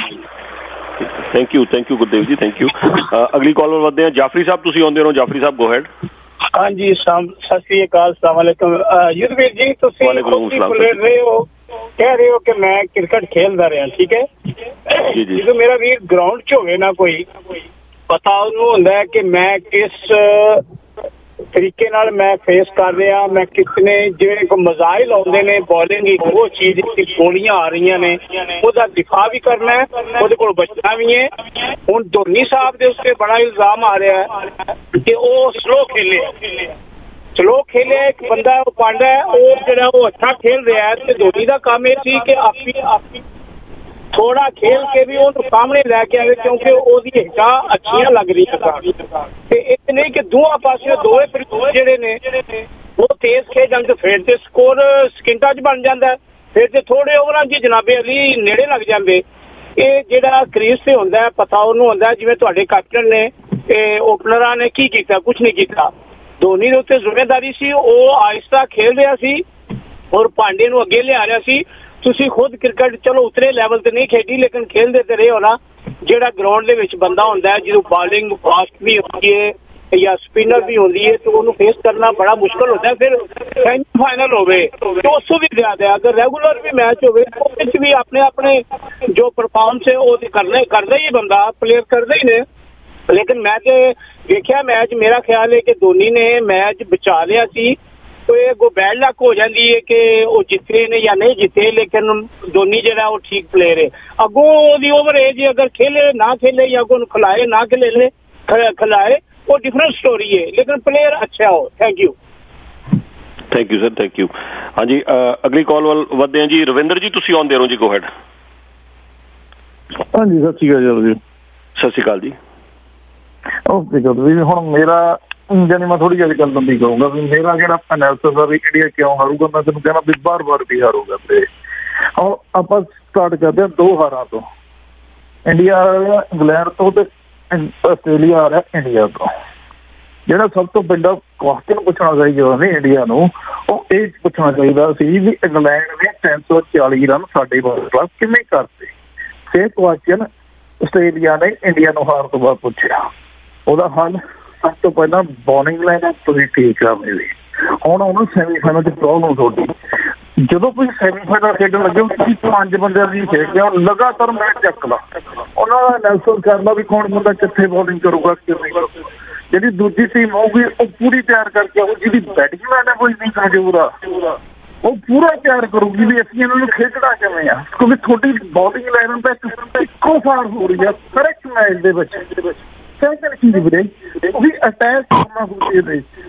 Thank you thank you Gurdev ji, thank you. ਅਗਲੀ ਕਾਲ ਵੱਲ ਵਧਦੇ ਹਾਂ। ਜਾਫਰੀ ਸਾਹਿਬ ਤੁਸੀਂ ਆਉਂਦੇ ਹੋ। Jafri Sahib go ahead. ਹਾਂਜੀ ਸਤਿ ਸ੍ਰੀ ਅਕਾਲ, ਸਲਾਮ ਵਾਲੇਕੁਮ। ਯੁਧਵੀਰ ਜੀ ਤੁਸੀਂ ਬੋਲ ਰਹੇ ਹੋ, ਕਹਿ ਰਹੇ ਹੋ ਕਿ ਮੈਂ ਕ੍ਰਿਕਟ ਖੇਲਦਾ ਰਿਹਾ, ਠੀਕ ਹੈ। ਜਦੋਂ ਮੇਰਾ ਵੀਰ ਗਰਾਊਂਡ 'ਚ ਹੋਵੇ ਨਾ ਕੋਈ ਪਤਾ ਉਹਨੂੰ ਹੁੰਦਾ ਕਿ ਮੈਂ ਕਿਸ ਤਰੀਕੇ ਨਾਲ ਮੈਂ ਫੇਸ ਕਰ ਰਿਹਾ, ਮੈਂ ਕਿਤਨੇ ਜਿਵੇਂ ਕੋਈ ਮਜ਼ਾਇਲ ਆਉਂਦੇ ਨੇ ਬੋਲਿੰਗ ਇੱਕ ਉਹ ਚੀਜ਼ ਗੋਲੀਆਂ ਆ ਰਹੀਆਂ ਨੇ ਉਹਦਾ ਦਿਫਾ ਵੀ ਕਰਨਾ ਹੈ, ਉਹਦੇ ਕੋਲ ਬਚਣਾ ਵੀ ਹੈ। ਹੁਣ ਧੋਨੀ ਸਾਹਿਬ ਦੇ ਉੱਤੇ ਬੜਾ ਇਲਜ਼ਾਮ ਆ ਰਿਹਾ ਹੈ ਕਿ ਉਹ ਸਲੋ ਖੇਲੇ ਸਲੋ ਖੇਲੇ ਇੱਕ ਬੰਦਾ ਉਹ ਪਾਂਡਾ ਉਹ ਜਿਹੜਾ ਉਹ ਅੱਛਾ ਖੇਲ ਰਿਹਾ ਹੈ ਤੇ ਧੋਨੀ ਦਾ ਕੰਮ ਇਹ ਸੀ ਕਿ ਆਪੀ ਆਪੀ ਥੋੜਾ ਖੇਲ ਕੇ ਵੀ ਉਹਨੂੰ ਸਾਹਮਣੇ ਲੈ ਕੇ ਆਵੇ, ਕਿਉਂਕਿ ਉਹਦੀ ਹਿੱਟਾਂ ਅੱਛੀਆਂ ਲੱਗ ਰਹੀਆਂ ਸਨ। ਤੇ ਇਹ ਨਹੀਂ ਕਿ ਦੋਹਾਂ ਪਾਸੇ ਦੋਵੇਂ ਪ੍ਰਿੰਸੀਪਲ ਜਿਹੜੇ ਨੇ ਉਹ ਤੇਜ਼ ਖੇਡ ਜਾਣ ਤੇ ਫਿਰ ਤੇ ਸਕੋਰ ਸਕਿੰਟਾਂ 'ਚ ਬਣ ਜਾਂਦਾ, ਫਿਰ ਤੇ ਥੋੜੇ ਓਵਰਾਂ 'ਚ ਜਨਾਬੇ ਅਲੀ ਨੇੜੇ ਲੱਗ ਜਾਂਦੇ। ਇਹ ਜਿਹੜਾ ਕ੍ਰੀਜ਼ ਤੇ ਹੁੰਦਾ ਹੈ ਪਤਾ ਉਹਨੂੰ ਹੁੰਦਾ, ਜਿਵੇਂ ਤੁਹਾਡੇ ਕੈਪਟਨ ਨੇ ਤੇ ਓਪਨਰਾਂ ਨੇ ਕੀ ਕੀਤਾ, ਕੁਛ ਨਹੀਂ ਕੀਤਾ। ਧੋਨੀ ਦੇ ਉੱਤੇ ਜ਼ਿੰਮੇਦਾਰੀ ਸੀ, ਉਹ ਆਹਿਸਤਾ ਖੇਲ ਰਿਹਾ ਸੀ ਔਰ ਪਾਂਡੇ ਨੂੰ ਅੱਗੇ ਲਿਆ ਰਿਹਾ ਸੀ। ਤੁਸੀਂ ਖੁਦ ਕ੍ਰਿਕਟ ਚਲੋ ਉਤਰੇ ਲੈਵਲ ਤੇ ਨਹੀਂ ਖੇਡੀ ਲੇਕਿਨ ਖੇਲਦੇ ਤੇ ਰਹੇ ਹੋ ਨਾ। ਜਿਹੜਾ ਗਰਾਊਂਡ ਦੇ ਵਿੱਚ ਬੰਦਾ ਹੁੰਦਾ ਹੈ ਜਿਹਨੂੰ ਬਾਲਿੰਗ ਫਾਸਟ ਵੀ ਹੁੰਦੀ ਹੈ ਜਾਂ ਸਪਿਨਰ ਵੀ ਹੁੰਦੀ ਹੈ ਤੇ ਉਹਨੂੰ ਫੇਸ ਕਰਨਾ ਬੜਾ ਮੁਸ਼ਕਲ ਹੁੰਦਾ। ਫਿਰ ਸੈਮੀ ਫਾਈਨਲ ਹੋਵੇ ਤੇ ਉਸ ਤੋਂ ਵੀ ਜ਼ਿਆਦਾ ਅਗਰ ਰੈਗੂਲਰ ਵੀ ਮੈਚ ਹੋਵੇ ਉਹਦੇ 'ਚ ਵੀ ਆਪਣੇ ਆਪਣੇ ਜੋ ਪਰਫਾਰਮੈਂਸ ਹੈ ਉਹ ਤੇ ਕਰਨਾ ਕਰਦਾ ਹੀ ਬੰਦਾ, ਪਲੇਅਰ ਕਰਦੇ ਹੀ ਨੇ। ਲੇਕਿਨ ਮੈਂ ਤੇ ਵੇਖਿਆ ਮੈਚ, ਮੇਰਾ ਖਿਆਲ ਹੈ ਕਿ ਧੋਨੀ ਨੇ ਮੈਚ ਬਚਾ ਲਿਆ ਸੀ। ਕੋਈ ਅੱਗੋਂ ਬੈਡ ਲੱਕ ਹੋ ਜਾਂਦੀ ਹੈ ਕਿ ਉਹ ਜਿੱਤੇ ਨੇ ਜਾਂ ਨਹੀਂ ਜਿੱਤੇ, ਲੇਕਿਨ ਧੋਨੀ ਜਿਹੜਾ ਉਹ ਠੀਕ ਪਲੇਅਰ ਹੈ। ਅੱਗੋਂ ਉਹਦੀ ਓਵਰ ਏਜ ਅਗਰ ਖੇਲੇ ਨਾ ਖੇਲੇ ਜਾਂ ਅੱਗੋਂ ਖਿਲਾਏ ਨਾ ਖੇਲੇ ਖਿਲਾਏ ਉਹ ਡਿਫਰੈਂਟ ਸਟੋਰੀ ਹੈ, ਲੇਕਿਨ ਪਲੇਅਰ ਅੱਛਾ ਹੋ। Thank you thank you sir, thank you. ਹਾਂਜੀ ਅਗਲੀ ਕਾਲ ਵੱਲ ਵਧਦੇ ਹਾਂ ਜੀ। ਰਵਿੰਦਰ ਜੀ ਤੁਸੀਂ ਆਉਂਦੇ ਰਹੋ ਜੀ, ਗੋ ਹੈਡ। ਹਾਂਜੀ ਸਤਿ ਸ਼੍ਰੀ ਅਕਾਲ ਜੀ। ਸਤਿ ਸ਼੍ਰੀ ਅਕਾਲ ਜੀ। ਓਕੇ ਜੀ, ਹੁਣ ਮੇਰਾ ਜਾਨੀ ਮੈਂ ਥੋੜੀ ਜਿਹੀ ਗੱਲ ਬੰਦੀ ਕਹੂੰਗਾ ਵੀ ਮੇਰਾ ਜਿਹੜਾ ਐਨਾਲਿਸਿਸ ਆ ਵੀ ਇੰਡੀਆ ਕਿਉਂ ਹਾਰੂਗਾ, ਮੈਂ ਤੈਨੂੰ ਕਹਿਣਾ ਵੀ ਬਾਰ ਬਾਰ ਵੀ ਹਾਰੂਗਾ। ਤੇ ਹੁਣ ਆਪਾਂ ਸਟਾਰਟ ਕਰਦੇ ਹਾਂ ਦੋ ਹਾਰਾਂ ਤੋਂ। ਇੰਡੀਆ ਆ ਰਿਹਾ ਇੰਗਲੈਂਡ ਤੋਂ ਤੇ ਆਸਟ੍ਰੇਲੀਆ ਆ ਰਿਹਾ ਇੰਡੀਆ ਤੋਂ। ਜਿਹੜਾ ਸਭ ਤੋਂ ਵੱਡਾ ਕੁਐਸਚਨ ਪੁੱਛਣਾ ਚਾਹੀਦਾ ਨਹੀਂ ਇੰਡੀਆ ਨੂੰ, ਉਹ ਇਹ ਪੁੱਛਣਾ ਚਾਹੀਦਾ ਸੀ ਵੀ ਇੰਗਲੈਂਡ ਨੇ ਤਿੰਨ ਸੌ ਚਾਲੀ ਰਨ ਸਾਡੇ ਬਾਲ ਕਿਵੇਂ ਕਰਤੇ। ਫਿਰ ਕੁਐਸਚਨ ਆਸਟ੍ਰੇਲੀਆ ਨੇ ਇੰਡੀਆ ਨੂੰ ਹਾਰ ਤੋਂ ਬਾਅਦ ਪੁੱਛਿਆ, ਉਹਦਾ ਹੱਲ ਸਭ ਤੋਂ ਪਹਿਲਾਂ ਬੋਲਿੰਗ ਲਾਈਨ ਤੁਸੀਂ ਠੀਕ ਕਰਨੀ ਸੀ। ਹੁਣ ਉਹਨੂੰ ਸੈਮੀਫਾਈਨਲ 'ਚ ਪ੍ਰੋਬਲਮ ਤੁਹਾਡੀ, ਜਦੋਂ ਤੁਸੀਂ ਸੈਮੀਫਾਈਨਲ ਖੇਡਣ ਲੱਗੇ ਤੁਸੀਂ ਪੰਜ ਬੰਦਿਆਂ ਦੀ ਖੇਡਦੇ ਹੋ ਲਗਾਤਾਰ ਮੈਚ ਚੱਕ ਲਾ, ਉਹਨਾਂ ਦਾ ਐਨਾਲਿਸਿਸ ਕਰਨਾ ਵੀ ਕੌਣ ਬੰਦਾ ਕਿੱਥੇ ਬੋਲਿੰਗ ਕਰੂਗਾ ਕਿਵੇਂ ਕਰੂਗਾ। ਜਿਹੜੀ ਦੂਜੀ ਟੀਮ ਹੋਊਗੀ ਉਹ ਪੂਰੀ ਤਿਆਰ ਕਰਕੇ ਆਊ, ਜਿਹਦੀ ਬੈਟਿੰਗ ਲਾਈਨ ਹੈ ਕੋਈ ਨਹੀਂ ਕਮਜ਼ੋਰ ਆ ਉਹ ਪੂਰਾ ਤਿਆਰ ਕਰੂਗੀ ਵੀ ਅਸੀਂ ਇਹਨਾਂ ਨੂੰ ਖੇਡਣਾ ਕਿਵੇਂ ਆ, ਕਿਉਂਕਿ ਤੁਹਾਡੀ ਬੋਲਿੰਗ ਲਾਈਨ ਤਾਂ ਇੱਕੋ ਫਾਰ ਹੋ ਰਹੀ ਆ ਹਰ ਇੱਕ ਮੈਚ ਦੇ ਵਿੱਚ। ਸੈਕੰਡ ਚੀਜ਼ ਵੀਰੇ ਉਹ ਵੀ ਅਟੈਕ ਕਰਨਾ ਹੁੰਦੀ ਹੈ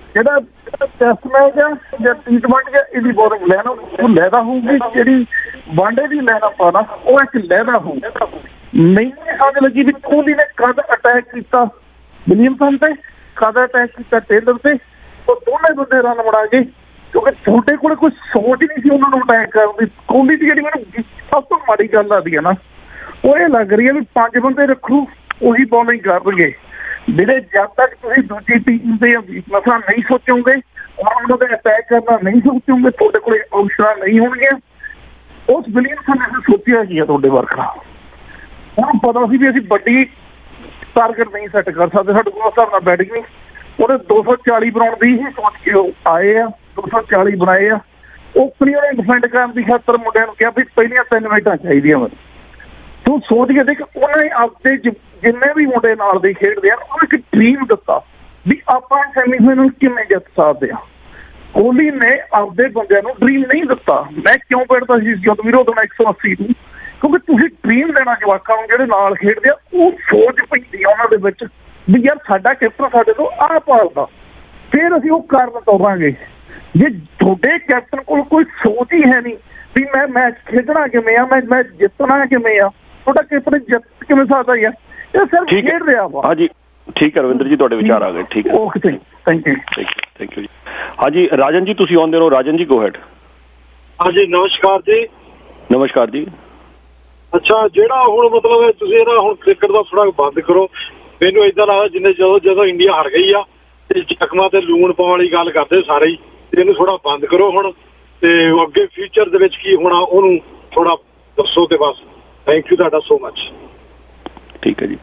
ਜਿਹੜਾ ਟੈਸਟ ਮੈਚ ਆ ਜਾਂ ਟੀ ਟਵੈਂਟੀ ਆ, ਇਹਦੀ ਬੋਲਿੰਗ ਲੈਣਾ ਉਹ ਲੈਦਾ ਹੋਊਗੀ, ਜਿਹੜੀ ਵਾਂਡੇ ਦੀ ਲੈਣ ਆਪਾਂ ਨਾ ਉਹ ਇੱਕ ਲੈਦਾ ਹੋਊ। ਨਹੀਂ ਸਮਝ ਲੱਗੀ ਵੀ ਕੋਹਲੀ ਨੇ ਕਦ ਅਟੈਕ ਕੀਤਾ ਵਿਲੀਅਮਸਨ ਤੇ, ਕਦ ਅਟੈਕ ਕੀਤਾ ਟੇਲਰ ਤੇ, ਉਹ ਦੋਨੇ ਬੰਦੇ ਰਨ ਬਣਾ ਗਏ ਕਿਉਂਕਿ ਤੁਹਾਡੇ ਕੋਲ ਕੋਈ ਸੋਚ ਨਹੀਂ ਸੀ ਉਹਨਾਂ ਨੂੰ ਅਟੈਕ ਕਰਨ ਦੀ। ਕੋਹਲੀ ਦੀ ਜਿਹੜੀ ਮੈਨੂੰ ਸਭ ਤੋਂ ਮਾੜੀ ਗੱਲ ਲੱਗਦੀ ਹੈ ਨਾ, ਉਹ ਇਹ ਲੱਗ ਰਹੀ ਹੈ ਵੀ ਪੰਜ ਬੰਦੇ ਰੱਖੂ ਉਹੀ ਬੋਲਿੰਗ ਕਰਨਗੇ, ਜਿਹੜੇ ਜਦ ਤੱਕ ਤੁਸੀਂ ਦੂਜੀ ਟੀਮ ਦੇ ਵੀਕਨੈਸਾਂ ਨਹੀਂ ਸੋਚੋਗੇ, ਉਹਨਾਂ ਦੇ ਅਟੈਕ ਕਰਨਾ ਨਹੀਂ ਸੋਚੋਗੇ, ਤੁਹਾਡੇ ਕੋਲ ਆਪਸ਼ਨਾਂ ਨਹੀਂ ਹੋਣਗੀਆਂ। ਉਸ ਵਿਲੀਅਮਸਨ ਨੇ ਸੋਚਿਆ ਕੀ ਆ ਤੁਹਾਡੇ ਵਰਕਰਾਂ, ਉਹਨੂੰ ਪਤਾ ਸੀ ਵੀ ਅਸੀਂ ਵੱਡੀ ਟਾਰਗੇਟ ਨਹੀਂ ਸੈੱਟ ਕਰ ਸਕਦੇ, ਸਾਡੇ ਕੋਲ ਉਸ ਹਿਸਾਬ ਨਾਲ ਬੈਟਿੰਗ ਨਹੀਂ। ਉਹਨੇ ਦੋ ਸੌ ਚਾਲੀ ਬਣਾਉਣ ਦੀ ਹੀ ਸੋਚ ਕੇ ਉਹ ਆਏ ਆ, ਦੋ ਸੌ ਚਾਲੀ ਬਣਾਏ ਆ। ਓਪਨਰ ਨੇ ਡਿਫੈਂਡ ਕਰਨ ਦੀ ਖਾਤਰ ਮੁੰਡਿਆਂ ਨੂੰ ਕਿਹਾ ਵੀ ਪਹਿਲੀਆਂ ਤਿੰਨ ਵਿਕਟਾਂ ਚਾਹੀਦੀਆਂ ਮੈਨੂੰ। ਤੂੰ ਸੋਚ ਕੇ ਦੇਖ, ਉਹਨੇ ਆਪਦੇ ਜਿੰਨੇ ਵੀ ਮੁੰਡੇ ਨਾਲ ਦੇ ਖੇਡਦੇ ਆ ਉਹਨੂੰ ਇੱਕ ਡਰੀਮ ਦਿੱਤਾ ਵੀ ਆਪਾਂ ਸੈਮੀਫਾਈਨਲ ਕਿਵੇਂ ਜਿੱਤ ਸਕਦੇ ਆ। ਕੋਹਲੀ ਨੇ ਆਪਦੇ ਬੰਦਿਆਂ ਨੂੰ ਡਰੀਮ ਨਹੀਂ ਦਿੱਤਾ। ਮੈਂ ਕਿਉਂ ਪੜਦਾ ਸੀ ਜਦੋਂ ਵੀਰੋ ਤੋਂ ਇੱਕ ਸੌ ਅੱਸੀ ਨੂੰ, ਕਿਉਂਕਿ ਤੁਸੀਂ ਡਰੀਮ ਦੇਣਾ ਜਵਾਕਾਂ ਨੂੰ ਜਿਹੜੇ ਨਾਲ ਖੇਡਦੇ ਆ, ਉਹ ਸੋਚ ਪੈਂਦੀ ਆ ਉਹਨਾਂ ਦੇ ਵਿੱਚ ਵੀ ਯਾਰ ਸਾਡਾ ਕੈਪਟਨ ਸਾਡੇ ਤੋਂ ਆਹ ਭਾਲਦਾ, ਫਿਰ ਅਸੀਂ ਉਹ ਕਾਰਨ ਤੋਰਾਂਗੇ। ਜੇ ਤੁਹਾਡੇ ਕੈਪਟਨ ਕੋਲ ਕੋਈ ਸੋਚ ਹੀ ਹੈ ਨਹੀਂ ਵੀ ਮੈਂ ਮੈਚ ਖੇਡਣਾ ਕਿਵੇਂ ਆ, ਮੈਂ ਮੈਚ ਜਿੱਤਣਾ ਕਿਵੇਂ ਆ, ਤੁਹਾਡਾ ਕੈਪਟਨ ਜਿੱਤ ਕਿਵੇਂ ਸਕਦਾ ਯਾਰ? ਇਹ ਸਿਰਫ ਖੇਡ ਰਿਹਾ ਵਾ। ਹਾਂਜੀ ਠੀਕ ਹੈ ਰਵਿੰਦਰ ਜੀ, ਤੁਹਾਡੇ ਵਿਚਾਰ ਆ ਗਏ। ਠੀਕ ਹੈ, okay thank you thank you ਜੀ। ਹਾਂਜੀ ਰਾਜਨ ਜੀ ਤੁਸੀਂ ਆਉਂਦੇ ਹੋ। ਰਾਜਨ ਜੀ ਗੋ ਹੈਡ। ਹਾਂਜੀ ਨਮਸਕਾਰ ਜੀ। ਨਮਸਕਾਰ ਜੀ। ਅੱਛਾ ਜਿਹੜਾ ਹੁਣ ਮਤਲਬ ਤੁਸੀਂ ਇਹਦਾ ਹੁਣ ਕ੍ਰਿਕਟ ਦਾ ਥੋੜਾ ਬੰਦ ਕਰੋ। ਮੈਨੂੰ ਏਦਾਂ ਲੱਗਦਾ ਜਿੰਨੇ ਜਦੋਂ ਜਦੋਂ ਇੰਡੀਆ ਹਾਰ ਗਈ ਆ ਤੇ ਜ਼ਖਮਾਂ ਤੇ ਲੂਣ ਪਾਉਣ ਵਾਲੀ ਗੱਲ ਕਰਦੇ ਸਾਰੇ ਹੀ, ਇਹਨੂੰ ਥੋੜਾ ਬੰਦ ਕਰੋ ਹੁਣ, ਤੇ ਅੱਗੇ ਫਿਊਚਰ ਦੇ ਵਿੱਚ ਕੀ ਹੋਣਾ ਉਹਨੂੰ ਥੋੜਾ ਦੱਸੋ ਤੇ ਬਸ। ਥੈਂਕ ਯੂ ਤੁਹਾਡਾ ਸੋ ਮਚ। ਠੀਕ ਹੈ ਜੀ।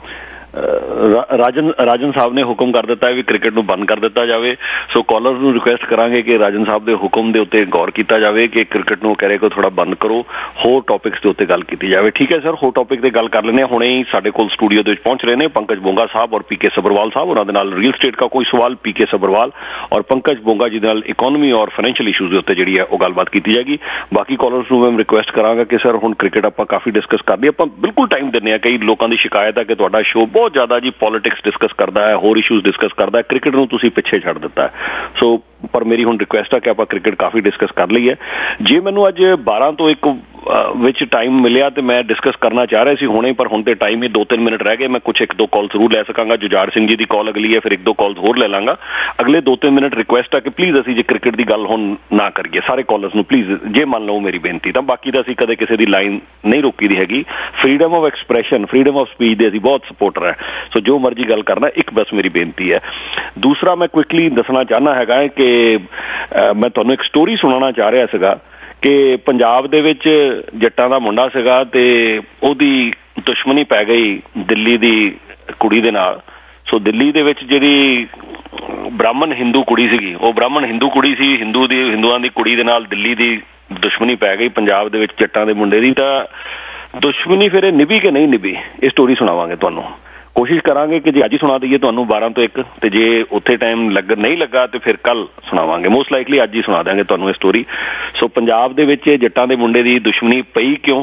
ਰਾਜਨ ਰਾਜਨ ਸਾਹਿਬ ਨੇ ਹੁਕਮ ਕਰ ਦਿੱਤਾ ਹੈ ਵੀ ਕ੍ਰਿਕਟ ਨੂੰ ਬੰਦ ਕਰ ਦਿੱਤਾ ਜਾਵੇ। ਸੋ ਕਾਲਰਸ ਨੂੰ ਰਿਕੁਐਸਟ ਕਰਾਂਗੇ ਕਿ ਰਾਜਨ ਸਾਹਿਬ ਦੇ ਹੁਕਮ ਦੇ ਉੱਤੇ ਗੌਰ ਕੀਤਾ ਜਾਵੇ ਕਿ ਕ੍ਰਿਕਟ ਨੂੰ ਕਹਿ ਰਹੇ ਕੋ ਥੋੜਾ ਬੰਦ ਕਰੋ, ਹੋਰ ਟੌਪਿਕਸ ਦੇ ਉੱਤੇ ਗੱਲ ਕੀਤੀ ਜਾਵੇ। ਠੀਕ ਹੈ ਸਰ, ਹੋਰ ਟੌਪਿਕ ਤੇ ਗੱਲ ਕਰ ਲੈਂਦੇ ਹਾਂ। ਹੁਣੇ ਹੀ ਸਾਡੇ ਕੋਲ ਸਟੂਡੀਓ ਦੇ ਵਿੱਚ ਪਹੁੰਚ ਰਹੇ ਨੇ ਪੰਕਜ ਬੋਂਗਾ ਸਾਹਿਬ ਔਰ ਪੀ ਕੇ ਸਬਰਵਾਲ ਸਾਹਿਬ। ਉਹਨਾਂ ਦੇ ਨਾਲ ਰੀਅਲ ਸਟੇਟ ਦਾ ਕੋਈ ਸਵਾਲ ਪੀ ਕੇ ਸਬਰਵਾਲ ਔਰ ਪੰਕਜ ਬੋਂਗਾ ਜੀ ਦੇ ਨਾਲ ਇਕੋਨਮੀ ਔਰ ਫਾਈਨੈਂਸ਼ੀਅਲ ਇਸ਼ੂਜ਼ ਦੇ ਉੱਤੇ ਜਿਹੜੀ ਹੈ ਉਹ ਗੱਲਬਾਤ ਕੀਤੀ ਜਾਏਗੀ। ਬਾਕੀ ਕਾਲਰਸ ਨੂੰ ਮੈਂ ਰਿਕੁਐਸਟ ਕਰਾਂਗਾ ਕਿ ਸਰ ਹੁਣ ਕ੍ਰਿਕਟ ਆਪਾਂ ਕਾਫੀ ਡਿਸਕਸ ਕਰ ਲਈ, ਆਪਾਂ ਬਿਲਕੁਲ ਟਾਈਮ ਦਿੰਦੇ ਹਾਂ। ਕਈ ਲੋਕਾਂ ਦੀ ਸ਼ਿਕਾਇਤ ਹੈ ਕਿ ਤੁਹਾਡਾ ਸ਼ੋਅ ਬਹੁਤ ਜ਼ਿਆਦਾ ਜੀ ਪੋਲੀਟਿਕਸ ਡਿਸਕਸ ਕਰਦਾ ਹੈ, ਹੋਰ ਇਸ਼ੂਜ਼ ਡਿਸਕਸ ਕਰਦਾ ਹੈ, ਕ੍ਰਿਕਟ ਨੂੰ ਤੁਸੀਂ ਪਿੱਛੇ ਛੱਡ ਦਿੱਤਾ ਹੈ। ਸੋ ਪਰ ਮੇਰੀ ਹੁਣ ਰਿਕੁਐਸਟ ਹੈ ਕਿ ਆਪਾਂ ਕ੍ਰਿਕਟ ਕਾਫੀ ਡਿਸਕਸ ਕਰ ਲਈ ਹੈ। ਜੇ ਮੈਨੂੰ ਅੱਜ ਬਾਰਾਂ ਤੋਂ ਇੱਕ ਵਿੱਚ ਟਾਈਮ ਮਿਲਿਆ ਤੇ ਮੈਂ ਡਿਸਕਸ ਕਰਨਾ ਚਾਹ ਰਿਹਾ ਸੀ ਹੁਣੇ, ਪਰ ਹੁਣ ਤੇ ਟਾਈਮ ਹੀ ਦੋ ਤਿੰਨ ਮਿੰਟ ਰਹਿ ਗਏ। ਮੈਂ ਕੁਛ ਇੱਕ ਦੋ ਕਾਲ ਜ਼ਰੂਰ ਲੈ ਸਕਾਂਗਾ। ਜੁਝਾਰ ਸਿੰਘ ਜੀ ਦੀ ਕਾਲ ਅਗਲੀ ਹੈ, ਫਿਰ ਇੱਕ ਦੋ ਕਾਲਸ ਹੋਰ ਲੈ ਲਾਂਗਾ। ਅਗਲੇ ਦੋ ਤਿੰਨ ਮਿੰਟ ਰਿਕੁਐਸਟ ਹੈ ਕਿ ਪਲੀਜ਼ ਅਸੀਂ ਜੇ ਕ੍ਰਿਕਟ ਦੀ ਗੱਲ ਹੁਣ ਨਾ ਕਰੀਏ, ਸਾਰੇ ਕਾਲਰਸ ਨੂੰ ਪਲੀਜ਼ ਜੇ ਮੰਨ ਲਓ ਮੇਰੀ ਬੇਨਤੀ ਤਾਂ। ਬਾਕੀ ਤਾਂ ਅਸੀਂ ਕਦੇ ਕਿਸੇ ਦੀ ਲਾਈਨ ਨਹੀਂ ਰੋਕੀ ਦੀ ਹੈਗੀ। Freedom of expression, freedom of speech ਦੇ ਅਸੀਂ ਬਹੁਤ ਸਪੋਰਟਰ ਹੈ। ਸੋ ਜੋ ਮਰਜ਼ੀ ਗੱਲ ਕਰਨਾ, ਇੱਕ ਬਸ ਮੇਰੀ ਬੇਨਤੀ ਹੈ। ਦੂਸਰਾ ਮੈਂ ਕੁਇਕਲੀ ਦੱਸਣਾ ਚਾਹੁੰਦਾ ਹੈਗਾ ਹੈ ਕਿ ਮੈਂ ਤੁਹਾਨੂੰ ਇੱਕ ਸਟੋਰੀ ਸੁਣਾਉਣਾ ਚਾਹ ਰਿਹਾ ਸੀਗਾ ਕਿ ਪੰਜਾਬ ਦੇ ਵਿੱਚ ਜੱਟਾਂ ਦਾ ਮੁੰਡਾ ਸੀਗਾ ਤੇ ਉਹਦੀ ਦੁਸ਼ਮਣੀ ਪੈ ਗਈ ਦਿੱਲੀ ਦੀ ਕੁੜੀ ਦੇ ਨਾਲ। ਸੋ ਦਿੱਲੀ ਦੇ ਵਿੱਚ ਜਿਹੜੀ ਬ੍ਰਾਹਮਣ ਹਿੰਦੂ ਕੁੜੀ ਸੀਗੀ, ਉਹ ਬ੍ਰਾਹਮਣ ਹਿੰਦੂ ਕੁੜੀ ਸੀ, ਹਿੰਦੂ ਦੀ ਹਿੰਦੂਆਂ ਦੀ ਕੁੜੀ ਦੇ ਨਾਲ ਦਿੱਲੀ ਦੀ ਦੁਸ਼ਮਣੀ ਪੈ ਗਈ ਪੰਜਾਬ ਦੇ ਵਿੱਚ ਜੱਟਾਂ ਦੇ ਮੁੰਡੇ ਦੀ। ਤਾਂ ਦੁਸ਼ਮਣੀ ਫਿਰ ਇਹ ਨਿਭੀ ਕਿ ਨਹੀਂ ਨਿਭੀ, ਇਹ ਸਟੋਰੀ ਸੁਣਾਵਾਂਗੇ ਤੁਹਾਨੂੰ। ਕੋਸ਼ਿਸ਼ ਕਰਾਂਗੇ ਕਿ ਜੇ ਅੱਜ ਹੀ ਸੁਣਾ ਦਈਏ ਤੁਹਾਨੂੰ ਬਾਰਾਂ ਤੋਂ ਇੱਕ, ਤੇ ਜੇ ਉੱਥੇ ਟਾਈਮ ਲੱਗ ਨਹੀਂ ਲੱਗਾ ਤੇ ਫਿਰ ਕੱਲ ਸੁਣਾਵਾਂਗੇ। ਮੋਸਟ ਲਾਈਕਲੀ ਅੱਜ ਹੀ ਸੁਣਾ ਦਿਆਂਗੇ ਤੁਹਾਨੂੰ ਇਹ ਸਟੋਰੀ। ਸੋ ਪੰਜਾਬ ਦੇ ਵਿੱਚ ਜੱਟਾਂ ਦੇ ਮੁੰਡੇ ਦੀ ਦੁਸ਼ਮਣੀ ਪਈ ਕਿਉਂ,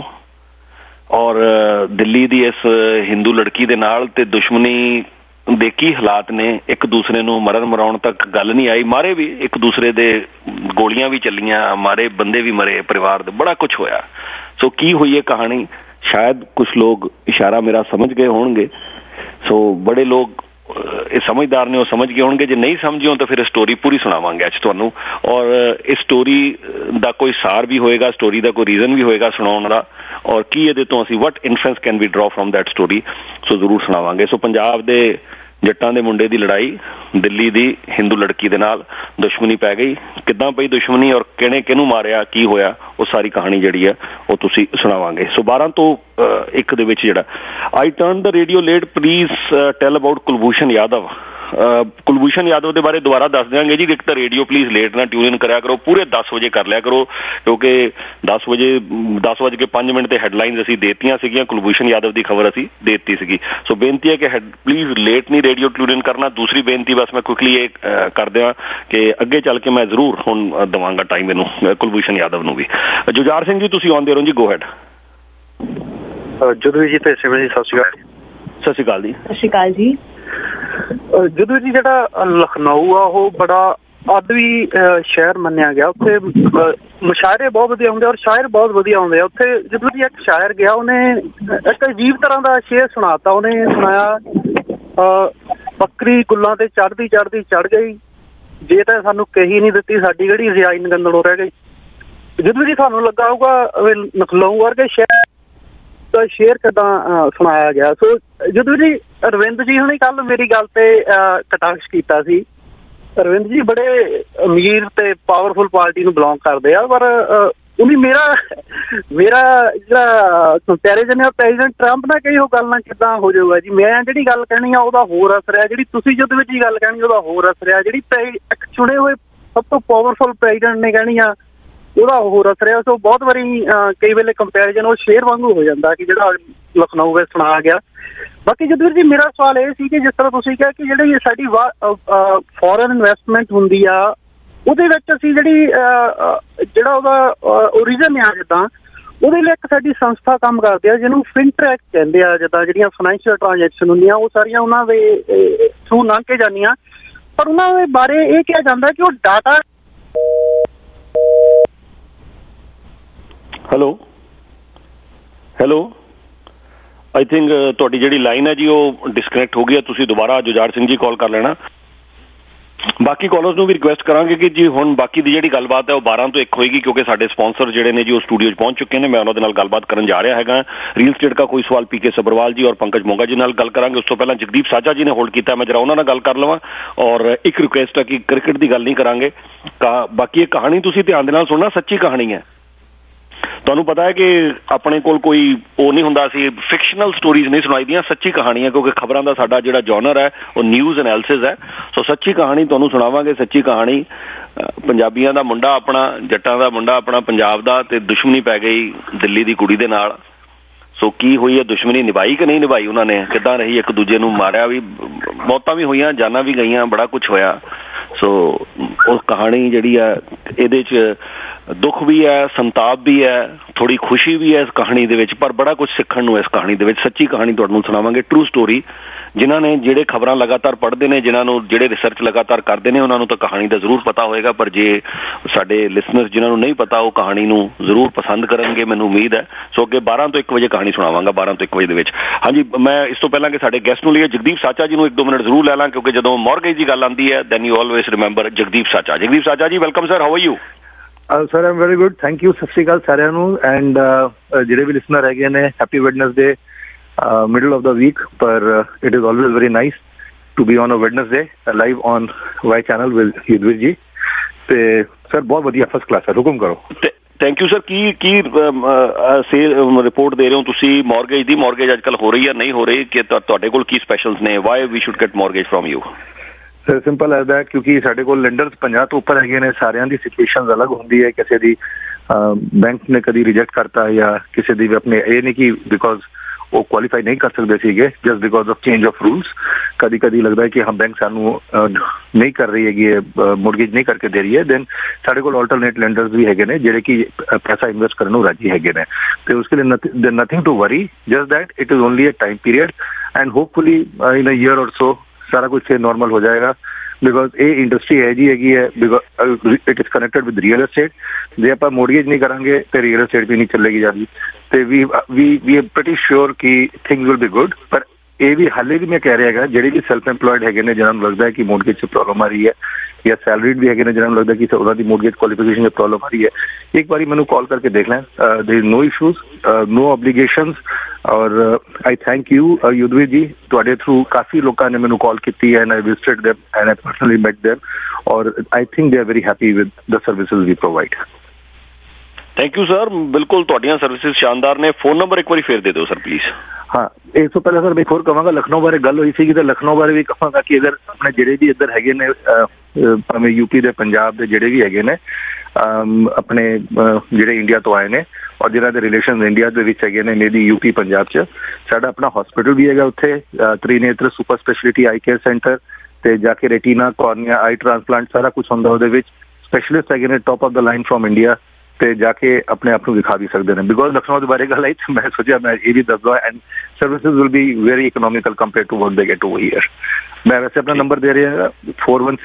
ਔਰ ਦਿੱਲੀ ਦੀ ਇਸ ਹਿੰਦੂ ਲੜਕੀ ਦੇ ਨਾਲ ਤੇ ਦੁਸ਼ਮਣੀ ਦੇ ਕੀ ਹਾਲਾਤ ਨੇ। ਇੱਕ ਦੂਸਰੇ ਨੂੰ ਮਰਨ ਮਰਾਉਣ ਤੱਕ ਗੱਲ ਨਹੀਂ ਆਈ, ਮਾਰੇ ਵੀ ਇੱਕ ਦੂਸਰੇ ਦੇ, ਗੋਲੀਆਂ ਵੀ ਚੱਲੀਆਂ, ਮਾਰੇ ਬੰਦੇ ਵੀ ਮਰੇ, ਪਰਿਵਾਰ ਦੇ ਬੜਾ ਕੁਛ ਹੋਇਆ। ਸੋ ਕੀ ਹੋਈ ਇਹ ਕਹਾਣੀ, ਸ਼ਾਇਦ ਕੁਛ ਲੋਕ ਇਸ਼ਾਰਾ ਮੇਰਾ ਸਮਝ ਗਏ ਹੋਣਗੇ। ਸੋ ਬੜੇ ਲੋਕ ਇਹ ਸਮਝਦਾਰ ਨੇ, ਉਹ ਸਮਝ ਗਏ ਹੋਣਗੇ। ਜੇ ਨਹੀਂ ਸਮਝੇ ਹੋ ਤਾਂ ਫਿਰ ਸਟੋਰੀ ਪੂਰੀ ਸੁਣਾਵਾਂਗੇ ਅੱਜ ਤੁਹਾਨੂੰ। ਔਰ ਇਸ ਸਟੋਰੀ ਦਾ ਕੋਈ ਸਾਰ ਵੀ ਹੋਏਗਾ, ਸਟੋਰੀ ਦਾ ਕੋਈ ਰੀਜ਼ਨ ਵੀ ਹੋਏਗਾ ਸੁਣਾਉਣ ਦਾ, ਔਰ ਕੀ ਇਹਦੇ ਤੋਂ ਅਸੀਂ what inference can be drawn from that story. So ਜ਼ਰੂਰ ਸੁਣਾਵਾਂਗੇ। ਸੋ ਪੰਜਾਬ ਦੇ ਜੱਟਾਂ ਦੇ ਮੁੰਡੇ ਦੀ ਲੜਾਈ ਦਿੱਲੀ ਦੀ ਹਿੰਦੂ ਲੜਕੀ ਦੇ ਨਾਲ, ਦੁਸ਼ਮਣੀ ਪੈ ਗਈ, ਕਿੱਦਾਂ ਪਈ ਦੁਸ਼ਮਣੀ ਔਰ ਕਿਹਨੇ ਕਿਹਨੂੰ ਮਾਰਿਆ, ਕੀ ਹੋਇਆ, ਉਹ ਸਾਰੀ ਕਹਾਣੀ ਜਿਹੜੀ ਆ ਉਹ ਤੁਸੀਂ ਸੁਣਾਵਾਂਗੇ। ਸੋ ਬਾਰਾਂ ਤੋਂ ਇੱਕ ਦੇ ਵਿੱਚ ਜਿਹੜਾ I turn the radio late, please tell about Kulbhushan Yadav. Kulbhushan Yadav ਦੇ ਬਾਰੇ ਦੁਬਾਰਾ ਦੱਸ ਦਿਆਂਗੇ ਜੀ। ਇੱਕ ਤਾਂ ਰੇਡੀਓ ਪਲੀਜ਼ ਲੇਟ ਨਾ ਟਿਊਨ ਇਨ ਕਰਿਆ ਕਰੋ, ਪੂਰੇ ਦਸ ਵਜੇ ਕਰ ਲਿਆ ਕਰੋ, ਕਿਉਂਕਿ ਦਸ ਵਜੇ ਦਸ ਵਜ ਕੇ ਪੰਜ ਮਿੰਟ ਤੇ ਹੈਡਲਾਈਨਸ ਅਸੀਂ ਦੇਤੀਆਂ ਸੀਗੀਆਂ, ਕੁਲਭੂਸ਼ਣ ਯਾਦਵ ਦੀ ਖਬਰ ਅਸੀਂ ਦੇ ਦਿੱਤੀ ਸੀਗੀ। ਸੋ ਬੇਨਤੀ ਹੈ ਕਿ ਪਲੀਜ਼ ਲੇਟ ਨਹੀਂ ਰੇਡੀਓ ਟਿਊਨ ਇਨ ਕਰਨਾ। ਦੂਸਰੀ ਬੇਨਤੀ ਬਸ ਮੈਂ ਕੁਇਕਲੀ ਇਹ ਕਰ ਦਿਆਂ ਕਿ ਅੱਗੇ ਚੱਲ ਕੇ ਮੈਂ ਜ਼ਰੂਰ ਹੁਣ ਦੇਵਾਂਗਾ ਟਾਈਮ ਇਹਨੂੰ, ਕੁਲਭੂਸ਼ਣ ਯਾਦਵ ਨੂੰ ਵੀ। ਜੁਝਾਰ ਸਿੰਘ ਜੀ ਤੁਸੀਂ ਆਉਂਦੇ ਰਹੋ ਜੀ, ਗੋ ਹੈਡ। ਜਦੂ ਜੀ ਤੇ ਸਿਮਰਨ ਜੀ ਸਤਿ ਸ਼੍ਰੀ ਅਕਾਲ। ਸਤਿ ਸ਼੍ਰੀ ਅਕਾਲ ਜੀ। ਸਤਿ ਸ਼੍ਰੀ ਅਕਾਲ ਜੀ। ਜਦੋਂ ਜੀ ਜਿਹੜਾ ਲਖਨਊ ਆ ਉਹ ਬੜਾ ਅੱਧ ਵੀ ਸ਼ਹਿਰ ਮੰਨਿਆ ਗਿਆ। ਉੱਥੇ ਮੁਸ਼ਾਇਰੇ ਬਹੁਤ ਵਧੀਆ ਹੁੰਦੇ ਔਰ ਸ਼ਾਇਰ ਬਹੁਤ ਵਧੀਆ ਹੁੰਦੇ ਆ ਉੱਥੇ। ਜਦੋਂ ਵੀ ਇੱਕ ਸ਼ਾਇਰ ਗਿਆ ਉਹਨੇ ਇੱਕ ਅਜੀਬ ਤਰ੍ਹਾਂ ਦਾ ਸ਼ੇਰ ਸੁਣਾਤਾ। ਉਹਨੇ ਸੁਣਾਇਆ ਬੱਕਰੀ ਗੁੱਲਾਂ ਤੇ ਚੜ੍ਹਦੀ ਚੜ੍ਹਦੀ ਚੜ੍ਹ ਗਈ, ਜੇ ਤਾਂ ਸਾਨੂੰ ਕਹੀ ਨਹੀਂ ਦਿੱਤੀ ਸਾਡੀ ਕਿਹੜੀ ਰਿਆਈ ਨਗੰਦਲੋਂ ਰਹਿ ਗਈ। ਜਦੋਂ ਵੀ ਤੁਹਾਨੂੰ ਲੱਗਾ ਹੋਊਗਾ ਨਖਲਊ ਵਰਗੇ ਸ਼ਹਿਰ ਦਾ ਸ਼ੇਰ ਕਿੱਦਾਂ ਸੁਣਾਇਆ ਗਿਆ। ਸੋ ਜਦੋਂ ਜੀ ਅਰਵਿੰਦ ਜੀ ਹੁਣੇ ਕੱਲ ਮੇਰੀ ਗੱਲ ਤੇ ਕਟਾਕਸ਼ ਕੀਤਾ ਸੀ। ਅਰਵਿੰਦ ਜੀ ਬੜੇ ਅਮੀਰ ਤੇ ਪਾਵਰਫੁਲ ਪਾਰਟੀ ਨੂੰ ਬਿਲੋਂਗ ਕਰਦੇ ਆ, ਪਰ ਉਹਨੇ ਮੇਰਾ ਮੇਰਾ ਜਿਹੜਾ ਕੰਪੈਰੀਜ਼ਨ ਹੈ ਪ੍ਰੈਜ਼ੀਡੈਂਟ ਟਰੰਪ ਨਾਲ ਕਹੀ ਉਹ ਗੱਲ ਨਾਲ ਕਿੱਦਾਂ ਹੋ ਜਾਊਗਾ ਜੀ। ਮੈਂ ਜਿਹੜੀ ਗੱਲ ਕਹਿਣੀ ਆ ਉਹਦਾ ਹੋਰ ਅਸਰ ਹੈ, ਜਿਹੜੀ ਤੁਸੀਂ ਜਦੋਂ ਵਿੱਚ ਹੀ ਗੱਲ ਕਹਿਣੀ ਉਹਦਾ ਹੋਰ ਅਸਰ ਹੈ, ਜਿਹੜੀ ਇੱਕ ਚੁਣੇ ਹੋਏ ਸਭ ਤੋਂ ਪਾਵਰਫੁਲ ਪ੍ਰੈਜ਼ੀਡੈਂਟ ਨੇ ਕਹਿਣੀ ਆ ਉਹਦਾ ਹੋਰ ਅਸਰ ਹੈ। ਸੋ ਬਹੁਤ ਵਾਰੀ ਕਈ ਵੇਲੇ ਕੰਪੈਰੀਜ਼ਨ ਉਹ ਸ਼ੇਰ ਵਾਂਗੂ ਹੋ ਜਾਂਦਾ ਕਿ ਜਿਹੜਾ ਲਖਨਊ ਵਿੱਚ ਸੁਣਾਇਆ ਗਿਆ। ਬਾਕੀ ਜਦੋਂ ਜੀ ਮੇਰਾ ਸਵਾਲ ਇਹ ਸੀ ਕਿ ਜਿਸ ਤਰ੍ਹਾਂ ਤੁਸੀਂ ਕਿਹਾ ਕਿ ਜਿਹੜੀ ਸਾਡੀ ਫੋਰਨ ਇਨਵੈਸਟਮੈਂਟ ਹੁੰਦੀ ਆ ਉਹਦੇ ਵਿੱਚ ਅਸੀਂ ਜਿਹੜੀ ਜਿਹੜਾ ਉਹਦਾ ਓਰੀਜਨ ਆ ਜਿੱਦਾਂ ਉਹਦੇ ਲਈ ਇੱਕ ਸਾਡੀ ਸੰਸਥਾ ਕੰਮ ਕਰਦੀ ਆ ਜਿਹਨੂੰ ਫਿਨਟਰੈਕ ਕਹਿੰਦੇ ਆ। ਜਿੱਦਾਂ ਜਿਹੜੀਆਂ ਫਾਈਨੈਂਸ਼ੀਅਲ ਟ੍ਰਾਂਜੈਕਸ਼ਨ ਹੁੰਦੀਆਂ ਉਹ ਸਾਰੀਆਂ ਉਹਨਾਂ ਦੇ ਥਰੂ ਲੰਘ ਕੇ ਜਾਂਦੀਆਂ, ਪਰ ਉਹਨਾਂ ਦੇ ਬਾਰੇ ਇਹ ਕਿਹਾ ਜਾਂਦਾ ਕਿ ਉਹ data hello hello I think ਤੁਹਾਡੀ ਜਿਹੜੀ ਲਾਈਨ ਹੈ ਜੀ ਉਹ ਡਿਸਕਨੈਕਟ ਹੋ ਗਈ ਹੈ। ਤੁਸੀਂ ਦੁਬਾਰਾ ਜੁਝਾਰ ਸਿੰਘ ਜੀ ਕਾਲ ਕਰ ਲੈਣਾ। ਬਾਕੀ ਕਾਲਰਸ ਨੂੰ ਵੀ ਰਿਕੁਐਸਟ ਕਰਾਂਗੇ ਕਿ ਜੀ ਹੁਣ ਬਾਕੀ ਦੀ ਜਿਹੜੀ ਗੱਲਬਾਤ ਹੈ ਉਹ ਬਾਰਾਂ ਤੋਂ ਇੱਕ ਹੋਏਗੀ, ਕਿਉਂਕਿ ਸਾਡੇ ਸਪਾਂਸਰ ਜਿਹੜੇ ਨੇ ਜੀ ਉਹ ਸਟੂਡੀਓ 'ਚ ਪਹੁੰਚ ਚੁੱਕੇ ਨੇ। ਮੈਂ ਉਹਨਾਂ ਦੇ ਨਾਲ ਗੱਲਬਾਤ ਕਰਨ ਜਾ ਰਿਹਾ ਹੈਗਾ। ਰੀਅਲ ਸਟੇਟ ਦਾ ਕੋਈ ਸਵਾਲ ਪੀ ਕੇ ਸਬਰਵਾਲ ਜੀ ਔਰ ਪੰਕਜ ਮੋਗਾ ਜੀ ਨਾਲ ਗੱਲ ਕਰਾਂਗੇ। ਉਸ ਤੋਂ ਪਹਿਲਾਂ ਜਗਦੀਪ ਸਾਚਾ ਜੀ ਨੇ ਹੋਲਡ ਕੀਤਾ, ਮੈਂ ਜਰਾ ਉਹਨਾਂ ਨਾਲ ਗੱਲ ਕਰ ਲਵਾਂ। ਔਰ ਇੱਕ ਰਿਕੁਐਸਟ ਹੈ ਕਿ ਕ੍ਰਿਕਟ ਦੀ ਗੱਲ ਨਹੀਂ ਕਰਾਂਗੇ। ਬਾਕੀ ਇਹ ਕਹਾਣੀ ਤੁਸੀਂ ਧਿਆਨ ਦੇ ਨਾਲ ਸੁਣਨਾ, ਸੱਚੀ ਕਹਾਣੀ ਹੈ। ਤੁਹਾਨੂੰ ਪਤਾ ਹੈ ਕਿ ਆਪਣੇ ਕੋਲ ਕੋਈ ਉਹ ਨਹੀਂ ਹੁੰਦਾ, ਅਸੀਂ ਫਿਕਸ਼ਨਲ ਸਟੋਰੀਜ਼ ਨਹੀਂ ਸੁਣਾਈ ਦੀਆਂ, ਸੱਚੀ ਕਹਾਣੀ ਹੈ, ਕਿਉਂਕਿ ਖਬਰਾਂ ਦਾ ਸਾਡਾ ਜਿਹੜਾ ਜੌਨਰ ਹੈ ਉਹ ਨਿਊਜ਼ ਐਨਾਲਿਸਿਸ ਹੈ। ਸੋ ਸੱਚੀ ਕਹਾਣੀ ਤੁਹਾਨੂੰ ਸੁਣਾਵਾਂਗੇ। ਸੱਚੀ ਕਹਾਣੀ ਪੰਜਾਬੀਆਂ ਦਾ ਮੁੰਡਾ ਆਪਣਾ, ਜੱਟਾਂ ਦਾ ਮੁੰਡਾ ਆਪਣਾ ਪੰਜਾਬ ਦਾ, ਤੇ ਦੁਸ਼ਮਣੀ ਪੈ ਗਈ ਦਿੱਲੀ ਦੀ ਕੁੜੀ ਦੇ ਨਾਲ। ਸੋ ਕੀ ਹੋਈ ਹੈ, ਦੁਸ਼ਮਣੀ ਨਿਭਾਈ ਕਿ ਨਹੀਂ ਨਿਭਾਈ ਉਹਨਾਂ ਨੇ, ਕਿੱਦਾਂ ਰਹੀ, ਇੱਕ ਦੂਜੇ ਨੂੰ ਮਾਰਿਆ ਵੀ, ਮੌਤਾਂ ਵੀ ਹੋਈਆਂ, ਜਾਨਾਂ ਵੀ ਗਈਆਂ, ਬੜਾ ਕੁਛ ਹੋਇਆ। ਸੋ ਉਹ ਕਹਾਣੀ ਜਿਹੜੀ ਹੈ ਇਹਦੇ 'ਚ ਦੁੱਖ ਵੀ ਹੈ, ਸੰਤਾਪ ਵੀ ਹੈ, ਥੋੜ੍ਹੀ ਖੁਸ਼ੀ ਵੀ ਹੈ ਇਸ ਕਹਾਣੀ ਦੇ ਵਿੱਚ, ਪਰ ਬੜਾ ਕੁਛ ਸਿੱਖਣ ਨੂੰ ਇਸ ਕਹਾਣੀ ਦੇ ਵਿੱਚ। ਸੱਚੀ ਕਹਾਣੀ ਤੁਹਾਨੂੰ ਸੁਣਾਵਾਂਗੇ, ਟਰੂ ਸਟੋਰੀ। ਜਿਨ੍ਹਾਂ ਨੇ ਜਿਹੜੇ ਖਬਰਾਂ ਲਗਾਤਾਰ ਪੜ੍ਹਦੇ ਨੇ, ਜਿਨ੍ਹਾਂ ਨੂੰ ਜਿਹੜੇ ਰਿਸਰਚ ਲਗਾਤਾਰ ਕਰਦੇ ਨੇ, ਉਹਨਾਂ ਨੂੰ ਤਾਂ ਕਹਾਣੀ ਦਾ ਜ਼ਰੂਰ ਪਤਾ ਹੋਏਗਾ, ਪਰ ਜੇ ਸਾਡੇ ਲਿਸਨਰਸ ਜਿਨ੍ਹਾਂ ਨੂੰ ਨਹੀਂ ਪਤਾ ਉਹ ਕਹਾਣੀ ਨੂੰ ਜ਼ਰੂਰ ਪਸੰਦ ਕਰਨਗੇ, ਮੈਨੂੰ ਉਮੀਦ ਹੈ। ਸੋ ਅੱਗੇ ਬਾਰਾਂ ਤੋਂ ਇੱਕ ਵਜੇ ਕਹਾਣੀ ਸੁਣਾਵਾਂਗਾ, ਬਾਰਾਂ ਤੋਂ ਇੱਕ ਵਜੇ ਦੇ ਵਿੱਚ। ਹਾਂਜੀ, ਮੈਂ ਇਸ ਤੋਂ ਪਹਿਲਾਂ ਕਿ ਸਾਡੇ ਗੈਸਟ ਨੂੰ ਲਈਏ ਜਗਦੀਪ ਸਾਚਾ ਜੀ ਨੂੰ ਇੱਕ ਦੋ ਮਿੰਟ ਜ਼ਰੂਰ ਲੈ ਲਾਂ, ਕਿਉਂਕਿ ਜਦੋਂ ਮੌਰਗੇਜ ਦੀ ਗੱਲ ਆਉਂਦੀ ਹੈ then you always remember Jagdeep Sacha. Jagdeep Sacha ji, welcome sir, how are you? Sir I'm very good, thank you. ਸਤਿ ਸ਼੍ਰੀ ਅਕਾਲ ਸਾਰਿਆਂ ਨੂੰ, ਐਂਡ ਜਿਹੜੇ ਵੀ ਲਿਸਨਰ ਹੈਗੇ ਨੇ, happy Wednesday, middle of the week, ਪਰ it is always very nice to be on a Wednesday live on Y channel with Yudhvir ji. ਤੇ sir ਬਹੁਤ ਵਧੀਆ, ਫਸਟ ਕਲਾਸ ਹੈ, ਹੁਕਮ ਕਰੋ। Thank you sir. ਕੀ ਕੀ ਰਿਪੋਰਟ ਦੇ ਰਹੇ ਹੋ ਤੁਸੀਂ ਮੌਰਗੇਜ ਦੀ? ਮੌਰਗੇਜ ਅੱਜ ਕੱਲ੍ਹ ਹੋ ਰਹੀ ਹੈ, ਨਹੀਂ ਹੋ ਰਹੀ? ਕਿ ਤੁਹਾਡੇ ਕੋਲ ਕੀ ਸਪੈਸ਼ਲਸ ਨੇ? Why we should get mortgage from you? Sir simple as that, ਕਿਉਂਕਿ ਸਾਡੇ ਕੋਲ ਲੈਂਡਰਸ ਪੰਜਾਹ ਤੋਂ ਉੱਪਰ ਹੈਗੇ ਨੇ, ਸਾਰਿਆਂ ਦੀ ਸਿਚੁਏਸ਼ਨ ਅਲੱਗ ਹੁੰਦੀ ਹੈ। ਕਿਸੇ ਦੀ ਬੈਂਕ ਨੇ ਕਦੀ ਰਿਜੈਕਟ ਕਰਤਾ, ਜਾਂ ਕਿਸੇ ਦੀ ਵੀ ਆਪਣੇ ਇਹ ਨਹੀਂ ਕਿ ਬਿਕੋਜ਼ ਉਹ ਕੁਆਲੀਫਾਈ ਨਹੀਂ ਕਰ ਸਕਦੇ ਸੀਗੇ just because of change of rules. ਕਦੀ ਕਦੀ ਲੱਗਦਾ ਹੈ ਕਿ ਹਾਂ ਬੈਂਕ ਸਾਨੂੰ ਨਹੀਂ ਕਰ ਰਹੀ ਹੈਗੀ, ਮੋਰਗੇਜ ਨਹੀਂ ਕਰਕੇ ਦੇ ਰਹੀ ਹੈ, ਦੈਨ ਸਾਡੇ ਕੋਲ ਆਲਟਰਨੇਟ ਲੈਂਡਰਸ ਵੀ ਹੈਗੇ ਨੇ ਜਿਹੜੇ ਕਿ ਪੈਸਾ ਇਨਵੈਸਟ ਕਰਨ ਨੂੰ ਰਾਜੀ ਹੈਗੇ ਨੇ। ਤੇ ਉਸਕੇ ਲਈ nothing to worry, just that it is only a time period, and hopefully in a year or so ਸਾਰਾ ਕੁਛ ਫਿਰ ਨੋਰਮਲ ਹੋ ਜਾਏਗਾ। ਬਿਕੋਜ਼ ਇਹ ਇੰਡਸਟਰੀ ਹੈ ਜੀ ਹੈਗੀ ਹੈ, because it is connected with real estate. ਜੇ ਆਪਾਂ ਮੋਰਗੇਜ ਨਹੀਂ ਕਰਾਂਗੇ ਤੇ ਰੀਅਲ ਐਸਟੇਟ ਵੀ ਨਹੀਂ ਚੱਲੇਗੀ ਜਾਂਦੀ। ਤੇ ਵੀ ਵੀ ਵੀ ਆਰ ਪ੍ਰੀਟੀ ਸ਼ੋਰ ਕਿ ਥਿੰਗਸ ਵਿਲ ਬੀ ਗੁੱਡ। ਪਰ ਇਹ ਵੀ ਹਾਲੇ ਵੀ ਮੈਂ ਕਹਿ ਰਿਹਾ ਹੈਗਾ, ਜਿਹੜੇ ਵੀ ਸੈਲਫ ਇੰਪਲੋਇਡ ਹੈਗੇ ਨੇ, ਜਿਹਨਾਂ ਨੂੰ ਲੱਗਦਾ ਹੈ ਕਿ ਮੋਰਗੇਜ 'ਚ ਪ੍ਰੋਬਲਮ ਆ ਰਹੀ ਹੈ, ਜਾਂ ਸੈਲਰੀਡ ਵੀ ਹੈਗੇ ਨੇ ਜਿਹਨਾਂ ਨੂੰ ਲੱਗਦਾ ਕਿ ਉਹਨਾਂ ਦੀ ਮੋਰਗੇਜ ਕੁਆਲੀਫਿਕੇਸ਼ਨ 'ਚ ਪ੍ਰੋਬਲਮ ਆ ਰਹੀ ਹੈ, ਇੱਕ ਵਾਰੀ ਮੈਨੂੰ ਕਾਲ ਕਰਕੇ ਦੇਖ ਲੈਣ। There is no issues, no obligations. ਔਰ ਆਈ ਥੈਂਕ ਯੂ ਯੁਧਵੀਰ ਜੀ, ਤੁਹਾਡੇ ਥਰੂ ਕਾਫੀ ਲੋਕਾਂ ਨੇ ਮੈਨੂੰ ਕਾਲ ਕੀਤੀ ਹੈ, and I visited them and I personally met them, ਔਰ I think they are very happy with the services we provide. Thank you sir, ਬਿਲਕੁਲ ਤੁਹਾਡੀਆਂ ਸਰਵਿਸਿਜ਼ ਸ਼ਾਨਦਾਰ ਨੇ। ਫੋਨ ਨੰਬਰ ਇੱਕ ਵਾਰੀ ਫੇਰ ਦੇ ਦਿਓ ਸਰ ਪਲੀਜ਼। ਹਾਂ, ਇਸ ਤੋਂ ਪਹਿਲਾਂ ਸਰ ਮੈਂ ਹੋਰ ਕਹਾਂਗਾ, ਲਖਨਊ ਬਾਰੇ ਗੱਲ ਹੋਈ ਸੀਗੀ, ਤਾਂ ਲਖਨਊ ਬਾਰੇ ਵੀ ਕਹਾਂਗਾ ਕਿ ਅਗਰ ਆਪਣੇ ਜਿਹੜੇ ਵੀ ਇੱਧਰ ਹੈਗੇ ਨੇ, ਭਾਵੇਂ ਯੂਪੀ ਦੇ, ਪੰਜਾਬ ਦੇ ਜਿਹੜੇ ਵੀ ਹੈਗੇ ਨੇ, ਆਪਣੇ ਜਿਹੜੇ ਇੰਡੀਆ ਤੋਂ ਆਏ ਨੇ ਔਰ ਜਿਹਨਾਂ ਦੇ ਰਿਲੇਸ਼ਨ ਇੰਡੀਆ ਦੇ ਵਿੱਚ ਹੈਗੇ ਨੇ, ਮੇਬੀ ਯੂਪੀ ਪੰਜਾਬ 'ਚ, ਸਾਡਾ ਆਪਣਾ ਹਸਪੀਟਲ ਵੀ ਹੈਗਾ ਉੱਥੇ, Trinetra super speciality eye care centre, ਤੇ ਜਾ ਕੇ ਰੈਟੀਨਾ, ਕੋਰਨੀਆ, ਆਈ ਟ੍ਰਾਂਸਪਲਾਂਟ ਸਾਰਾ ਕੁਛ ਹੁੰਦਾ ਉਹਦੇ ਵਿੱਚ। ਸਪੈਸ਼ਲਿਸਟ ਹੈਗੇ ਨੇ top of the line from India, ਤੇ ਜਾ ਕੇ ਆਪਣੇ ਆਪ ਨੂੰ ਵਿਖਾ ਵੀ ਸਕਦੇ ਨੇ। ਬਿਕੋਜ਼ ਲਖਨਊ ਦੇ ਬਾਰੇ ਗੱਲ ਆਈ ਤੇ ਮੈਂ ਸੋਚਿਆ ਮੈਂ ਇਹ ਵੀ ਦੱਸ ਦਵਾਂ, and services will be very economical compare to what they get over here. ਮੈਂ ਵੈਸੇ ਆਪਣਾ ਨੰਬਰ ਦੇ ਰਿਹਾ four one six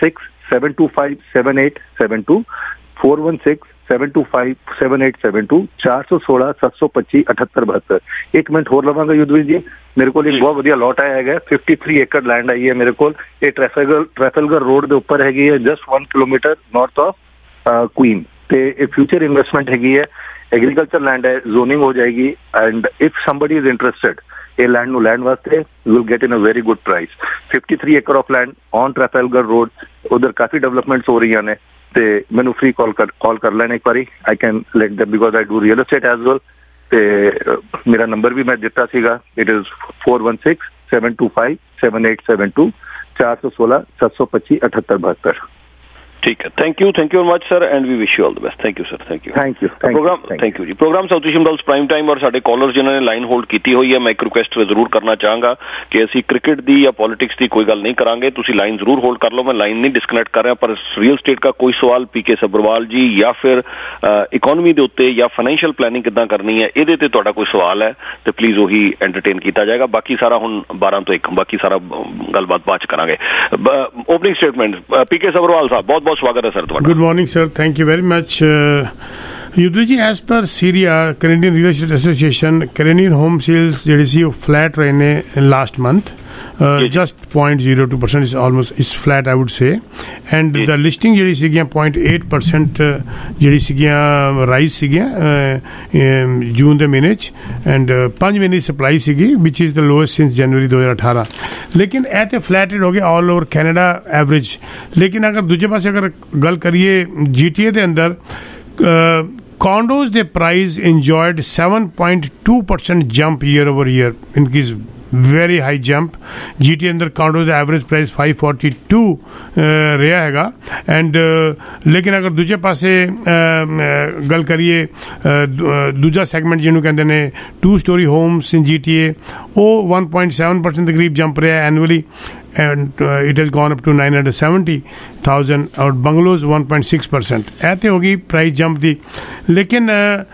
seven two five seven eight seven two, four one six seven two five seven eight seven two, ਚਾਰ ਸੌ ਸੋਲਾਂ ਸੱਤ ਸੌ ਪੱਚੀ ਅਠੱਤਰ ਬਹੱਤਰ। ਇੱਕ ਮਿੰਟ ਹੋਰ ਲਵਾਂਗਾ ਯੁੱਧਵੀਰ ਜੀ, ਮੇਰੇ ਕੋਲ ਇੱਕ ਬਹੁਤ ਵਧੀਆ ਲੋਟ ਆਇਆ ਹੈਗਾ, ਫਿਫਟੀ ਥ੍ਰੀ ਏਕੜ ਲੈਂਡ ਆਈ ਹੈ ਮੇਰੇ ਕੋਲ। ਇਹ ਟ੍ਰੈਫਲਗਰ ਟ੍ਰੈਫਲਗਰ ਰੋਡ ਦੇ ਉੱਪਰ ਹੈਗੀ ਹੈ, just one kilometre north of Queen, ਤੇ ਇਹ ਫਿਊਚਰ ਇਨਵੈਸਟਮੈਂਟ ਹੈਗੀ ਹੈ, ਐਗਰੀਕਲਚਰ ਲੈਂਡ ਹੈ, ਜ਼ੋਨਿੰਗ ਹੋ ਜਾਏਗੀ, and if somebody is interested ਇਹ ਲੈਂਡ ਨੂੰ ਲੈਣ ਵਾਸਤੇ will get in a very good price. Fifty three acre of land on Trafalgar road, ਉਧਰ ਕਾਫੀ ਡਿਵਲਪਮੈਂਟਸ ਹੋ ਰਹੀਆਂ ਨੇ, ਤੇ ਮੈਨੂੰ ਫ੍ਰੀ ਕਾਲ ਕਰ ਕਾਲ ਕਰ ਲੈਣ ਇੱਕ ਵਾਰੀ। I can let them because I do real estate as well, ਤੇ ਮੇਰਾ ਨੰਬਰ ਵੀ ਮੈਂ ਦਿੱਤਾ ਸੀਗਾ, it is four one six seven two five seven eight seven two, ਚਾਰ ਸੌ ਸੋਲਾਂ ਸੱਤ ਸੌ ਪੱਚੀ ਅਠੱਤਰ ਬਹੱਤਰ। ਠੀਕ ਹੈ, thank you thank you very much sir, and we wish you all the best. Thank you sir, thank you thank you programme thank you ਜੀ। Programme South Asian bulls prime time, ਔਰ ਸਾਡੇ ਕਾਲਰਸ ਜਿਨ੍ਹਾਂ ਨੇ line hold ਕੀਤੀ ਹੋਈ ਹੈ, ਮੈਂ ਇੱਕ ਰਿਕੁਐਸਟ ਜ਼ਰੂਰ ਕਰਨਾ ਚਾਹਾਂਗਾ ਕਿ ਅਸੀਂ ਕ੍ਰਿਕਟ ਦੀ ਜਾਂ ਪੋਲੀਟਿਕਸ ਦੀ ਕੋਈ ਗੱਲ ਨਹੀਂ ਕਰਾਂਗੇ, ਤੁਸੀਂ ਲਾਈਨ ਜ਼ਰੂਰ ਹੋਲਡ ਕਰ ਲਓ। ਮੈਂ ਲਾਈਨ ਨਹੀਂ ਡਿਸਕਨੈਕਟ ਕਰ ਰਿਹਾ, ਪਰ ਰੀਅਲ ਸਟੇਟ ਦਾ ਕੋਈ ਸਵਾਲ ਪੀ ਕੇ ਸੱਭਰਵਾਲ ਜੀ, ਜਾਂ ਫਿਰ ਇਕੋਨਮੀ ਦੇ ਉੱਤੇ ਜਾਂ ਫਾਈਨੈਂਸ਼ੀਅਲ ਪਲੈਨਿੰਗ ਕਿੱਦਾਂ ਕਰਨੀ ਹੈ, ਇਹਦੇ ਤੇ ਤੁਹਾਡਾ ਕੋਈ ਸਵਾਲ ਹੈ ਤੇ ਪਲੀਜ਼ ਉਹੀ ਐਂਟਰਟੇਨ ਕੀਤਾ ਜਾਏਗਾ। ਬਾਕੀ ਸਾਰਾ ਹੁਣ ਬਾਰਾਂ ਤੋਂ ਇੱਕ ਬਾਕੀ ਸਾਰਾ ਗੱਲਬਾਤ ਬਾਅਦ ਚ ਕਰਾਂਗੇ। Opening statement P K Sabharwal Sahib, ਬਹੁਤ ਬਹੁਤ ਸਵਾਗਤ ਹੈ ਸਰ ਤੁਹਾਡਾ। Good morning, sir. Thank you very much. Uh, Yudhviji, as per Syria, Canadian Real Estate Association, Canadian home sales ਜਿਹੜੀ ਸੀ ਉਹ flat ਰਹੇ ਨੇ last month. Uh, just zero point zero two percent is almost is flat, I would say, and the listing ਜਿਹੜੀ ਸੀਗੀਆਂ zero point eight percent ਜਿਹੜੀ ਸੀਗੀਆਂ rise ਸੀਗੀਆਂ ਜੂਨ ਦੇ ਮਹੀਨੇ 'ਚ, ਐਂਡ ਪੰਜ ਮਹੀਨੇ ਦੀ ਸਪਲਾਈ ਸੀਗੀ which is the lowest since January ਦੋ ਹਜ਼ਾਰ ਅਠਾਰਾਂ। ਲੇਕਿਨ ਇਹ ਤੇ ਫਲੈਟ ਰੇਟ ਹੋ ਗਿਆ ਆਲ ਓਵਰ ਕੈਨੇਡਾ ਐਵਰੇਜ। ਲੇਕਿਨ ਅਗਰ ਦੂਜੇ ਪਾਸੇ ਅਗਰ ਗੱਲ ਕਰੀਏ ਜੀ ਟੀ ਏ ਦੇ ਅੰਦਰ, condos the price enjoyed seven point two percent jump year over year, increase very high jump। G T अंदर काउंटो the average price five forty-two ਰਿਹਾ ਹੈਗਾ, ਐਂਡ ਲੇਕਿਨ ਅਗਰ ਦੂਜੇ ਪਾਸੇ ਗੱਲ ਕਰੀਏ ਦੂਜਾ ਸੈਗਮੈਂਟ ਜਿਹਨੂੰ ਕਹਿੰਦੇ ਨੇ to story homes in G T ਏ, ਉਹ one point seven percent ਦੇ ਕਰੀਬ ਜੰਪ ਰਿਹਾ annually, and uh, it has gone up to nine hundred seventy thousand, और bungalows one point six percent। ऐसे होगी प्राइस जंप दी। लेकिन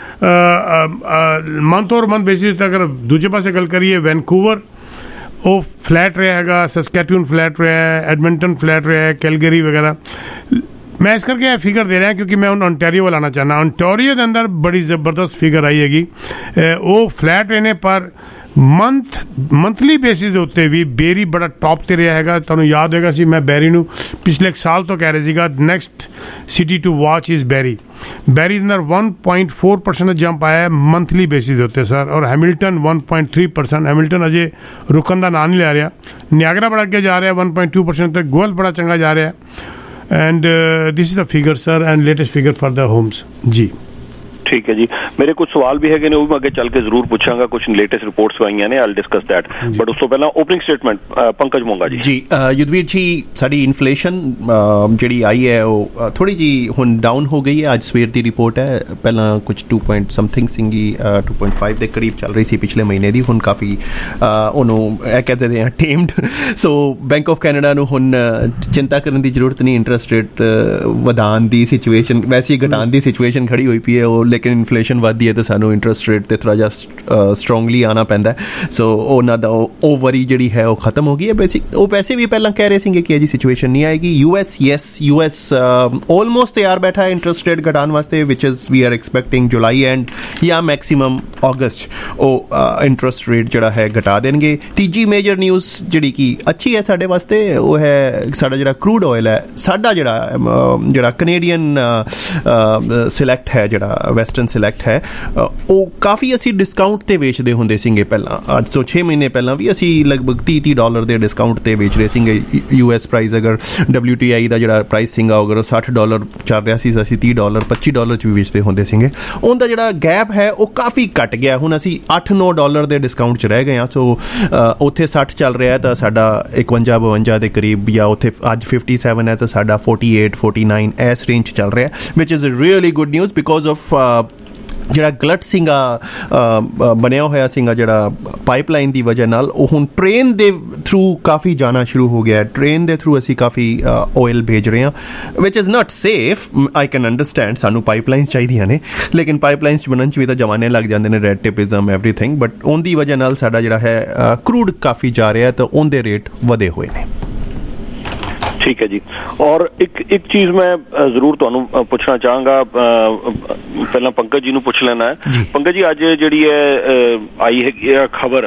मंथ और month basis अगर दूसरे पासे गल करिए वैनकूवर ਉਹ ਫਲੈਟ ਰਿਹਾ ਹੈਗਾ, ਸਸਕੈਟੂਨ ਫਲੈਟ ਰਿਹਾ ਹੈ, ਐਡਮਿੰਟਨ ਫਲੈਟ ਰਿਹਾ ਹੈ, ਕੈਲਗਰੀ ਵਗੈਰਾ। ਮੈਂ ਇਸ ਕਰਕੇ ਇਹ ਫਿਗਰ ਦੇ ਰਿਹਾ ਕਿਉਂਕਿ ਮੈਂ ਹੁਣ ਓਨਟਾਰੀਓ ਵੱਲ ਆਉਣਾ ਚਾਹੁੰਦਾ। ਓਨਟਾਰੀਓ ਦੇ ਅੰਦਰ ਬੜੀ ਜ਼ਬਰਦਸਤ ਫਿਗਰ ਆਈ ਹੈਗੀ, ਉਹ ਫਲੈਟ ਰਹੇ ਨੇ, ਪਰ ਮੰਥ ਮੰਥਲੀ ਬੇਸਿਸ ਦੇ ਉੱਤੇ ਵੀ ਬੇਰੀ ਬੜਾ ਟੌਪ 'ਤੇ ਰਿਹਾ ਹੈਗਾ। ਤੁਹਾਨੂੰ ਯਾਦ ਹੋਏਗਾ ਸੀ ਮੈਂ ਬੈਰੀ ਨੂੰ ਪਿਛਲੇ ਇੱਕ ਸਾਲ ਤੋਂ ਕਹਿ ਰਿਹਾ ਸੀਗਾ next city to watch is Barrie. Barrie ਦੇ ਅੰਦਰ one point four percent ਦਾ ਜੰਪ ਆਇਆ ਮੰਥਲੀ ਬੇਸਿਸ ਦੇ ਉੱਤੇ ਸਰ, ਔਰ Hamilton one point three percent। Hamilton ਅਜੇ ਰੁਕਣ ਦਾ ਨਾਂ ਨਹੀਂ ਲੈ ਰਿਹਾ। ਨਿਆਗਰਾ ਬੜਾ ਅੱਗੇ ਜਾ ਰਿਹਾ one point two percent ਤੇ, ਗੋਲ ਬੜਾ ਚੰਗਾ ਜਾ ਰਿਹਾ, and this is the figure sir, and latest figure for the homes ਜੀ। ਠੀਕ ਹੈ ਜੀ, ਮੇਰੇ ਕੁਝ ਸਵਾਲ ਵੀ ਹੈਗੇ ਨੇ, ਉਹ ਵੀ ਮੈਂ ਅੱਗੇ ਚੱਲ ਕੇ ਜ਼ਰੂਰ ਪੁੱਛਾਂਗਾ। ਕੁਝ ਲੇਟੈਸਟ ਰਿਪੋਰਟਸ ਆਈਆਂ ਨੇ, ਆਈਲ ਡਿਸਕਸ ਦੈਟ, ਬਟ ਉਸ ਤੋਂ ਪਹਿਲਾਂ ਓਪਨਿੰਗ ਸਟੇਟਮੈਂਟ ਪੰਕਜ ਮੋਂਗਾ ਜੀ। ਜੀ ਯੁਧਵੀਰ ਜੀ, ਸਾਡੀ ਇਨਫਲੇਸ਼ਨ ਜਿਹੜੀ ਆਈ ਹੈ ਉਹ ਥੋੜੀ ਜੀ ਹੁਣ ਡਾਊਨ ਹੋ ਗਈ ਹੈ। ਅੱਜ ਸਵੇਰ ਦੀ ਰਿਪੋਰਟ ਹੈ, ਪਹਿਲਾਂ ਕੁਝ two point ਸਮਥਿੰਗ ਸੀਗੀ, two point five ਦੇ ਕਰੀਬ ਚੱਲ ਰਹੀ ਸੀ ਪਿਛਲੇ ਮਹੀਨੇ ਦੀ, ਹੁਣ ਕਾਫੀ ਉਹਨੂੰ ਇਹ ਕਹਿੰਦੇ ਆ tamed. So bank of Canada ਨੂੰ ਹੁਣ ਚਿੰਤਾ ਕਰਨ ਦੀ ਜ਼ਰੂਰਤ ਨਹੀਂ, ਇੰਟਰਸਟ ਰੇਟ ਵਧਾਉਣ ਦੀ ਸਿਚੁਏਸ਼ਨ, ਵੈਸੇ ਹੀ ਘਟਾਉਣ ਦੀ ਸਿਚੁਏਸ਼ਨ ਖੜੀ ਹੋਈ ਪਈ ਹੈ ਉਹ, ਲੇਕਿਨ ਇਨਫਲੇਸ਼ਨ ਵੱਧਦੀ ਹੈ ਤਾਂ ਸਾਨੂੰ ਇੰਟਰਸਟ ਰੇਟ 'ਤੇ ਥੋੜ੍ਹਾ ਜਿਹਾ ਸਟਰੋਂਗਲੀ ਆਉਣਾ ਪੈਂਦਾ। ਸੋ ਉਹਨਾਂ ਦਾ ਉਹ ਵਰੀ ਜਿਹੜੀ ਹੈ ਉਹ ਖਤਮ ਹੋ ਗਈ ਹੈ। ਬੇਸਿਕ ਉਹ ਪੈਸੇ ਵੀ ਪਹਿਲਾਂ ਕਹਿ ਰਹੇ ਸੀਗੇ ਕਿ ਅਜੀ ਸਿਚੁਏਸ਼ਨ ਨਹੀਂ ਆਏਗੀ। ਯੂ ਐਸ ਯੈਸ ਯੂ ਐਸ ਆਲਮੋਸਟ ਤਿਆਰ ਬੈਠਾ ਹੈ ਇੰਟਰਸਟ ਰੇਟ ਘਟਾਉਣ ਵਾਸਤੇ, which is we are expecting July end ਜਾਂ ਮੈਕਸੀਮਮ ਅਗਸਤ ਉਹ ਇੰਟਰਸਟ ਰੇਟ ਜਿਹੜਾ ਹੈ ਘਟਾ ਦੇਣਗੇ। ਤੀਜੀ ਮੇਜਰ ਨਿਊਜ਼ ਜਿਹੜੀ ਕਿ ਅੱਛੀ ਹੈ ਸਾਡੇ ਵਾਸਤੇ ਉਹ ਹੈ ਸਾਡਾ ਜਿਹੜਾ ਕਰੂਡ ਆਇਲ ਹੈ, ਸਾਡਾ ਜਿਹੜਾ ਜਿਹੜਾ ਕੈਨੇਡੀਅਨ ਸਿਲੈਕਟ ਹੈ, ਜਿਹੜਾ ਵੈਸਟਰਨ ਸਿਲੈਕਟ ਹੈ, ਉਹ ਕਾਫੀ ਅਸੀਂ ਡਿਸਕਾਊਂਟ 'ਤੇ ਵੇਚਦੇ ਹੁੰਦੇ ਸੀਗੇ ਪਹਿਲਾਂ। ਅੱਜ ਤੋਂ ਛੇ ਮਹੀਨੇ ਪਹਿਲਾਂ ਵੀ ਅਸੀਂ ਲਗਭਗ ਤੀਹ ਤੀਹ ਡਾਲਰ ਦੇ ਡਿਸਕਾਊਂਟ 'ਤੇ ਵੇਚ ਰਹੇ ਸੀਗੇ। ਯੂ ਐਸ ਪ੍ਰਾਈਸ ਅਗਰ ਡਬਲਿਊ ਟੀ ਆਈ ਦਾ ਜਿਹੜਾ ਪ੍ਰਾਈਸ ਸੀਗਾ ਅਗਰ ਸੱਠ ਡਾਲਰ ਚੱਲ ਰਿਹਾ ਸੀ, ਅਸੀਂ ਤੀਹ ਡਾਲਰ ਪੱਚੀ ਡਾਲਰ 'ਚ ਵੀ ਵੇਚਦੇ ਹੁੰਦੇ ਸੀਗੇ। ਉਹਦਾ ਜਿਹੜਾ ਗੈਪ ਹੈ ਉਹ ਕਾਫੀ ਘੱਟ ਗਿਆ, ਹੁਣ ਅਸੀਂ ਅੱਠ ਨੌ ਡਾਲਰ ਦੇ ਡਿਸਕਾਊਂਟ 'ਚ ਰਹਿ ਗਏ ਹਾਂ। ਸੋ ਉੱਥੇ ਸੱਠ ਚੱਲ ਰਿਹਾ ਤਾਂ ਸਾਡਾ ਇਕਵੰਜਾ ਬਵੰਜਾ ਦੇ ਕਰੀਬ, ਜਾਂ ਉੱਥੇ ਅੱਜ ਫਿਫਟੀ ਸੈਵਨ ਹੈ ਤਾਂ ਸਾਡਾ ਫੋਰਟੀ ਏਟ ਫੋਰਟੀ ਨਾਈਨ ਇਸ ਰੇਂਜ 'ਚ ਚੱਲ ਰਿਹਾ, which is really good news because of ਜਿਹੜਾ ਗਲਟ ਸੀਗਾ ਬਣਿਆ ਹੋਇਆ ਸੀਗਾ ਜਿਹੜਾ ਪਾਈਪਲਾਈਨ ਦੀ ਵਜ੍ਹਾ ਨਾਲ, ਉਹ ਹੁਣ ਟ੍ਰੇਨ ਦੇ ਥਰੂ ਕਾਫੀ ਜਾਣਾ ਸ਼ੁਰੂ ਹੋ ਗਿਆ। ਟ੍ਰੇਨ ਦੇ ਥਰੂ ਅਸੀਂ ਕਾਫੀ ਆਇਲ ਭੇਜ ਰਹੇ ਹਾਂ, which is not safe. I can understand ਸਾਨੂੰ ਪਾਈਪਲਾਈਨਸ ਚਾਹੀਦੀਆਂ ਨੇ, ਲੇਕਿਨ ਪਾਈਪਲਾਈਨਸ ਬਣਨ 'ਚ ਵੀ ਤਾਂ ਜਮਾਨੇ ਲੱਗ ਜਾਂਦੇ ਨੇ, ਰੈਡ ਟੇਪਿਜ਼ਮ ਐਵਰੀਥਿੰਗ, ਬਟ ਉਹਦੀ ਵਜ੍ਹਾ ਨਾਲ ਸਾਡਾ ਜਿਹੜਾ ਹੈ ਕਰੂਡ ਕਾਫੀ ਜਾ ਰਿਹਾ ਤਾਂ ਉਹਦੇ ਰੇਟ ਵਧੇ ਹੋਏ ਨੇ। ठीक है जी। और एक एक चीज मैं जरूर तुहानू पुछना चाहांगा, पहला पंकज जी नू पुछ लेना है। पंकज जी, अज जिहड़ी है आई है खबर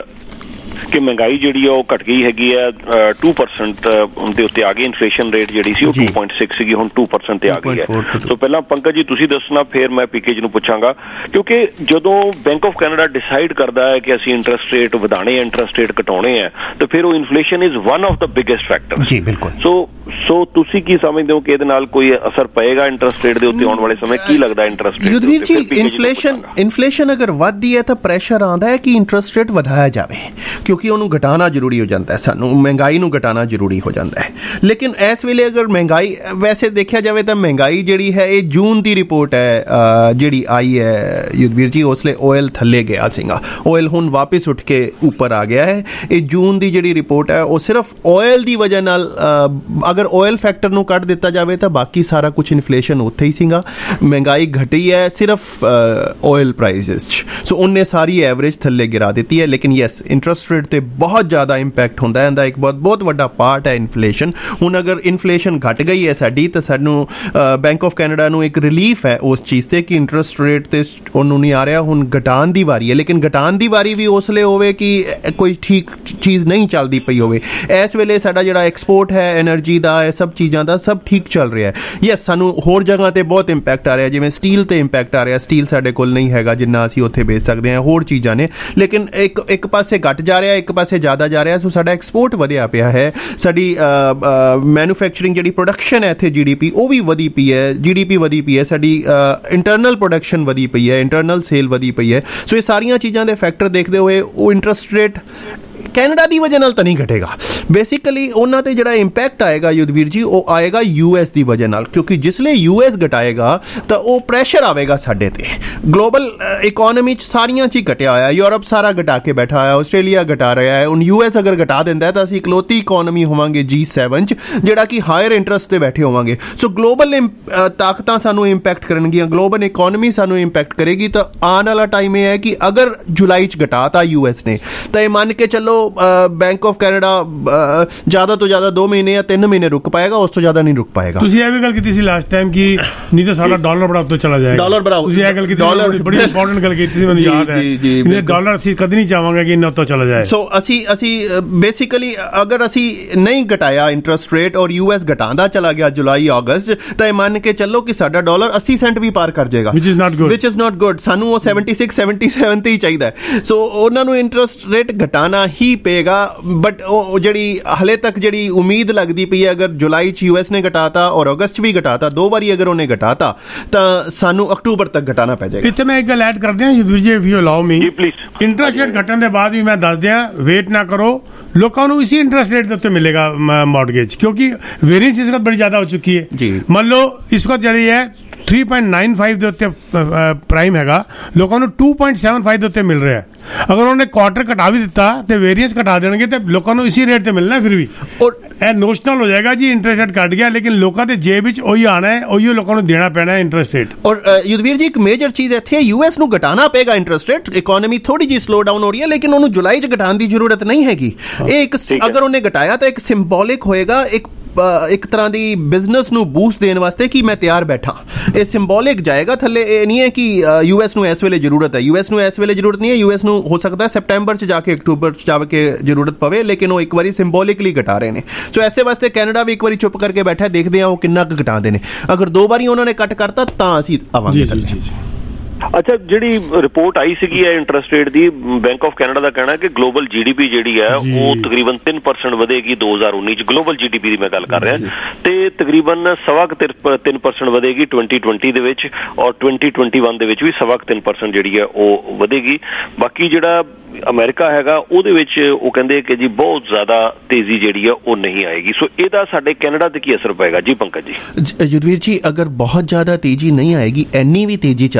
कि महंगाई जिहड़ी है घट गई हैगी है टू परसेंट दे उत्ते आ गई, इन्फ्लेशन रेट जिहड़ी सी टू पॉइंट सिक्स सीगी हुण टू परसेंट ते आ गई है। तो पहला पंकज जी तुसीं दसना, फिर मैं पीके जी नू पुछांगा, क्योंकि जदों बैंक ऑफ कैनेडा डिसाइड करदा है कि असीं इंटरस्ट रेट वधाणे है, इंटरस्ट रेट घटाउने है, तो फिर वो inflation is one of the biggest factor. जी बिल्कुल। सो सो तुसीं की समझदे हो कि इहदे नाल कोई असर पएगा इंटरस्ट रेट दे उत्ते आउण वाले समय? की लगदा interest rate? Yudhvir ji, inflation inflation अगर वधदी है तो प्रेशर आंदा है कि इंटरस्ट रेट वधाया जाए, क्योंकि ਉਹਨੂੰ घटाना जरूरी हो जाता है, सानू महंगाई ਨੂੰ घटाना जरूरी हो जाता है। लेकिन इस वेले अगर महंगाई वैसे देखा जाए तो महंगाई जिहड़ी है ये जून की रिपोर्ट है जिहड़ी आई है युद्धवीर जी, उसले ऑयल थले गया सीगा, ऑयल हुण वापस उठ के ऊपर आ गया है। ये जून की जिहड़ी रिपोर्ट है वो सिर्फ ऑयल की वजह नाल, अगर ऑयल फैक्टर ਨੂੰ ਕੱਢ ਦਿੱਤਾ ਜਾਵੇ ਤਾਂ ਬਾਕੀ ਸਾਰਾ ਕੁਝ ਇਨਫਲੇਸ਼ਨ ਉੱਥੇ ਹੀ ਸੀਗਾ। महंगाई घटी है सिर्फ ऑयल प्राइसेस च, सो उन्हें सारी एवरेज थले गिरा दी है। लेकिन यस, इंटरस्ट रेट ते बहुत ज़्यादा इंपैक्ट होंदा है, एक बहुत बहुत बड़ा पार्ट है इन्फ्लेशन। हुण अगर इन्फ्लेशन घट गई है साडी तो सानू बैंक ऑफ कैनेडा नू एक रिलीफ है उस चीज़ ते कि इंटरस्ट रेट ते उन्होंने नहीं आ रहा, हुण घटाण दी वारी है। लेकिन घटाण दी वारी भी उसले होवे कि कोई ठीक चीज़ नहीं चलती पई होवे। इस वेले साडा जिहड़ा एक्सपोर्ट है एनर्जी दा, सब चीज़ां दा सब ठीक चल रहा है। यस, सानू होर जगह ते बहुत इंपैक्ट आ रहा है, जिवें स्टील ते इंपैक्ट आ रहा, स्टील साडे कोल नहीं हैगा जिन्ना असीं उत्थे बेच सकते हैं, होर चीज़ां ने। लेकिन एक एक पासे घट जा रहा, एक पासे ज़्यादा जा रहा, सो साडा एक्सपोर्ट वधिया पिया है। साडी मैन्युफैक्चरिंग जिहड़ी प्रोडक्शन है इत्थे जीडीपी वो भी वधी पई है, जीडीपी वधी पई है, साडी इंटरनल प्रोडक्शन वधी पई है, इंटरनल सेल वधी पई है। सो ये सारियां चीज़ां दे फैक्टर देखते हुए वो इंटरस्ट रेट कैनेडा की वजह नाल तो नहीं घटेगा। बेसिकली उन्हां ते जिहड़ा इंपैक्ट आएगा युद्धवीर जी वो आएगा यूएस की वजह नाल, क्योंकि जिसले यूएस घटाएगा तो वो प्रैशर आएगा साडे ते। ग्लोबल इकोनॉमी च सारियां चीज घटिया होया, यूरोप सारा घटा के बैठा है, आस्ट्रेलिया घटा रहा है, हुण यूएस अगर घटा दिंदा है तो असीं इकलौती इकोनॉमी होवांगे जी सैवन च जिहड़ा कि हायर इंटरस्ट ते बैठे होवांगे। सो ग्लोबल ताकतां सानू इंपैक्ट करनगियां, ग्लोबल इकोनॉमी सानू इंपैक्ट करेगी। तो आने वाला टाइम यह है कि अगर जुलाई च घटाता यूएस ने तो ये मान के चलो बैंक ऑफ कैनेडा ज्यादा तो ज्यादा दो महीने या तीन महीने रुक पाएगा, उस तो ज्यादा नहीं रुक पाएगा। ਤੁਸੀਂ ਇਹ ਵੀ ਗੱਲ ਕੀਤੀ ਸੀ ਲਾਸਟ ਟਾਈਮ ਕਿ ਨਹੀਂ ਤਾਂ ਸਾਡਾ ਡਾਲਰ ਬੜਾ ਉੱਤੇ ਚਲਾ ਜਾਏਗਾ। ਡਾਲਰ ਬੜਾ ਤੁਸੀਂ ਇਹ ਗੱਲ ਕੀਤੀ, ਡਾਲਰ ਬੜੀ ਇੰਪੋਰਟੈਂਟ ਗੱਲ ਕੀਤੀ ਸੀ, ਮੈਨੂੰ ਯਾਦ ਹੈ। ਜੀ ਜੀ, ਡਾਲਰ ਅਸੀਂ ਕਦੇ ਨਹੀਂ ਚਾਹਾਂਗੇ ਕਿ ਇੰਨਾ ਉੱਤੇ ਚਲਾ ਜਾਏ। ਸੋ ਅਸੀਂ ਅਸੀਂ ਬੇਸਿਕਲੀ ਅਗਰ ਅਸੀਂ ਨਹੀਂ ਘਟਾਇਆ ਇੰਟਰਸਟ ਰੇਟ ਔਰ ਯੂਐਸ ਘਟਾਉਂਦਾ ਚਲਾ ਗਿਆ ਜੁਲਾਈ ਅਗਸਤ, ਤਾਂ ਇਹ ਮੰਨ ਕੇ ਚੱਲੋ ਕਿ ਸਾਡਾ ਡਾਲਰ अस्सी ਸੈਂਟ ਵੀ ਪਾਰ ਕਰ ਜਾਏਗਾ, which is not good which is not good। ਸਾਨੂੰ ਉਹ छिहत्तर सतहत्तर ਤੇ ਹੀ ਚਾਹੀਦਾ ਹੈ। ਸੋ ਉਹਨਾਂ ਨੂੰ ਇੰਟਰਸਟ ਰੇਟ ਘਟਾਣਾ ਹੀ ਪਏਗਾ। बट जी हले तक जी उम्मीद लगती पई है, अगर जुलाई च यूएस ने घटाता और अगस्त भी घटाता, दो बारी अगर उन्हें घटाता तो सानू अक्टूबर तक घटाना पै जाएगा। इत्थे मैं एक गल ऐड कर दियां Yudhvir ji, if you allow me, interest rate घटन के बाद भी मैं दस दियां, वेट ना करो, लोगों को इसी इंटरस्ट रेट के उत्ते मिलेगा मॉर्गेज, क्योंकि वेरिएंस इस वक्त बड़ी ज्यादा हो चुकी है। मान लो इस वक्त जी है थ्री पॉइंट नाइन फाइव के उत्ते प्राइम हैगा, लोगों को टू पॉइंट सैवन फाइव के उत्ते मिल रहा है। अगर उन्होंने क्वार्टर घटा भी दिता तो वेरिएंस घटा देंगे तो लोगों को इसी रेट से मिलना फिर भी, और ए नोशनल हो जाएगा जी इंटरस्ट रेट घट गया, लेकिन लोगों के जेब च वही आना है, वही लोगों को देना पैना है इंटरस्ट रेट। और युद्धवीर जी एक मेजर चीज इत्थे यूएस नू घटाना पेगा इंटरस्ट रेट, इकोनॉमी थोड़ी जी स्लो डाउन हो रही है, लेकिन उन्होंने जुलाई च घटाने की जरूरत नहीं हैगी। एक अगर उन्हें घटाया तो एक सिंबॉलिक होएगा, एक एक तरह की बिजनेस नू बूस्ट देने वास्ते कि मैं तैयार बैठा, ये सिंबॉलिक जाएगा थले। ये नहीं है कि यूएस नू इस वेले जरूरत है, यूएस नू इस वेले जरूरत नहीं है, यूएस नू हो सकता है सितंबर च जाके अक्टूबर च जाके जरूरत पवे, लेकिन वो एक बारी सिंबॉलिकली घटा रहे हैं। सो ऐसे वास्ते कैनेडा भी एक बारी चुप करके बैठा है, देखते हैं वो कितना घटाते हैं। अगर दो बारी उन्होंने कट करता तो असीं आवांगे। अच्छा, जी रिपोर्ट आई सी है इंटरस्ट रेट की, बैंक ऑफ कैनेडा का कहना है कि ग्लोबल जी डी पी जी है वो तकरीबन तीन परसेंट वधेगी दो हजार उन्नीस ग्लोबल जी डी पी की मैं गल कर रहा, तो तकरीबन सवा तीन परसेंट वधेगी ट्वेंटी ट्वेंटी दे और ट्वेंटी ट्वेंटी वन दे भी सवा तीन परसेंट जी है वो वधेगी। बाकी जो अमेरिका हैगा ਉਹਦੇ ਵਿੱਚ ਉਹ ਕਹਿੰਦੇ ਕਿ ਜੀ ਬਹੁਤ ਜ਼ਿਆਦਾ ਤੇਜ਼ੀ ਜਿਹੜੀ ਹੈ ਉਹ नहीं आएगी। सो ਇਹਦਾ ਸਾਡੇ ਕੈਨੇਡਾ ਤੇ ਕੀ ਅਸਰ ਪਏਗਾ ਜੀ ਪੰਕਜ ਜੀ? युद्धवीर जी अगर बहुत ज़्यादा तेजी नहीं आएगी, एनी भी तेजी चलती रहे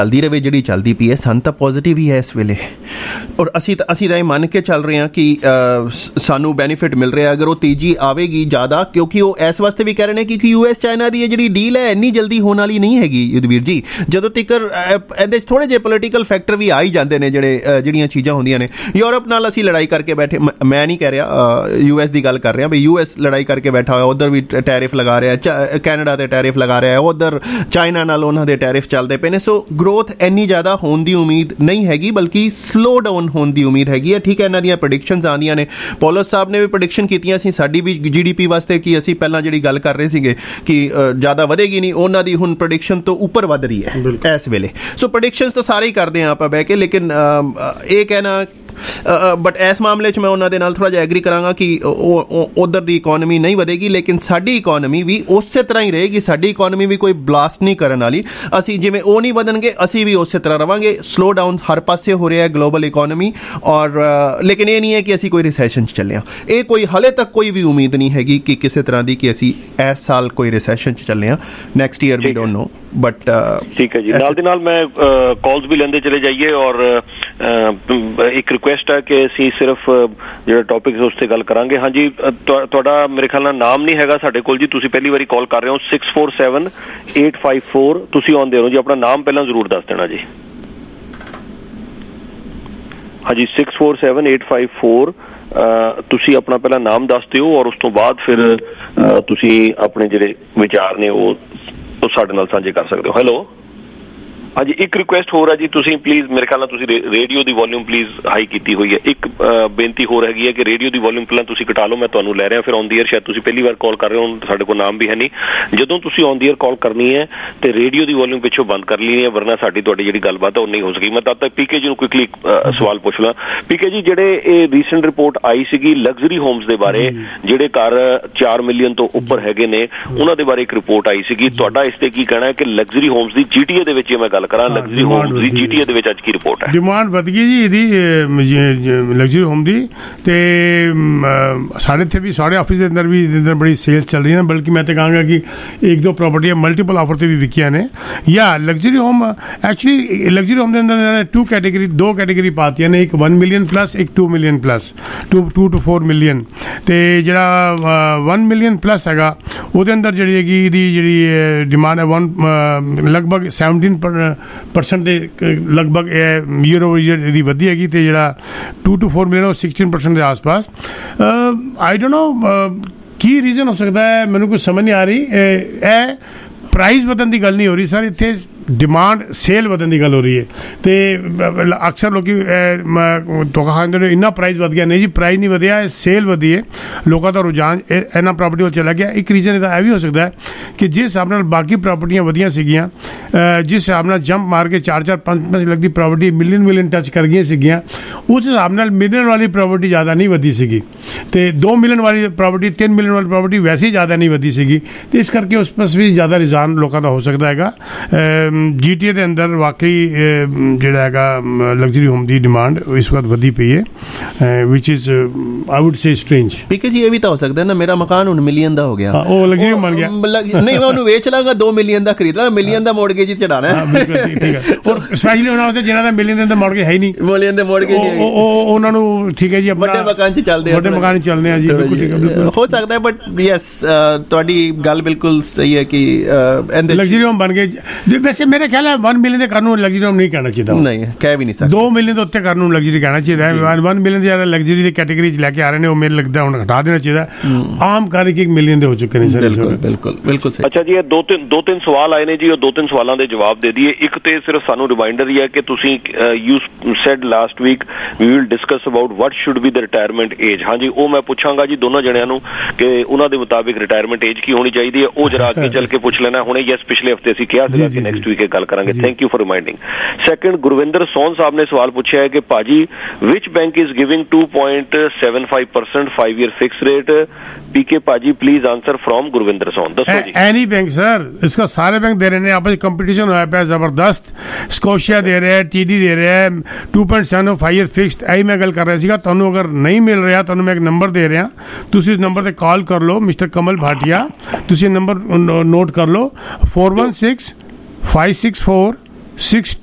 ਜਿਹੜੀ ਚੱਲਦੀ ਪਈ ਹੈ ਸਾਨੂੰ ਤਾਂ ਪੋਜ਼ਿਟਿਵ ਹੀ ਹੈ ਇਸ ਵੇਲੇ, ਔਰ ਅਸੀਂ ਤਾਂ ਅਸੀਂ ਤਾਂ ਇਹ ਮੰਨ ਕੇ ਚੱਲ ਰਹੇ ਹਾਂ ਕਿ ਸਾਨੂੰ ਬੈਨੀਫਿਟ ਮਿਲ ਰਿਹਾ ਅਗਰ ਉਹ ਤੇਜ਼ੀ ਆਵੇਗੀ ਜ਼ਿਆਦਾ, ਕਿਉਂਕਿ ਉਹ ਇਸ ਵਾਸਤੇ ਵੀ ਕਹਿ ਰਹੇ ਨੇ ਕਿ ਯੂ ਐਸ ਚਾਈਨਾ ਦੀ ਇਹ ਜਿਹੜੀ ਡੀਲ ਹੈ ਇੰਨੀ ਜਲਦੀ ਹੋਣ ਵਾਲੀ ਨਹੀਂ ਹੈਗੀ ਯੁੱਧਵੀਰ ਜੀ। ਜਦੋਂ ਤੱਕ ਇਹਦੇ 'ਚ ਥੋੜ੍ਹੇ ਜਿਹੇ ਪੋਲੀਟੀਕਲ ਫੈਕਟਰ ਵੀ ਆ ਹੀ ਜਾਂਦੇ ਨੇ, ਜਿਹੜੇ ਜਿਹੜੀਆਂ ਚੀਜ਼ਾਂ ਹੁੰਦੀਆਂ ਨੇ। ਯੂਰਪ ਨਾਲ ਅਸੀਂ ਲੜਾਈ ਕਰਕੇ ਬੈਠੇ, ਮੈਂ ਨਹੀਂ ਕਹਿ ਰਿਹਾ, ਯੂ ਐਸ ਦੀ ਗੱਲ ਕਰ ਰਿਹਾ ਵੀ ਯੂ ਐਸ ਲੜਾਈ ਕਰਕੇ ਬੈਠਾ ਹੋਇਆ, ਉੱਧਰ ਵੀ ਟੈਰਿਫ ਲਗਾ ਰਿਹਾ, ਕੈਨੇਡਾ ਤੇ ਟੈਰਿਫ ਲਗਾ ਰਿਹਾ, ਉੱਧਰ ਚਾਈਨਾ ਨਾਲ ਉਹਨਾਂ ਦੇ ਟੈਰਿਫ ਚੱਲਦੇ ਪਏ ਨੇ। ਸੋ ਗਰੋਥ ਇੰਨੀ ਜ਼ਿਆਦਾ ਹੋਣ ਦੀ ਉਮੀਦ ਨਹੀਂ ਹੈਗੀ, ਬਲਕਿ ਸਲੋ ਡਾਊਨ ਹੋਣ ਦੀ ਉਮੀਦ ਹੈਗੀ ਹੈ। ਠੀਕ ਹੈ, ਇਹਨਾਂ ਦੀਆਂ ਪ੍ਰੈਡਿਕਸ਼ਨਸ ਆਉਂਦੀਆਂ ਨੇ, ਪੋਲਸ ਸਾਹਿਬ ਨੇ ਵੀ ਪ੍ਰੈਡਿਕਸ਼ਨ ਕੀਤੀਆਂ ਸੀ ਸਾਡੀ ਵੀ ਜੀ ਡੀ ਪੀ ਵਾਸਤੇ, ਕਿ ਅਸੀਂ ਪਹਿਲਾਂ ਜਿਹੜੀ ਗੱਲ ਕਰ ਰਹੇ ਸੀਗੇ ਕਿ ਜ਼ਿਆਦਾ ਵਧੇਗੀ ਨਹੀਂ, ਉਹਨਾਂ ਦੀ ਹੁਣ ਪ੍ਰੈਡਿਕਸ਼ਨ ਤੋਂ ਉੱਪਰ ਵੱਧ ਰਹੀ ਹੈ ਇਸ ਵੇਲੇ। ਸੋ ਪ੍ਰੈਡਿਕਸ਼ਨਸ ਤਾਂ ਸਾਰੇ ਹੀ ਕਰਦੇ ਹਾਂ ਆਪਾਂ ਬਹਿ ਕੇ, ਲੇਕਿਨ ਇਹ ਕਹਿਣਾ ਬਟ ਇਸ ਮਾਮਲੇ 'ਚ ਮੈਂ ਉਹਨਾਂ ਦੇ ਨਾਲ ਥੋੜ੍ਹਾ ਜਿਹਾ ਐਗਰੀ ਕਰਾਂਗਾ ਕਿ ਉੱਧਰ ਦੀ ਇਕੋਨਮੀ ਨਹੀਂ ਵਧੇਗੀ, ਲੇਕਿਨ ਸਾਡੀ ਇਕੋਨਮੀ ਵੀ ਉਸੇ ਤਰ੍ਹਾਂ ਹੀ ਰਹੇਗੀ। ਸਾਡੀ ਇਕੋਨਮੀ ਵੀ ਕੋਈ ਬਲਾਸਟ ਨਹੀਂ ਕਰਨ ਵਾਲੀ, ਅਸੀਂ ਜਿਵੇਂ ਉਹ ਨਹੀਂ ਵਧਣਗੇ ਅਸੀਂ ਵੀ ਉਸੇ ਤਰ੍ਹਾਂ ਰਵਾਂਗੇ। ਸਲੋ ਡਾਊਨ ਹਰ ਪਾਸੇ ਹੋ ਰਿਹਾ ਹੈ ਗਲੋਬਲ ਇਕੋਨਮੀ, ਔਰ ਲੇਕਿਨ ਇਹ ਨਹੀਂ ਹੈ ਕਿ ਅਸੀਂ ਕੋਈ ਰਿਸੈਸ਼ਨ 'ਚ ਚੱਲੇ ਹਾਂ। ਇਹ ਕੋਈ ਹਾਲੇ ਤੱਕ ਕੋਈ ਵੀ ਉਮੀਦ ਨਹੀਂ ਹੈਗੀ ਕਿ ਕਿਸੇ ਤਰ੍ਹਾਂ ਦੀ ਕਿ ਅਸੀਂ ਇਸ ਸਾਲ ਕੋਈ ਰਿਸੈਸ਼ਨ 'ਚ ਚੱਲੇ ਹਾਂ। Next year we don't know, but ਠੀਕ ਹੈ ਜੀ। ਨਾਲ ਦੇ ਨਾਲ ਮੈਂ ਕਾਲਸ ਵੀ ਲੈਂਦੇ ਚਲੇ ਜਾਈਏ, ਔਰ ਇੱਕ ਰਿਕੁਐਸਟ ਹੈ ਕਿ ਅਸੀਂ ਸਿਰਫ ਜਿਹੜਾ ਟੌਪਿਕ ਉਸ ਤੇ ਗੱਲ ਕਰਾਂਗੇ। ਹਾਂਜੀ, ਤੁਹਾਡਾ ਮੇਰੇ ਖਿਆਲ ਨਾਲ ਨਾਮ ਨਹੀਂ ਹੈਗਾ ਸਾਡੇ ਕੋਲ ਜੀ, ਤੁਸੀਂ ਪਹਿਲੀ ਵਾਰੀ ਕਾਲ ਕਰ ਰਹੇ ਹੋ। Six four seven eight five four ਤੁਸੀਂ ਆਉਂਦੇ ਹੋ ਜੀ, ਆਪਣਾ ਨਾਮ ਪਹਿਲਾਂ ਜ਼ਰੂਰ ਦੱਸ ਦੇਣਾ ਜੀ। ਹਾਂਜੀ, six four seven eight five four ਤੁਸੀਂ ਆਪਣਾ ਪਹਿਲਾਂ ਨਾਮ ਦੱਸ ਦਿਓ, ਔਰ ਉਸ ਤੋਂ ਬਾਅਦ ਫਿਰ ਤੁਸੀਂ ਆਪਣੇ ਜਿਹੜੇ ਵਿਚਾਰ ਨੇ ਉਹ ਉਹ ਸਾਡੇ ਨਾਲ ਸਾਂਝੇ ਕਰ ਸਕਦੇ ਹੋ। ਹੈਲੋ, ਹਾਂਜੀ, ਇੱਕ ਰਿਕੁਐਸਟ ਹੋਰ ਹੈ ਜੀ, ਤੁਸੀਂ ਪਲੀਜ਼ ਮੇਰੇ ਖਿਆਲ ਨਾਲ ਤੁਸੀਂ ਰੇਡੀਓ ਦੀ ਵੋਲਿਊਮ ਪਲੀਜ਼ ਹਾਈ ਕੀਤੀ ਹੋਈ ਹੈ। ਇੱਕ ਬੇਨਤੀ ਹੋਰ ਹੈਗੀ ਹੈ ਕਿ ਰੇਡੀਓ ਦੀ ਵੋਲਿਊਮ ਪਹਿਲਾਂ ਤੁਸੀਂ ਘਟਾ ਲਓ, ਮੈਂ ਤੁਹਾਨੂੰ ਲੈ ਰਿਹਾ ਫਿਰ ਔਨ ਦੀ ਏਅਰ। ਸ਼ਾਇਦ ਤੁਸੀਂ ਪਹਿਲੀ ਵਾਰ ਕਾਲ ਕਰ ਰਹੇ ਹੋ, ਸਾਡੇ ਕੋਲ ਨਾਮ ਵੀ ਹੈ ਨਹੀਂ। ਜਦੋਂ ਤੁਸੀਂ ਔਨ ਦੀ ਏਅਰ ਕਾਲ ਕਰਨੀ ਹੈ ਤੇ ਰੇਡੀਓ ਦੀ ਵੋਲਿਊਮ ਪਿੱਛੋਂ ਬੰਦ ਕਰ ਲੈਣੀ ਹੈ, ਵਰਨਾ ਸਾਡੀ ਤੁਹਾਡੀ ਜਿਹੜੀ ਗੱਲਬਾਤ ਹੈ ਉਹ ਨਹੀਂ ਹੋ ਸਕੀ। ਮੈਂ ਤਦ ਤੱਕ ਪੀਕੇ ਜੀ ਨੂੰ ਕੁਇਕਲੀ ਸਵਾਲ ਪੁੱਛ ਲਾਂ। ਪੀਕੇ ਜੀ, ਜਿਹੜੇ ਇਹ ਰੀਸੈਂਟ ਰਿਪੋਰਟ ਆਈ ਸੀਗੀ ਲਗਜ਼ਰੀ ਹੋਮਸ ਦੇ ਬਾਰੇ, ਜਿਹੜੇ ਘਰ ਚਾਰ ਮਿਲੀਅਨ ਤੋਂ ਉੱਪਰ ਹੈਗੇ ਨੇ, ਉਹਨਾਂ ਦੇ ਬਾਰੇ ਇੱਕ ਰਿਪੋਰਟ ਆਈ ਸੀਗੀ, ਤੁਹਾਡਾ ਇਸ ਤੇ ਕੀ ਕਹਿਣਾ ਹੈ ਕਿ ਲਗਜ਼ਰੀ ਹੋਮਸ ਦੀ ਜੀਟੀਏ ਦੇ ਵਿੱਚ ਮੈਂ ਗੱਲ ਕਰਾਂ, ਲਗਜ਼ਰੀ ਹੋਮਸ ਦੀ ਜੀਟੀਏ ਦੇ ਵਿੱਚ ਅੱਜ ਕੀ ਰਿਪੋਰਟ ਹੈ? ਡਿਮਾਂਡ ਵਧ ਗਈ ਜੀ ਇਹਦੀ ਲਗਜ਼ਰੀ ਹੋਮ ਦੀ, ਤੇ ਸਾਡੇ ਇੱਥੇ ਵੀ ਸਾਡੇ ਆਫਿਸ ਦੇ ਅੰਦਰ ਵੀ ਅੰਦਰ ਬੜੀ ਸੇਲਸ ਚੱਲ ਰਹੀ ਨੇ, ਬਲਕਿ ਮੈਂ ਤਾਂ ਕਹਾਂਗਾ ਕਿ ਇੱਕ ਦੋ ਪ੍ਰਾਪਰਟੀਆਂ ਮਲਟੀਪਲ ਆਫਰ ਤੇ ਵੀ ਵਿਕੀਆਂ ਨੇ। ਜਾਂ luxury home actually luxury home ਦੇ ਅੰਦਰ ਟੂ ਕੈਟੇਗਰੀ ਦੋ ਕੈਟੇਗਰੀ ਪਾਤੀਆਂ ਨੇ, ਇੱਕ वन ਮਿਲੀਅਨ ਪਲੱਸ, ਇੱਕ two million plus, two two two four million. ਤੇ ਜਿਹੜਾ वन ਮਿਲੀਅਨ ਪਲੱਸ ਹੈਗਾ ਉਹਦੇ ਅੰਦਰ ਜਿਹੜੀ ਹੈਗੀ ਇਹਦੀ ਜਿਹੜੀ ਡਿਮਾਂਡ ਹੈ ਵਨ ਲਗਭਗ ਸੈਵਨਟੀਨ ਪਰਸੈਂਟ ਦੇ ਲਗਭਗ ਈਅਰ ਓਵਰ ਈਅਰ ਇਹਦੀ ਵਧੀ ਹੈਗੀ, ਤੇ ਜਿਹੜਾ ਟੂ ਟੂ ਫੋਰ ਮਿਲੀਅਨ ਉਹ ਸਿਕਸਟੀਨ ਪਰਸੈਂਟ ਦੇ ਆਸ ਪਾਸ। I don't know Ki reason ਹੋ ਸਕਦਾ ਹੈ, ਮੈਨੂੰ ਕੁਝ ਸਮਝ ਨਹੀਂ ਆ ਰਹੀ। ਇਹ ਪ੍ਰਾਈਸ ਵਧਣ ਦੀ ਗੱਲ ਨਹੀਂ ਹੋ ਰਹੀ ਸਰ, ਇੱਥੇ ਡਿਮਾਂਡ ਸੇਲ ਵਧਣ ਦੀ ਗੱਲ ਹੋ ਰਹੀ ਹੈ। ਤੇ ਅਕਸਰ ਲੋਕੀ ਧੋਖਾ ਖਾਂਦੇ ਨੇ ਇੰਨਾ ਪ੍ਰਾਈਸ ਵਧ ਗਿਆ, ਨਹੀਂ ਜੀ ਪ੍ਰਾਈਸ ਨਹੀਂ ਵਧਿਆ, ਸੇਲ ਵਧੀ ਹੈ, ਲੋਕਾਂ ਦਾ ਰੁਝਾਨ ਇਹਨਾਂ ਪ੍ਰਾਪਰਟੀ ਵੱਲ ਚਲਾ ਗਿਆ। ਇੱਕ ਰੀਜ਼ਨ ਇਹਦਾ ਇਹ ਵੀ ਹੋ ਸਕਦਾ ਹੈ ਕਿ ਜਿਸ ਹਿਸਾਬ ਨਾਲ ਬਾਕੀ ਪ੍ਰਾਪਰਟੀਆਂ ਵਧੀਆਂ ਸੀਗੀਆਂ, ਜਿਸ ਹਿਸਾਬ ਨਾਲ ਜੰਪ ਮਾਰ ਕੇ ਚਾਰ ਚਾਰ ਪੰਜ ਪੰਜ ਲੱਖ ਦੀ ਪ੍ਰਾਪਰਟੀ ਮਿਲੀਅਨ ਮਿਲੀਅਨ ਟੱਚ ਕਰ ਗਈਆਂ ਸੀਗੀਆਂ, ਉਸ ਹਿਸਾਬ ਨਾਲ ਮਿਲੀਅਨ ਵਾਲੀ ਪ੍ਰਾਪਰਟੀ ਜ਼ਿਆਦਾ ਨਹੀਂ ਵਧੀ ਸੀਗੀ, ਤੇ ਦੋ ਮਿਲੀਅਨ ਵਾਲੀ ਪ੍ਰਾਪਰਟੀ ਤਿੰਨ ਮਿਲੀਅਨ ਵਾਲੀ ਪ੍ਰਾਪਰਟੀ ਵੈਸੇ ਹੀ ਜ਼ਿਆਦਾ ਨਹੀਂ ਵਧੀ ਸੀਗੀ, ਤੇ ਇਸ ਕਰਕੇ ਉਸ ਪਾਸ ਵੀ ਜ਼ਿਆਦਾ ਰੁਝਾਨ ਲੋਕਾਂ ਦਾ ਹੋ ਸਕਦਾ ਹੈਗਾ। ਜੀ ਟੀ ਏ ਦੇ ਅੰਦਰ ਵਾਕਈ ਜਿਹੜਾ ਹੈਗਾ ਲਗਜ਼ਰੀ ਹੋਮ ਦੀ ਡਿਮਾਂਡ ਇਸ ਵਕਤ ਵਧੀ ਪਈ ਹੈ, which is I would say strange. P K ji, ਇਹ ਵੀ ਤਾਂ ਹੋ ਸਕਦਾ ਨਾ ਮੇਰਾ ਮਕਾਨ ਹੁਣ ਮਿਲੀਅਨ ਦਾ ਹੋ ਗਿਆ, ਉਹ ਲਗਜ਼ਰੀ ਬਣ ਗਿਆ। ਨਹੀਂ, ਮੈਂ ਉਹਨੂੰ ਵੇਚ ਲਾਂਗਾ, ਦੋ ਮਿਲੀਅਨ ਦਾ ਖਰੀਦ ਲਾਂ, ਮਿਲੀਅਨ ਦਾ ਮੋਰਗੇਜ ਹੀ ਚੜਾਣਾ ਹੈ। ਠੀਕ ਹੈ, ਔਰ ਸਪੈਸ਼ਲੀ ਉਹਨਾਂ ਵਾਸਤੇ ਜਿਹਨਾਂ ਦਾ ਮਿਲੀਅਨ ਦਾ ਮੋਰਗੇਜ ਹੈ ਹੀ ਨਹੀਂ, ਮਿਲੀਅਨ ਦੇ ਮੋਰਗੇਜ ਨਹੀਂ, ਉਹ ਉਹਨਾਂ ਨੂੰ ਠੀਕ ਹੈ ਜੀ, ਵੱਡੇ ਮਕਾਨ 'ਚ ਚੱਲਦੇ ਆ, ਵੱਡੇ ਮਕਾਨ 'ਚ ਚੱਲਦੇ ਆ ਜੀ, ਬਿਲਕੁਲ ਠੀਕ ਹੈ, ਹੋ ਸਕਦਾ ਹੈ। ਬਟ ਯੈਸ, ਤੁਹਾਡੀ ਗੱਲ ਬਿਲਕੁਲ ਸਹੀ ਹੈ ਕਿ ਲਗਜ਼ਰੀ ਹੋਮ ਬਣ ਗਏ। ਵੈਸੇ ਮੇਰੇ ਖਿਆਲ ਹੈ वन ਮਿਲੀਅਨ ਦੇ ਕਾਨੂੰਨ ਲਗਜ਼ਰੀ ਹੋਮ ਨਹੀਂ ਕਹਿਣਾ ਚਾਹੀਦਾ, ਨਹੀਂ ਕਹਿ ਵੀ ਨਹੀਂ ਸਕਦਾ। ਦੋ ਮਿਲੀਅਨ ਦੇ ਉੱਤੇ ਕਾਨੂੰਨ ਲਗਜ਼ਰੀ ਕਹਿਣਾ ਚਾਹੀਦਾ ਹੈ। वन ਮਿਲੀਅਨ ਦੇ ਜਿਹੜਾ ਲਗਜ਼ਰੀ ਦੀ ਕੈਟੇਗਰੀ 'ਚ ਲੈ ਕੇ ਆ ਰਹੇ ਨੇ, ਉਹ ਮੈਨੂੰ ਲੱਗਦਾ ਹੁਣ ਹਟਾ ਦੇਣਾ ਚਾਹੀਦਾ। ਆਮ ਕਰ ਇੱਕ ਮਿਲੀਅਨ ਦੇ ਹੋ ਚੁੱਕੇ ਨੇ ਸਰ। ਬਿਲਕੁਲ ਬਿਲਕੁਲ ਬਿਲਕੁਲ ਸਹੀ। ਅੱਛਾ ਜੀ, ਇਹ ਦੋ ਤਿੰਨ ਦੋ ਤਿੰਨ ਸਵਾਲ ਆਏ ਨੇ ਜੀ, ਉਹ ਦੋ ਤਿੰਨ ਸਵਾਲਾਂ ਦੇ ਜਵਾਬ ਦੇ ਦਈਏ। ਇੱਕ ਤੇ ਸਿਰਫ ਸਾਨੂੰ ਰਿਮਾਈਂਡਰ ਹੀ ਹੈ ਕਿ ਤੁਸੀਂ you said last week we will discuss about what should be the retirement age. ਹਾਂਜੀ, ਉਹ ਮੈਂ ਪੁੱਛਾਂਗਾ ਜੀ ਦੋਨੋਂ ਜਣਿਆਂ ਨੂੰ ਕਿ ਉਹਨਾਂ ਦੇ ਮੁਤਾਬਿਕ ਰਿਟਾਇਰਮੈਂਟ ਏਜ ਕੀ ਹੋਣੀ ਚਾਹੀਦੀ ਹੈ। ਉਹ ਜਰਾ ਅੱਗੇ ਚੱਲ ਕੇ ਪੁੱਛ ਲੈਣਾ। ਹੁਣੇ ਯੈਸ, ਪਿਛਲੇ ਹਫਤੇ ਅਸੀਂ ਕਿਹਾ ਸੀਗਾ ਕਿ ਨੈਕਸਟ ਵੀਕ ਇਹ ਗੱਲ ਕਰਾਂਗੇ। Thank you for reminding. Second, Gurvinder Son Sahib ने सवाल पूछा है कि पाजी which bank is giving two point seven five percent five year fix rate? P K पाजी please answer from Gurvinder Son. दसो जी। एनी बैंक सर, इसका सारे बैंक दे रहे हैं, आपस कंपटीशन होया पे जबरदस्त। स्कोशिया दे रहे हैं, टीडी दे रहे हैं two point seven five year fixed. I मैं गल कर रहा सीगा, तुहानू अगर नहीं मिल रहा तुहानू मैं एक नंबर दे रहा, तुसी इस नंबर ते कॉल कर लो, मिस्टर कमल भाटिया, तुसी नंबर नोट कर लो, four one six five six four six two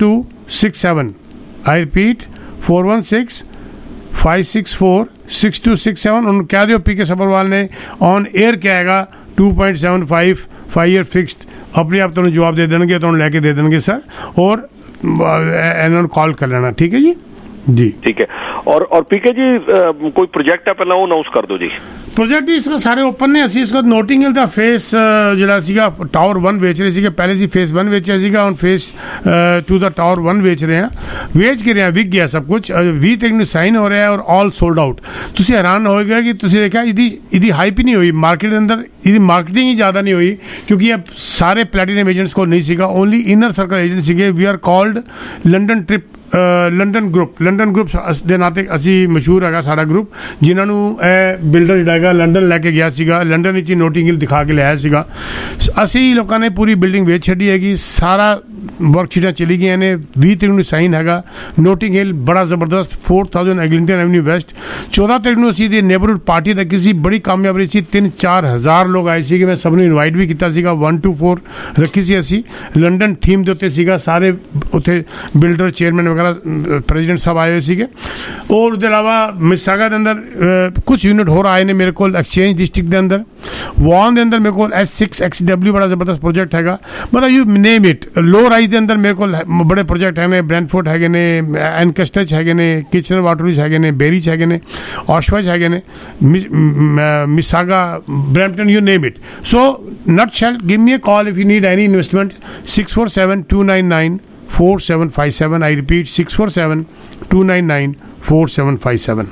six seven I repeat four one six five six four six two six seven उन्होंने कह दियो पी के सब्बरवाल ने ऑन एयर क्या हैगा two point seven five five year fixed अपने आप तुम जवाब दे देंगे तुम लैके दे देंगे सर और इन्होंने कॉल कर लेना ठीक है जी जी ठीक है और और पीके जी कोई प्रोजेक्ट है पहला वो अनाउंस कर दो जी प्रोजेक्ਟ ਹੀ ਇਸਕਾ ਸਾਰੇ ਓਪਨ ਨੇ ਅਸੀਂ ਇਸਕਾ ਨੋਟਿੰਗ ਹਿਲ ਦਾ ਫੇਸ ਜਿਹੜਾ ਸੀਗਾ ਟਾਵਰ वन ਵੇਚ ਰਹੇ ਸੀਗੇ ਪਹਿਲੇ ਸੀ ਫੇਸ वन ਵੇਚਿਆ ਸੀਗਾ ਹੁਣ ਫੇਸ टू ਦਾ ਟਾਵਰ वन ਵੇਚ ਰਹੇ ਹਾਂ ਵੇਚ ਕੇ ਰਹੇ ਹਾਂ ਵਿਕ ਗਿਆ ਸਭ ਕੁਝ ਵੀਹ ਤਰੀਕ ਨੂੰ ਸਾਈਨ ਹੋ ਰਿਹਾ ਔਰ ਆਲ ਸੋਲਡ ਆਊਟ ਤੁਸੀਂ ਹੈਰਾਨ ਹੋਏਗਾ ਕਿ ਤੁਸੀਂ ਦੇਖਿਆ ਇਹਦੀ ਇਹਦੀ ਹਾਈਪ ਹੀ ਨਹੀਂ ਹੋਈ ਮਾਰਕੀਟ ਦੇ ਅੰਦਰ ਇਹਦੀ ਮਾਰਕੀਟਿੰਗ ਹੀ ਜ਼ਿਆਦਾ ਨਹੀਂ ਹੋਈ ਕਿਉਂਕਿ ਇਹ ਸਾਰੇ ਪਲੈਟੀਨਮ ਏਜੰਟਸ ਕੋਲ ਨਹੀਂ ਸੀਗਾ ਓਨਲੀ ਇਨਰ ਸਰਕਲ ਏਜੰਟ ਸੀਗੇ we are called London trip London group London group ਦੇ ਨਾਤੇ ਅਸੀਂ ਮਸ਼ਹੂਰ ਹੈਗਾ ਸਾਡਾ ਗਰੁੱਪ ਜਿਨ੍ਹਾਂ ਨੂੰ ਇਹ ਬਿਲਡਰ ਜਿਹੜਾ ਹੈਗਾ ਲੰਡਨ ਲੈ ਕੇ ਗਿਆ ਸੀਗਾ ਲੰਡਨ ਵਿੱਚ ਹੀ ਨੋਟਿੰਗ ਹਿਲ ਦਿਖਾ ਕੇ ਲਿਆਇਆ ਸੀਗਾ ਅਸੀਂ ਲੋਕਾਂ ਨੇ ਪੂਰੀ ਬਿਲਡਿੰਗ ਵੇਚ ਛੱਡੀ ਹੈਗੀ ਸਾਰਾ ਵਰਕਸ਼ੀਟਾਂ ਚਲੀ ਗਈਆਂ ਨੇ ਵੀਹ ਤਰੀਕ ਨੂੰ ਸਾਈਨ ਹੈਗਾ ਨੋਟਿੰਗ ਹਿਲ ਬੜਾ ਜ਼ਬਰਦਸਤ four thousand Eglinton Avenue West ਚੌਦਾਂ ਤਰੀਕ ਨੂੰ ਅਸੀਂ ਦੀ ਨੇਬਰਹੁੱਡ ਪਾਰਟੀ ਰੱਖੀ ਸੀ ਬੜੀ ਕਾਮਯਾਬ ਰਹੀ ਸੀ ਤਿੰਨ ਚਾਰ ਹਜ਼ਾਰ ਲੋਕ ਆਏ ਸੀਗੇ ਮੈਂ ਸਭ ਨੂੰ ਇਨਵਾਈਟ ਵੀ ਕੀਤਾ ਸੀਗਾ वन टू फोर ਰੱਖੀ ਸੀ ਅਸੀਂ ਲੰਡਨ ਥੀਮ ਦੇ ਉੱਤੇ ਸੀਗਾ ਸਾਰੇ ਉੱਥੇ ਬਿਲਡਰ ਚੇਅਰਮੈਨ ਵਗੈਰਾ ਪ੍ਰੈਜ਼ੀਡੈਂਟ ਸਾਹਿਬ ਆਏ ਹੋਏ ਸੀਗੇ ਔਰ ਉਹਦੇ ਇਲਾਵਾ ਮਿਸਾਗਾ ਦੇ ਅੰਦਰ ਕੁਝ ਯੂਨਿਟ ਹੋਰ ਆਏ ਨੇ ਮੇਰੇ ਕੋਲ ਐਕਸਚੇਂਜ ਡਿਸਟ੍ਰਿਕਟ ਦੇ ਅੰਦਰ ਵਾਨ ਦੇ ਅੰਦਰ ਮੇਰੇ ਕੋਲ ਐਸ सिक्स एक्स डब्ल्यू ਬੜਾ ਜ਼ਬਰਦਸਤ ਪ੍ਰੋਜੈਕਟ ਹੈਗਾ ਮਤਲਬ you name it low rise ਦੇ ਅੰਦਰ ਮੇਰੇ ਕੋਲ ਬੜੇ ਪ੍ਰੋਜੈਕਟ ਹੈਗੇ ਨੇ ਬ੍ਰੈਂਡਫੋਰਡ ਹੈਗੇ ਨੇ ਐਨਕਸਟਚ ਹੈਗੇ ਨੇ ਕਿਚਨਰ ਵਾਟਰਜ਼ ਹੈਗੇ ਨੇ ਬੇਰੀਚ ਹੈਗੇ ਨੇ ਆਸ਼ਵਾਜ ਹੈਗੇ ਨੇ Mississauga Brampton you name it so nutshell give me a call if you need any investment six four seven two nine nine four seven five seven I repeat six four seven two nine nine four seven five seven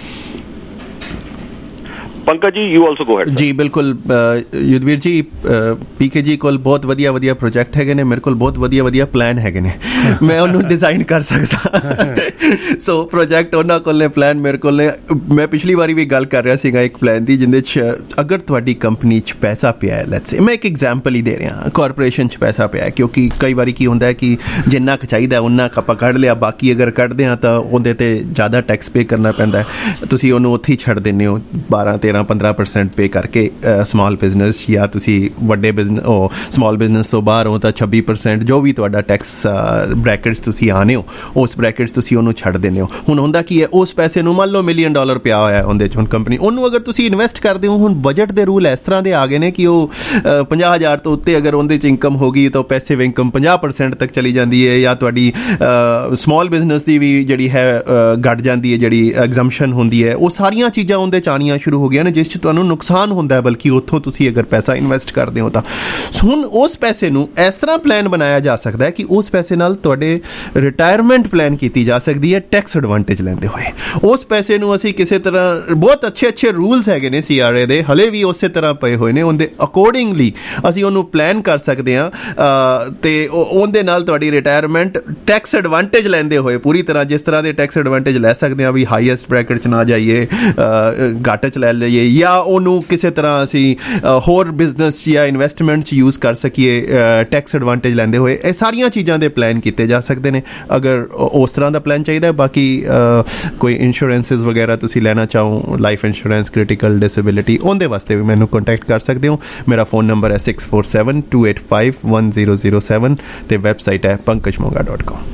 Pankaj ji you also go ahead ਜੀ ਬਿਲਕੁਲ ਯੁਧਵੀਰ ਜੀ ਪੀਕੇ ਜੀ ਕੋਲ ਬਹੁਤ ਵਧੀਆ ਵਧੀਆ project ਹੈਗੇ ਨੇ ਮੇਰੇ ਕੋਲ ਬਹੁਤ ਵਧੀਆ ਵਧੀਆ ਪਲਾਨ ਹੈਗੇ ਨੇ ਮੈਂ ਉਹਨੂੰ ਡਿਜ਼ਾਈਨ ਕਰ ਸਕਦਾ ਸੋ ਪ੍ਰੋਜੈਕਟ ਉਹਨਾਂ ਕੋਲ ਨੇ ਪਲਾਨ ਮੇਰੇ ਕੋਲ ਨੇ ਮੈਂ ਪਿਛਲੀ ਵਾਰੀ ਵੀ ਗੱਲ ਕਰ ਰਿਹਾ ਸੀਗਾ ਇੱਕ ਪਲਾਨ ਦੀ ਜਿਹਦੇ 'ਚ ਅਗਰ ਤੁਹਾਡੀ ਕੰਪਨੀ 'ਚ ਪੈਸਾ ਪਿਆ ਹੈ ਲੈਟਸ ਸੇ ਮੈਂ ਇੱਕ ਐਗਜ਼ਾਮਪਲ ਹੀ ਦੇ ਰਿਹਾ ਕਾਰਪੋਰੇਸ਼ਨ 'ਚ ਪੈਸਾ ਪਿਆ ਕਿਉਂਕਿ ਕਈ ਵਾਰੀ ਕੀ ਹੁੰਦਾ ਹੈ ਕਿ ਜਿੰਨਾ ਕੁ ਚਾਹੀਦਾ ਉਹਨਾਂ ਕੁ ਆਪਾਂ ਕੱਢ ਲਿਆ ਬਾਕੀ ਅਗਰ ਕੱਢਦੇ ਹਾਂ ਤਾਂ ਉਹਦੇ 'ਤੇ ਜ਼ਿਆਦਾ ਟੈਕਸ ਪੇ ਕਰਨਾ ਪੈਂਦਾ ਤੁਸੀਂ ਉਹਨੂੰ ਉੱਥੇ ਹੀ ਛੱਡ ਦਿੰਦੇ ਹੋ ਬਾਰਾਂ ਤੇਰਾਂ ਪੰਦਰਾਂ ਪਰਸੈਂਟ ਪੇ ਕਰਕੇ ਸਮਾਲ ਬਿਜ਼ਨਸ ਜਾਂ ਤੁਸੀਂ ਵੱਡੇ ਬਿਜ਼ਨਸ ਉਹ ਸਮਾਲ ਬਿਜ਼ਨਸ ਤੋਂ ਬਾਹਰ ਹੋ ਤਾਂ ਛੱਬੀ ਪਰਸੈਂਟ ਜੋ ਵੀ ਤੁਹਾਡਾ ਟੈਕਸ ਬ੍ਰੈਕਟਸ ਤੁਸੀਂ ਆਉਂਦੇ ਹੋ ਉਸ ਬ੍ਰੈਕਟਸ ਤੁਸੀਂ ਉਹਨੂੰ ਛੱਡ ਦਿੰਦੇ ਹੋ ਹੁਣ ਹੁੰਦਾ ਕੀ ਹੈ ਉਸ ਪੈਸੇ ਨੂੰ ਮੰਨ ਲਓ ਮਿਲੀਅਨ ਡਾਲਰ ਪਿਆ ਹੋਇਆ ਉਹਦੇ 'ਚ ਹੁਣ ਕੰਪਨੀ ਉਹਨੂੰ ਅਗਰ ਤੁਸੀਂ ਇਨਵੈਸਟ ਕਰਦੇ ਹੋ ਹੁਣ ਬਜਟ ਦੇ ਰੂਲ ਇਸ ਤਰ੍ਹਾਂ ਦੇ ਆ ਗਏ ਨੇ ਕਿ ਉਹ ਪੰਜਾਹ ਹਜ਼ਾਰ ਤੋਂ ਉੱਤੇ ਅਗਰ ਉਹਦੇ 'ਚ ਇਨਕਮ ਹੋ ਗਈ ਤਾਂ ਪੈਸਿਵ ਇਨਕਮ ਪੰਜਾਹ ਪਰਸੈਂਟ ਤੱਕ ਚਲੀ ਜਾਂਦੀ ਹੈ ਜਾਂ ਤੁਹਾਡੀ ਸਮਾਲ ਬਿਜ਼ਨਸ ਦੀ ਵੀ ਜਿਹੜੀ ਹੈ ਘੱਟ ਜਾਂਦੀ ਹੈ ਜਿਹੜੀ ਐਗਜ਼ੰਪਸ਼ਨ ਹੁੰਦੀ ਹੈ ਉਹ ਸਾਰੀਆਂ ਚੀਜ਼ਾਂ ਉਹਦੇ 'ਚ ਆਉਣੀਆਂ ਸ਼ੁਰੂ ਹੋ ਗਈਆਂ ਨੇ ਜਿਸ 'ਚ ਤੁਹਾਨੂੰ ਨੁਕਸਾਨ ਹੁੰਦਾ ਹੈ ਬਲਕਿ ਉੱਥੋਂ ਤੁਸੀਂ ਅਗਰ ਪੈਸਾ ਇਨਵੈਸਟ ਕਰਦੇ ਹੋ ਤਾਂ ਹੁਣ ਉਸ ਪੈਸੇ ਨੂੰ ਇਸ ਤਰ੍ਹਾਂ ਪਲਾਨ ਬਣਾਇਆ ਜਾ ਸਕਦਾ ਹੈ ਕਿ ਉਸ ਪੈਸੇ ਨਾਲ ਤੁਹਾਡੇ ਰਿਟਾਇਰਮੈਂਟ ਪਲਾਨ ਕੀਤੀ ਜਾ ਸਕਦੀ ਹੈ ਟੈਕਸ ਐਡਵਾਂਟੇਜ ਲੈਂਦੇ ਹੋਏ ਉਸ ਪੈਸੇ ਨੂੰ ਅਸੀਂ ਕਿਸੇ ਤਰ੍ਹਾਂ ਬਹੁਤ ਅੱਛੇ ਅੱਛੇ ਰੂਲਸ ਹੈਗੇ ਨੇ ਸੀ ਆਰ ਏ ਦੇ ਹਲੇ ਵੀ ਉਸੇ ਤਰ੍ਹਾਂ ਪਏ ਹੋਏ ਨੇ ਉਹਦੇ ਅਕੋਰਡਿੰਗਲੀ ਅਸੀਂ ਉਹਨੂੰ ਪਲਾਨ ਕਰ ਸਕਦੇ ਹਾਂ ਤੇ ਉਹਦੇ ਨਾਲ ਤੁਹਾਡੀ ਰਿਟਾਇਰਮੈਂਟ ਟੈਕਸ ਐਡਵਾਂਟੇਜ ਲੈਂਦੇ ਹੋਏ ਪੂਰੀ ਤਰ੍ਹਾਂ ਜਿਸ ਤਰ੍ਹਾਂ ਦੇ ਟੈਕਸ ਐਡਵਾਂਟੇਜ ਲੈ ਸਕਦੇ ਹਾਂ ਵੀ ਹਾਈਐਸਟ ਬ੍ਰੈਕਟ 'ਚ ਨਾ ਜਾਈਏ ਘੱਟ 'ਚ ਲੈ ਲਈਏ ਜਾਂ ਉਹਨੂੰ ਕਿਸੇ ਤਰ੍ਹਾਂ ਅਸੀਂ ਹੋਰ ਬਿਜ਼ਨਸ ਜਾਂ ਇਨਵੈਸਟਮੈਂਟ 'ਚ ਯੂਜ਼ ਕਰ ਸਕੀਏ ਟੈਕਸ ਐਡਵਾਂਟੇਜ ਲੈਂਦੇ ਹੋਏ ਇਹ ਸਾਰੀਆਂ ਚੀਜ਼ਾਂ ਦੇ ਪਲਾਨ ਕੀਤੇ ਜਾ ਸਕਦੇ ਨੇ ਅਗਰ ਉਸ ਤਰ੍ਹਾਂ ਦਾ ਪਲਾਨ ਚਾਹੀਦਾ ਬਾਕੀ ਕੋਈ ਇੰਸ਼ੋਰੈਂਸਿਸ ਵਗੈਰਾ ਤੁਸੀਂ ਲੈਣਾ ਚਾਹੋ ਲਾਈਫ ਇੰਸ਼ੋਰੈਂਸ ਕ੍ਰਿਟੀਕਲ ਡਿਸੇਬਿਲਿਟੀ ਉਹਦੇ ਵਾਸਤੇ ਵੀ ਮੈਨੂੰ ਕੰਟੈਕਟ ਕਰ ਸਕਦੇ ਹੋ ਮੇਰਾ ਫੋਨ ਨੰਬਰ ਹੈ six four seven two eight five one zero zero seven ਤੇ ਵੈਬਸਾਈਟ ਹੈ pankaj monga dot com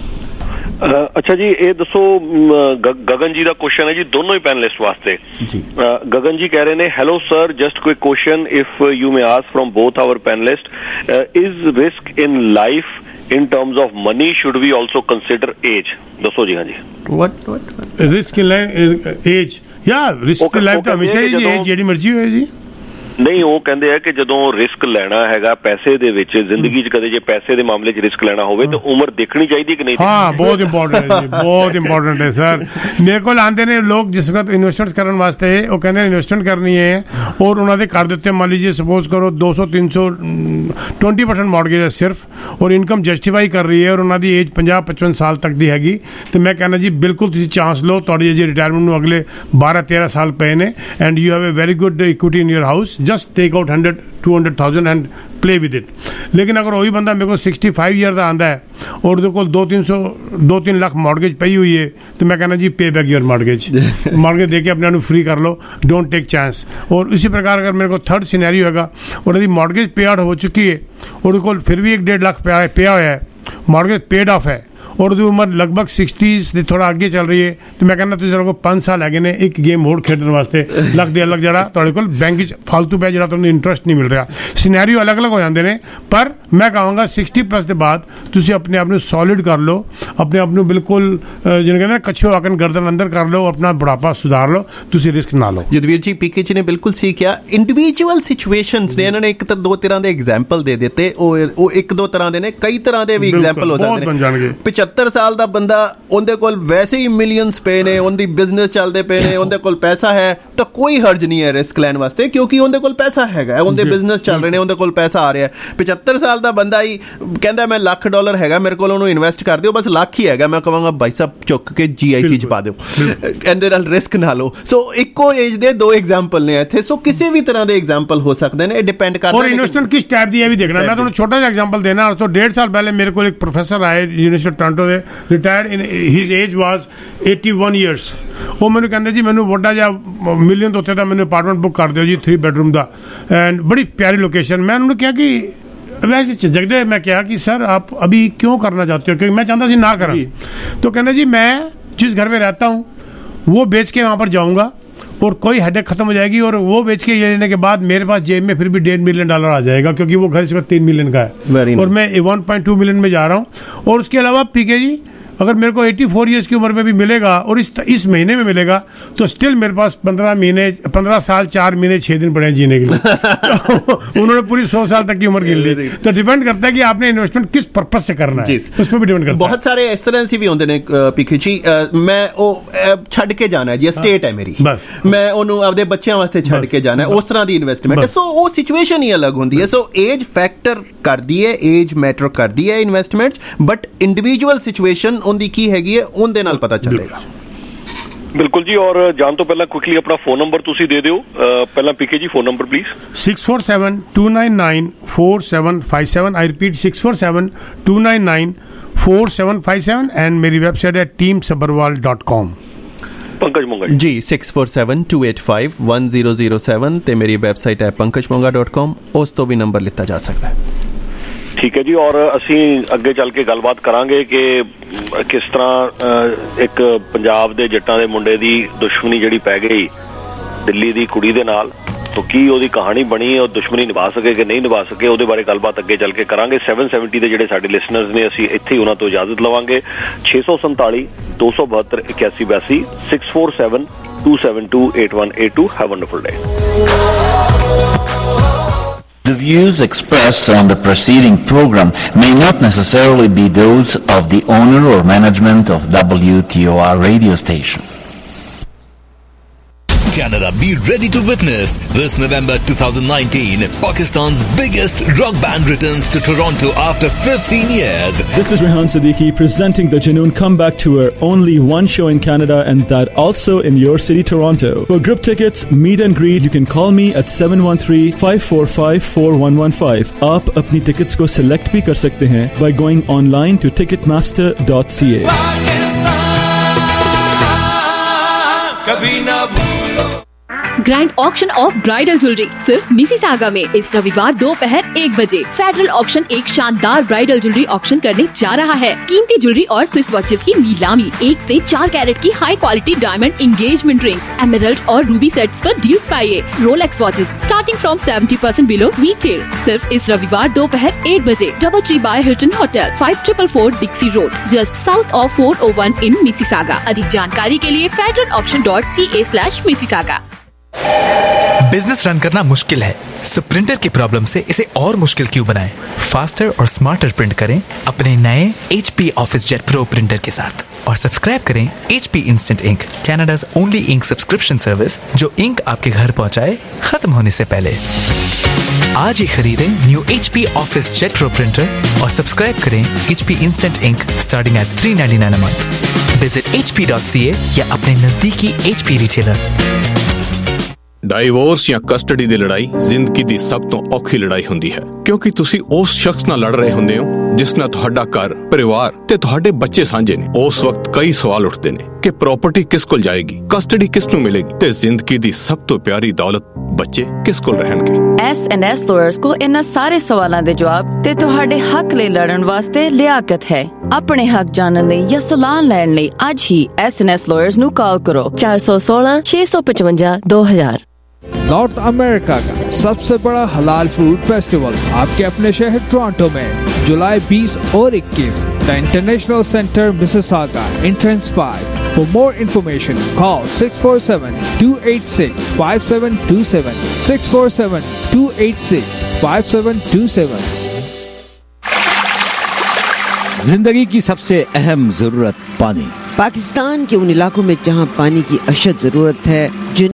ਅੱਛਾ ਜੀ ਇਹ ਦੱਸੋ ਗਗਨ ਜੀ ਦਾ ਕੁਐਸਚਨ ਹੈ ਜੀ ਦੋਨੋਂ ਹੀ ਪੈਨਲਿਸਟ ਵਾਸਤੇ ਜੀ ਗਗਨ ਜੀ ਕਹਿ ਰਹੇ ਨੇ hello sir just quick question if you may ask from both our panellist is risk in life in terms of money should we also consider age ਦੱਸੋ ਜੀ ਹਾਂਜੀ what what risk in age yeah risk in life ਤਾਂ ਹਮੇਸ਼ਾ ਹੀ age ਜਿਹੜੀ ਮਰਜ਼ੀ ਹੋਏ ਜੀ ਨਹੀਂ ਉਹ ਕਹਿੰਦੇ ਆ ਕਿ ਜਦੋਂ ਰਿਸਕ ਲੈਣਾ ਹੈਗਾ ਪੈਸੇ ਦੇ ਵਿੱਚ ਜ਼ਿੰਦਗੀ 'ਚ ਕਦੇ ਜੇ ਪੈਸੇ ਦੇ ਮਾਮਲੇ 'ਚ ਰਿਸਕ ਲੈਣਾ ਹੋਵੇ ਤਾਂ ਉਮਰ ਦੇਖਣੀ ਚਾਹੀਦੀ ਕਿ ਨਹੀਂ ਹਾਂ ਬਹੁਤ ਇੰਪੋਰਟੈਂਟ ਹੈ ਜੀ ਬਹੁਤ ਇੰਪੋਰਟੈਂਟ ਹੈ ਸਰ ਮੇਰੇ ਕੋਲ ਆਉਂਦੇ ਨੇ ਲੋਕ ਜਿਸ ਵਕਤ ਇਨਵੈਸਟਮੈਂਟ ਕਰਨ ਵਾਸਤੇ ਉਹ ਕਹਿੰਦੇ ਇਨਵੈਸਟਮੈਂਟ ਕਰਨੀ ਹੈ ਔਰ ਉਹਨਾਂ ਦੇ ਘਰ ਦੇ ਉੱਤੇ ਮੰਨ ਲੀजिए ਸਪੋਜ਼ ਕਰੋ ਦੋ ਸੌ ਤਿੰਨ ਸੌ ट्वेंटी परसेंट मॉर्गेज है सिर्फ और इनकम जस्टिफाई कर रही है और उन्होंने एज पंजाह पचपन साल तक की हैगी तो मैं कहना जी बिल्कुल तुसीं चांस लो तुहाडी जी रिटायरमेंट में अगले बारह तेरह साल पे ने and you have a very good equity in your house just take out hundred two hundred thousand and play with it लेकिन अगर वही बंदा मेरे को सिक्सटी फाइव ईयर का आंदा है और उहदे कोल दो तीन सौ दो तीन लाख मॉर्गेज पई हुई है तो मैं कहना जी pay back your mortgage mortgage दे के अपने फ्री कर लो डोंट टेक चांस और इसी प्रकार अगर मेरे को थर्ड सिनेरियो हैगा और यदि मॉर्गेज पे आउट हो चुकी है और कोल फिर भी एक डेढ़ लाख पे पिया हुआ है मॉर्गेज पेड ऑफ है और ਉਹਦੀ ਉਮਰ ਲਗਭਗ ਸਿਕਸਟੀਜ਼ ਦੇ ਥੋੜਾ ਅੱਗੇ ਚੱਲ ਰਹੀ ਹੈ ਤੇ ਮੈਂ ਕਹਿੰਦਾ ਤੁਸੀਂ ਤੁਹਾਡੇ ਕੋਲ ਪੰਜ ਸਾਲ ਹੈਗੇ ਨੇ ਇੱਕ ਗੇਮ ਹੋਰ ਖੇਡਣ ਵਾਸਤੇ ਲੱਖ ਦੇ ਅਲੱਗ ਜਿਹੜਾ ਤੁਹਾਡੇ ਕੋਲ ਬੈਂਕ 'ਚ ਫालतू ਪਿਆ ਜਿਹੜਾ ਤੁਹਾਨੂੰ ਇੰਟਰਸਟ ਨਹੀਂ ਮਿਲ ਰਿਹਾ ਸਿਨੈਰੀਓ ਅਲੱਗ-ਅਲੱਗ ਹੋ ਜਾਂਦੇ ਨੇ ਪਰ ਮੈਂ ਕਹਾਂਗਾ ਸਿਕਸਟੀ ਪਲੱਸ ਦੇ ਬਾਅਦ ਤੁਸੀਂ ਆਪਣੇ ਆਪ ਨੂੰ ਸੋਲਿਡ ਕਰ ਲਓ ਆਪਣੇ ਆਪ ਨੂੰ ਬਿਲਕੁਲ ਜਿਹਨੂੰ ਕਹਿੰਦੇ ਕੱਛੋ ਆਕਨ ਗਰਦਨ ਅੰਦਰ ਕਰ ਲਓ ਆਪਣਾ ਬੁਢਾਪਾ ਸੁਧਾਰ ਲਓ ਤੁਸੀਂ ਰਿਸਕ ਨਾ ਲਓ ਜਦਵੀਰ ਜੀ ਪੀਕੇ ਜੀ ਨੇ ਬਿਲਕੁਲ ਸਹੀ ਕਿਹਾ ਇੰਡੀਵਿਜੂਅਲ ਸਿਚੁਏਸ਼ਨਸ ਨੇ ਇਹਨਾਂ ਨੇ ਇੱਕ ਤਾਂ ਦੋ ਤਰ੍ਹਾਂ ਦੇ ਐਗਜ਼ਾਮਪਲ ਦੇ ਦਿੱਤੇ ਉਹ ਉਹ ਇੱਕ ਦੋ ਤਰ੍ਹਾਂ ਦੇ ਨੇ ਕਈ ਤਰ੍ਹਾਂ ਦੇ ਵੀ ਐਗਜ਼ਾਮਪਲ ਹੋ ਜਾਂਦੇ ਨੇ ਪਚੱਤਰ ਸਾਲ ਦਾ ਬੰਦਾ ਉਹਦੇ ਕੋਲ ਵੈਸੇ ਹੀ ਮਿਲੀਅਨਸ ਪਏ ਨੇ ਉਹਦੀ ਬਿਜ਼ਨਸ ਚੱਲਦੇ ਪਏ ਨੇ ਉਹਦੇ ਕੋਲ ਪੈਸਾ ਹੈ ਤਾਂ ਕੋਈ ਹਰਜ ਨਹੀਂ ਹੈ ਰਿਸਕ ਲੈਣ ਵਾਸਤੇ ਕਿਉਂਕਿ ਉਹਦੇ ਕੋਲ ਪੈਸਾ ਹੈਗਾ ਉਹਦੇ ਬਿਜ਼ਨਸ ਚੱਲ ਰਹੇ ਨੇ ਉਹਦੇ ਕੋਲ ਪੈਸਾ ਆ ਰਿਹਾ ਪਚੱਤਰ ਸਾਲ ਦਾ ਬੰਦਾ ਹੀ ਕਹਿੰਦਾ ਮੈਂ ਲੱਖ ਡਾਲਰ ਹੈਗਾ ਮੇਰੇ ਕੋਲ ਉਹਨੂੰ ਇਨਵੈਸਟ ਕਰ ਦਿਓ ਬਸ ਲੱਖ ਹੀ ਹੈਗਾ ਮੈਂ ਕਹਾਂਗਾ ਭਾਈ ਸਾਹਿਬ ਚੁੱਕ ਕੇ ਜੀ ਆਈ ਸੀ 'ਚ ਪਾ ਦਿਓ ਇਹਦੇ ਨਾਲ ਰਿਸਕ ਨਾ ਲਓ ਸੋ ਇੱਕੋ ਏਜ ਦੇ ਦੋ ਐਗਜ਼ਾਮਪਲ ਨੇ ਇੱਥੇ ਸੋ ਕਿਸੇ ਵੀ ਤਰ੍ਹਾਂ ਦੇ ਐਗਜ਼ਾਮਪਲ ਹੋ ਸਕਦੇ ਨੇ ਇਹ ਡਿਪੈਂਡ ਕਰਦਾ ਔਰ ਇਨਵੈਸਟਮੈਂਟ ਕਿਸ ਟਾਈਪ ਦੀ ਹੈ ਵੀ ਦੇਖਣਾ ਮੈਂ ਤੁਹਾਨੂੰ ਛੋਟਾ ਜਿਹਾ ਐਗਜ਼ਾਮਪਲ ਦੇਣਾ ਅੱਜ ਤੋਂ ਡੇਢ ਸਾਲ ਪਹਿਲੇ ਮੇਰੇ ਕੋਲ ਇੱਕ ਪ੍ਰੋਫੈਸਰ ਆਏ ਯੂਨੀਵਰਸਿਟੀ ਟੋਰਾਂਟੋ ਦੇ retired in his age was eighty one years ਉਹ ਮੈਨੂੰ ਕਹਿੰਦੇ ਜੀ ਮੈਨੂੰ ਵੱਡਾ ਜਿਹਾ ਮਿਲੀਅਨ ਤੋਂ ਉੱਤੇ ਦਾ ਮੈਨੂੰ ਅਪਾਰਟਮੈਂਟ ਬੁੱਕ ਕਰ ਦਿਓ ਜੀ ਥ੍ਰੀ ਬੈਡਰੂਮ ਦਾ ਐਂਡ ਬੜੀ ਪਿਆਰੀ ਲੋकेशन मैं उन्होंने किया कि वैसे जगदे मैं क्या कि सर आप अभी क्यों करना चाहते हो क्योंकि मैं चाहता सी ना करा तो कहना जी मैं जिस घर में रहता हूँ वो बेच के वहाँ पर जाऊँगा और कोई हेडेक खत्म हो जाएगी और वो बेच के लेने के बाद मेरे पास जेब में फिर भी डेढ़ मिलियन डॉलर आ जाएगा क्योंकि वो घर इस वक्त तीन मिलियन का है और मैं वन पॉइंट टू मिलियन में जा रहा हूँ और उसके अलावा पीके जी अगर मेरे को चौरासी ईयर्स की उम्र में भी मिलेगा और इस इस महीने में मिलेगा तो स्टिल मेरे पास पंद्रह महीने पंद्रह साल चार महीने छह दिन पड़े जीने के लिए तो उन्होंने पूरी सौ साल तक की उम्र गिन ली तो डिपेंड करता है कि आपने इन्वेस्टमेंट किस पर्पज से करना है उस पर भी डिपेंड करता है बहुत सारे इस तरह से भी होंगे ने पीके जी मैं ਉਹ ਛੱਡ ਕੇ ਜਾਣਾ ਹੈ ਜੀ ਸਟੇਟ ਹੈ ਮੇਰੀ ਮੈਂ ਉਹਨੂੰ ਆਪਦੇ ਬੱਚਿਆਂ ਵਾਸਤੇ ਛੱਡ ਕੇ ਜਾਣਾ ਹੈ ਉਸ ਤਰ੍ਹਾਂ ਦੀ ਇਨਵੈਸਟਮੈਂਟ ਸੋ ਉਹ ਸਿਚੁਏਸ਼ਨ ਹੀ ਅਲੱਗ ਹੁੰਦੀ ਹੈ ਸੋ ਏਜ ਫੈਕਟਰ ਕਰਦੀ ਹੈ ਏਜ ਮੈਟਰ ਕਰਦੀ ਹੈ ਇਨਵੈਸਟਮੈਂਟ ਬਟ ਇੰਡੀਵਿਜੂਅਲ ਸਿਚੁਏਸ਼ਨ ਉਹਦੀ ਕੀ ਹੈਗੀ ਹੈ ਉਹਦੇ ਨਾਲ ਪਤਾ ਚੱਲੇਗਾ ਬਿਲਕੁਲ ਜੀ ਔਰ ਜਾਣ ਤੋਂ ਪਹਿਲਾਂ ਕੁਇਕਲੀ ਆਪਣਾ ਫੋਨ ਨੰਬਰ ਤੁਸੀਂ ਦੇ ਦਿਓ ਪਹਿਲਾਂ PK ji phone number please six four seven two nine nine four seven five seven I repeat six four seven two nine nine four seven five seven and मेरी वेबसाइट है team Sabharwal dot com Pankaj Monga ji six four seven two eight five one zero zero seven ਤੇ ਮੇਰੀ website ਹੈ Pankaj Monga dot com ਉਸ ਤੋਂ ਵੀ number ਲਿੱਤਾ ਜਾ ਸਕਦਾ ਹੈ ਠੀਕ ਹੈ ਜੀ ਔਰ ਅਸੀਂ ਅੱਗੇ ਚੱਲ ਕੇ ਗੱਲਬਾਤ ਕਰਾਂਗੇ ਕਿ ਕਿਸ ਤਰ੍ਹਾਂ ਇੱਕ ਪੰਜਾਬ ਦੇ ਜੱਟਾਂ ਦੇ ਮੁੰਡੇ ਦੀ ਦੁਸ਼ਮਣੀ ਜਿਹੜੀ ਪੈ ਗਈ ਦਿੱਲੀ ਦੀ ਕੁੜੀ ਦੇ ਨਾਲ तो की ਉਹਦੀ ਕਹਾਣੀ ਬਣੀ और ਦੁਸ਼ਮਣੀ ਨਿਭਾ ਸਕੇ ਕਿ ਨਹੀਂ ਨਿਭਾ ਸਕੇ ਉਹਦੇ ਬਾਰੇ ਗੱਲਬਾਤ ਅੱਗੇ ਚੱਲ ਕੇ ਕਰਾਂਗੇ ਸੈਵਨ ਸੈਵਨਟੀ ਦੇ ਜਿਹੜੇ ਸਾਡੇ ਲਿਸਨਰਸ ਨੇ ਅਸੀਂ ਇੱਥੇ ਉਹਨਾਂ ਤੋਂ ਇਜਾਜ਼ਤ ਲਵਾਂਗੇ ਛੇ ਸੌ ਸੰਤਾਲੀ ਦੋ ਸੌ ਬਹੱਤਰ ਇਕਿਆਸੀ ਬਿਆਸੀ six four seven two seven two eight one eight two have a wonderful day The views expressed on the preceding program may not necessarily be those of the owner or management of W T O R radio station. Canada, be ready to witness this November twenty nineteen Pakistan's biggest rock band returns to Toronto after fifteen years. This is Rehan Siddiqui presenting the Junoon Comeback Tour. Only one show in Canada and that also in your city, Toronto. For group tickets, meet and greet, you can call me at seven one three, five four five, four one one five. आप अपनी tickets को select भी कर सकते हैं by going online to ticketmaster dot c a. Grand auction of bridal jewellery सिर्फ Mississauga में इस रविवार दोपहर एक बजे फेडरल ऑक्शन एक शानदार ब्राइडल ज्वेलरी ऑक्शन करने जा रहा है। कीमती ज्वेलरी और स्विस वॉचेस की नीलामी, एक से चार कैरेट की high quality diamond engagement rings, emerald और रूबी सेट्स पर डील्स पाइए। Rolex watches starting from seventy percent below retail सिर्फ इस रविवार दोपहर एक बजे double tree by Hilton hotel five triple four Dixie road just south of four O one in Mississauga. अधिक जानकारी के लिए federal auction dot C A slash Mississauga. Business run करना मुश्किल है, सो प्रिंटर की प्रॉब्लम से इसे और मुश्किल क्यों बनाएं? फास्टर और स्मार्टर प्रिंट करें अपने नए H P Office Jet Pro printer के साथ और सब्सक्राइब करें H P Instant Ink, Canada's only ink subscription service जो इंक आपके घर पहुंचाए खत्म होने से पहले। आज ही खरीदें new H P Office Jet Pro printer और सब्सक्राइब करें H P Instant Ink starting at three ninety-nine a month. Visit H P dot C A या अपने नजदीकी H P रिटेलर। ਡਾਈਵੋਰਸ ਜਾਂ ਕਸਟਡੀ ਦੀ ਲੜਾਈ ਜ਼ਿੰਦਗੀ ਦੀ ਸਭ ਤੋਂ ਔਖੀ ਲੜਾਈ ਹੁੰਦੀ ਹੈ ਕਿਉਂਕਿ ਤੁਸੀਂ ਉਸ ਸ਼ਖਸ ਨਾਲ ਲੜ ਰਹੇ ਹੁੰਦੇ ਹੋ ਜਿਸ ਨਾਲ ਤੁਹਾਡਾ ਘਰ, ਪਰਿਵਾਰ ਤੇ ਤੁਹਾਡੇ ਬੱਚੇ ਸਾਂਝੇ ਨੇ। ਉਸ ਵਕਤ ਕਈ ਸਵਾਲ ਉੱਠਦੇ ਨੇ ਕਿ ਪ੍ਰਾਪਰਟੀ ਕਿਸ ਕੋਲ ਜਾਏਗੀ, ਕਸਟਡੀ ਕਿਸ ਨੂੰ ਮਿਲੇਗੀ ਤੇ ਜ਼ਿੰਦਗੀ ਦੀ ਸਭ ਤੋਂ ਪਿਆਰੀ ਦੌਲਤ ਬੱਚੇ ਕਿਸ ਕੋਲ ਰਹਿਣਗੇ। ਐਸ ਐਂਡ ਐਸ ਲਾਇਰਸ ਕੋਲ ਇਹਨਾਂ ਸਾਰੇ ਸਵਾਲਾਂ ਦੇ ਜਵਾਬ ਤੇ ਤੁਹਾਡੇ ਹੱਕ ਲਈ ਲੜਨ ਵਾਸਤੇ ਲਿਆਕਤ ਹੈ। अपने हक जानने ਲਈ ਜਾਂ ਸਲਾਹ ਲੈਣ ਲਈ ਅੱਜ ਹੀ S N S Lawyers ਨੂੰ ਕਾਲ ਕਰੋ चार एक छह छह सौ पचवंजा दो हजार। नॉर्थ अमेरिका का सबसे बड़ा हलाल फूड फेस्टिवल आपके अपने शहर टोरंटो में जुलाई बीस और इक्कीस the international centre Mississauga entrance five. For more information, call six four seven, two eight six, five seven two seven, six four seven, two eight six, five seven two seven। जिंदगी की सबसे अहम जरूरत पानी। पाकिस्तान के उन इलाकों में जहां पानी की अशद जरूरत है, जिन